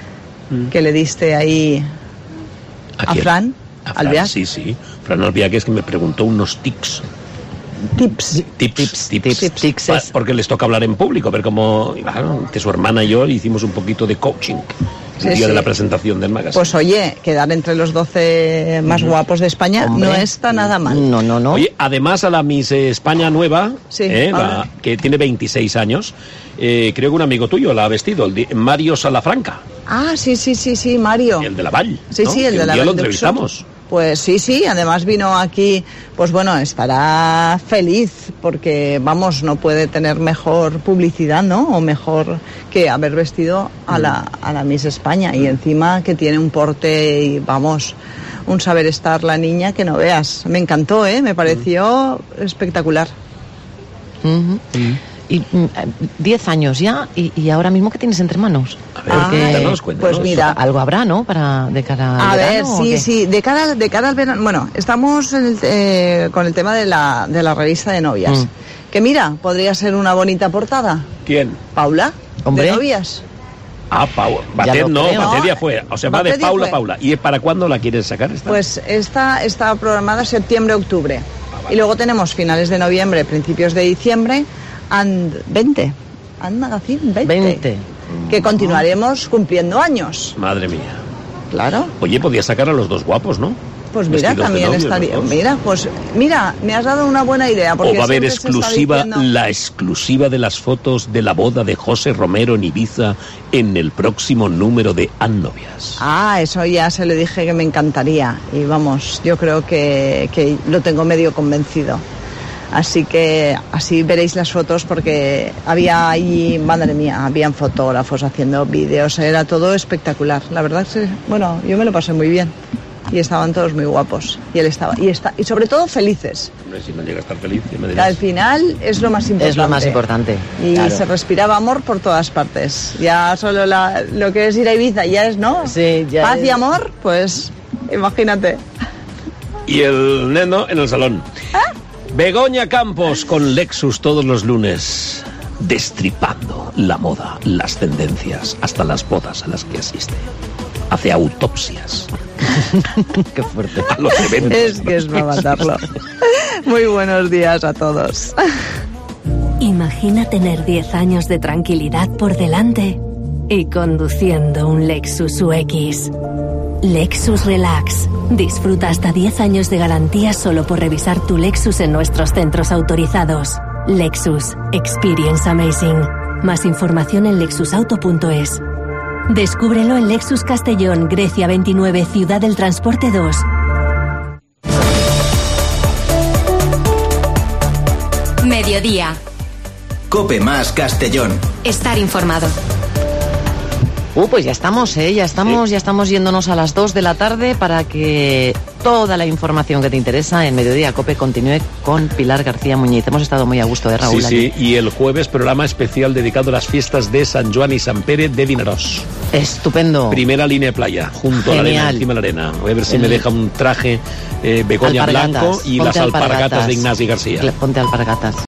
que le diste ahí ¿A a quién? Fran. A Fran, Albiac. sí, sí. Fran Albiac es que me preguntó unos tics. Tips. Tips, tips, tips. Pa- Porque les toca hablar en público, ver cómo, claro, que su hermana y yo hicimos un poquito de coaching el Sí, día sí. de la presentación del magazine. Pues oye, quedar entre los doce más Ujú. guapos de España Hombre. no está nada mal. No, no, no. Oye, además a la Miss España nueva, Sí, eh, ahora. la- que tiene veintiséis años, eh, creo que un amigo tuyo la ha vestido, el di- Mario Salafranca, Ah, sí, sí, sí, sí, Mario. el de la Vall. Sí, ¿no? sí, el Que de un la día lo Vall d'Uxó. entrevistamos. Pues sí, sí, además vino aquí, pues bueno, estará feliz porque, vamos, no puede tener mejor publicidad, ¿no? O mejor que haber vestido a la, a la Miss España y encima que tiene un porte y, vamos, un saber estar la niña que no veas. Me encantó, ¿eh? Me pareció espectacular. Ujú. Y mm, eh, diez años ya, y, y ahora mismo, ¿qué tienes entre manos? ver, Porque, cuéntanos, cuéntanos. Pues mira. algo habrá, ¿no? Para de cara al A ver, verano, ¿o sí, qué? sí, de cara, de cara al verano, bueno, estamos en el, eh, con el tema de la, de la revista de novias. Mm. Que mira, podría ser una bonita portada. ¿Quién? Paula, Hombre. de novias. Ah, Paula. Ya Batet lo no, creo. Batet ya fue. O sea, va de Batet ya Paula fue. a Paula. ¿Y para cuándo la quieres sacar esta? Pues esta está programada septiembre-octubre. Y luego tenemos finales de noviembre, principios de diciembre, And veinte. And Magazine veinte. veinte. Que continuaremos cumpliendo años. Madre mía. Claro. Oye, podía sacar a los dos guapos, ¿no? Pues mira, Vestidos de también novios, estaría. los dos. Mira, pues mira, me has dado una buena idea. Porque O va a haber siempre se está exclusiva, diciendo- la exclusiva de las fotos de la boda de José Romero en Ibiza en el próximo número de Annovias. Ah, eso ya se lo dije que me encantaría. Y vamos, yo creo que, que lo tengo medio convencido. Así que así veréis las fotos porque había ahí, madre mía, habían fotógrafos haciendo vídeos, era todo espectacular. La verdad es que, bueno, yo me lo pasé muy bien. Y estaban todos muy guapos. Y él estaba, y está, y sobre todo felices. Hombre, si no llega a estar feliz, ya me Que dirás. al final es lo más importante. Es lo más importante. Y claro. se respiraba amor por todas partes. Ya solo la, lo que es ir a Ibiza ya es, ¿no? Sí, ya Paz es. y amor, pues imagínate. Y el neno en el salón. Begoña Campos con Lexus todos los lunes, destripando la moda, las tendencias, hasta las bodas a las que asiste. Hace autopsias. Qué fuerte. A los eventos. Es que es para matarlo. Muy buenos días a todos. Imagina tener diez años de tranquilidad por delante y conduciendo un Lexus U X. Lexus Relax. Disfruta hasta diez años de garantía solo por revisar tu Lexus en nuestros centros autorizados. Lexus. Experience Amazing. Más información en lexusauto punto es. Descúbrelo en Lexus Castellón, Grecia veintinueve, Ciudad del Transporte dos. Mediodía. Cope más Castellón. Estar informado. Uh, pues ya estamos, ¿eh? Ya estamos, Sí. ya estamos yéndonos a las dos de la tarde para que toda la información que te interesa en Mediodía Cope continúe con Pilar García Muñiz. Hemos estado muy a gusto, ¿eh, Raúl? Sí, sí, y el jueves programa especial dedicado a las fiestas de San Juan y San Pere de Vinarós. Estupendo. Primera línea de playa, junto a la arena, Genial. encima de la arena. Voy a ver si El- me deja un traje eh, Begoña Alpargatas, blanco y ponte las alpargatas de Ignasi García. Ponte alpargatas.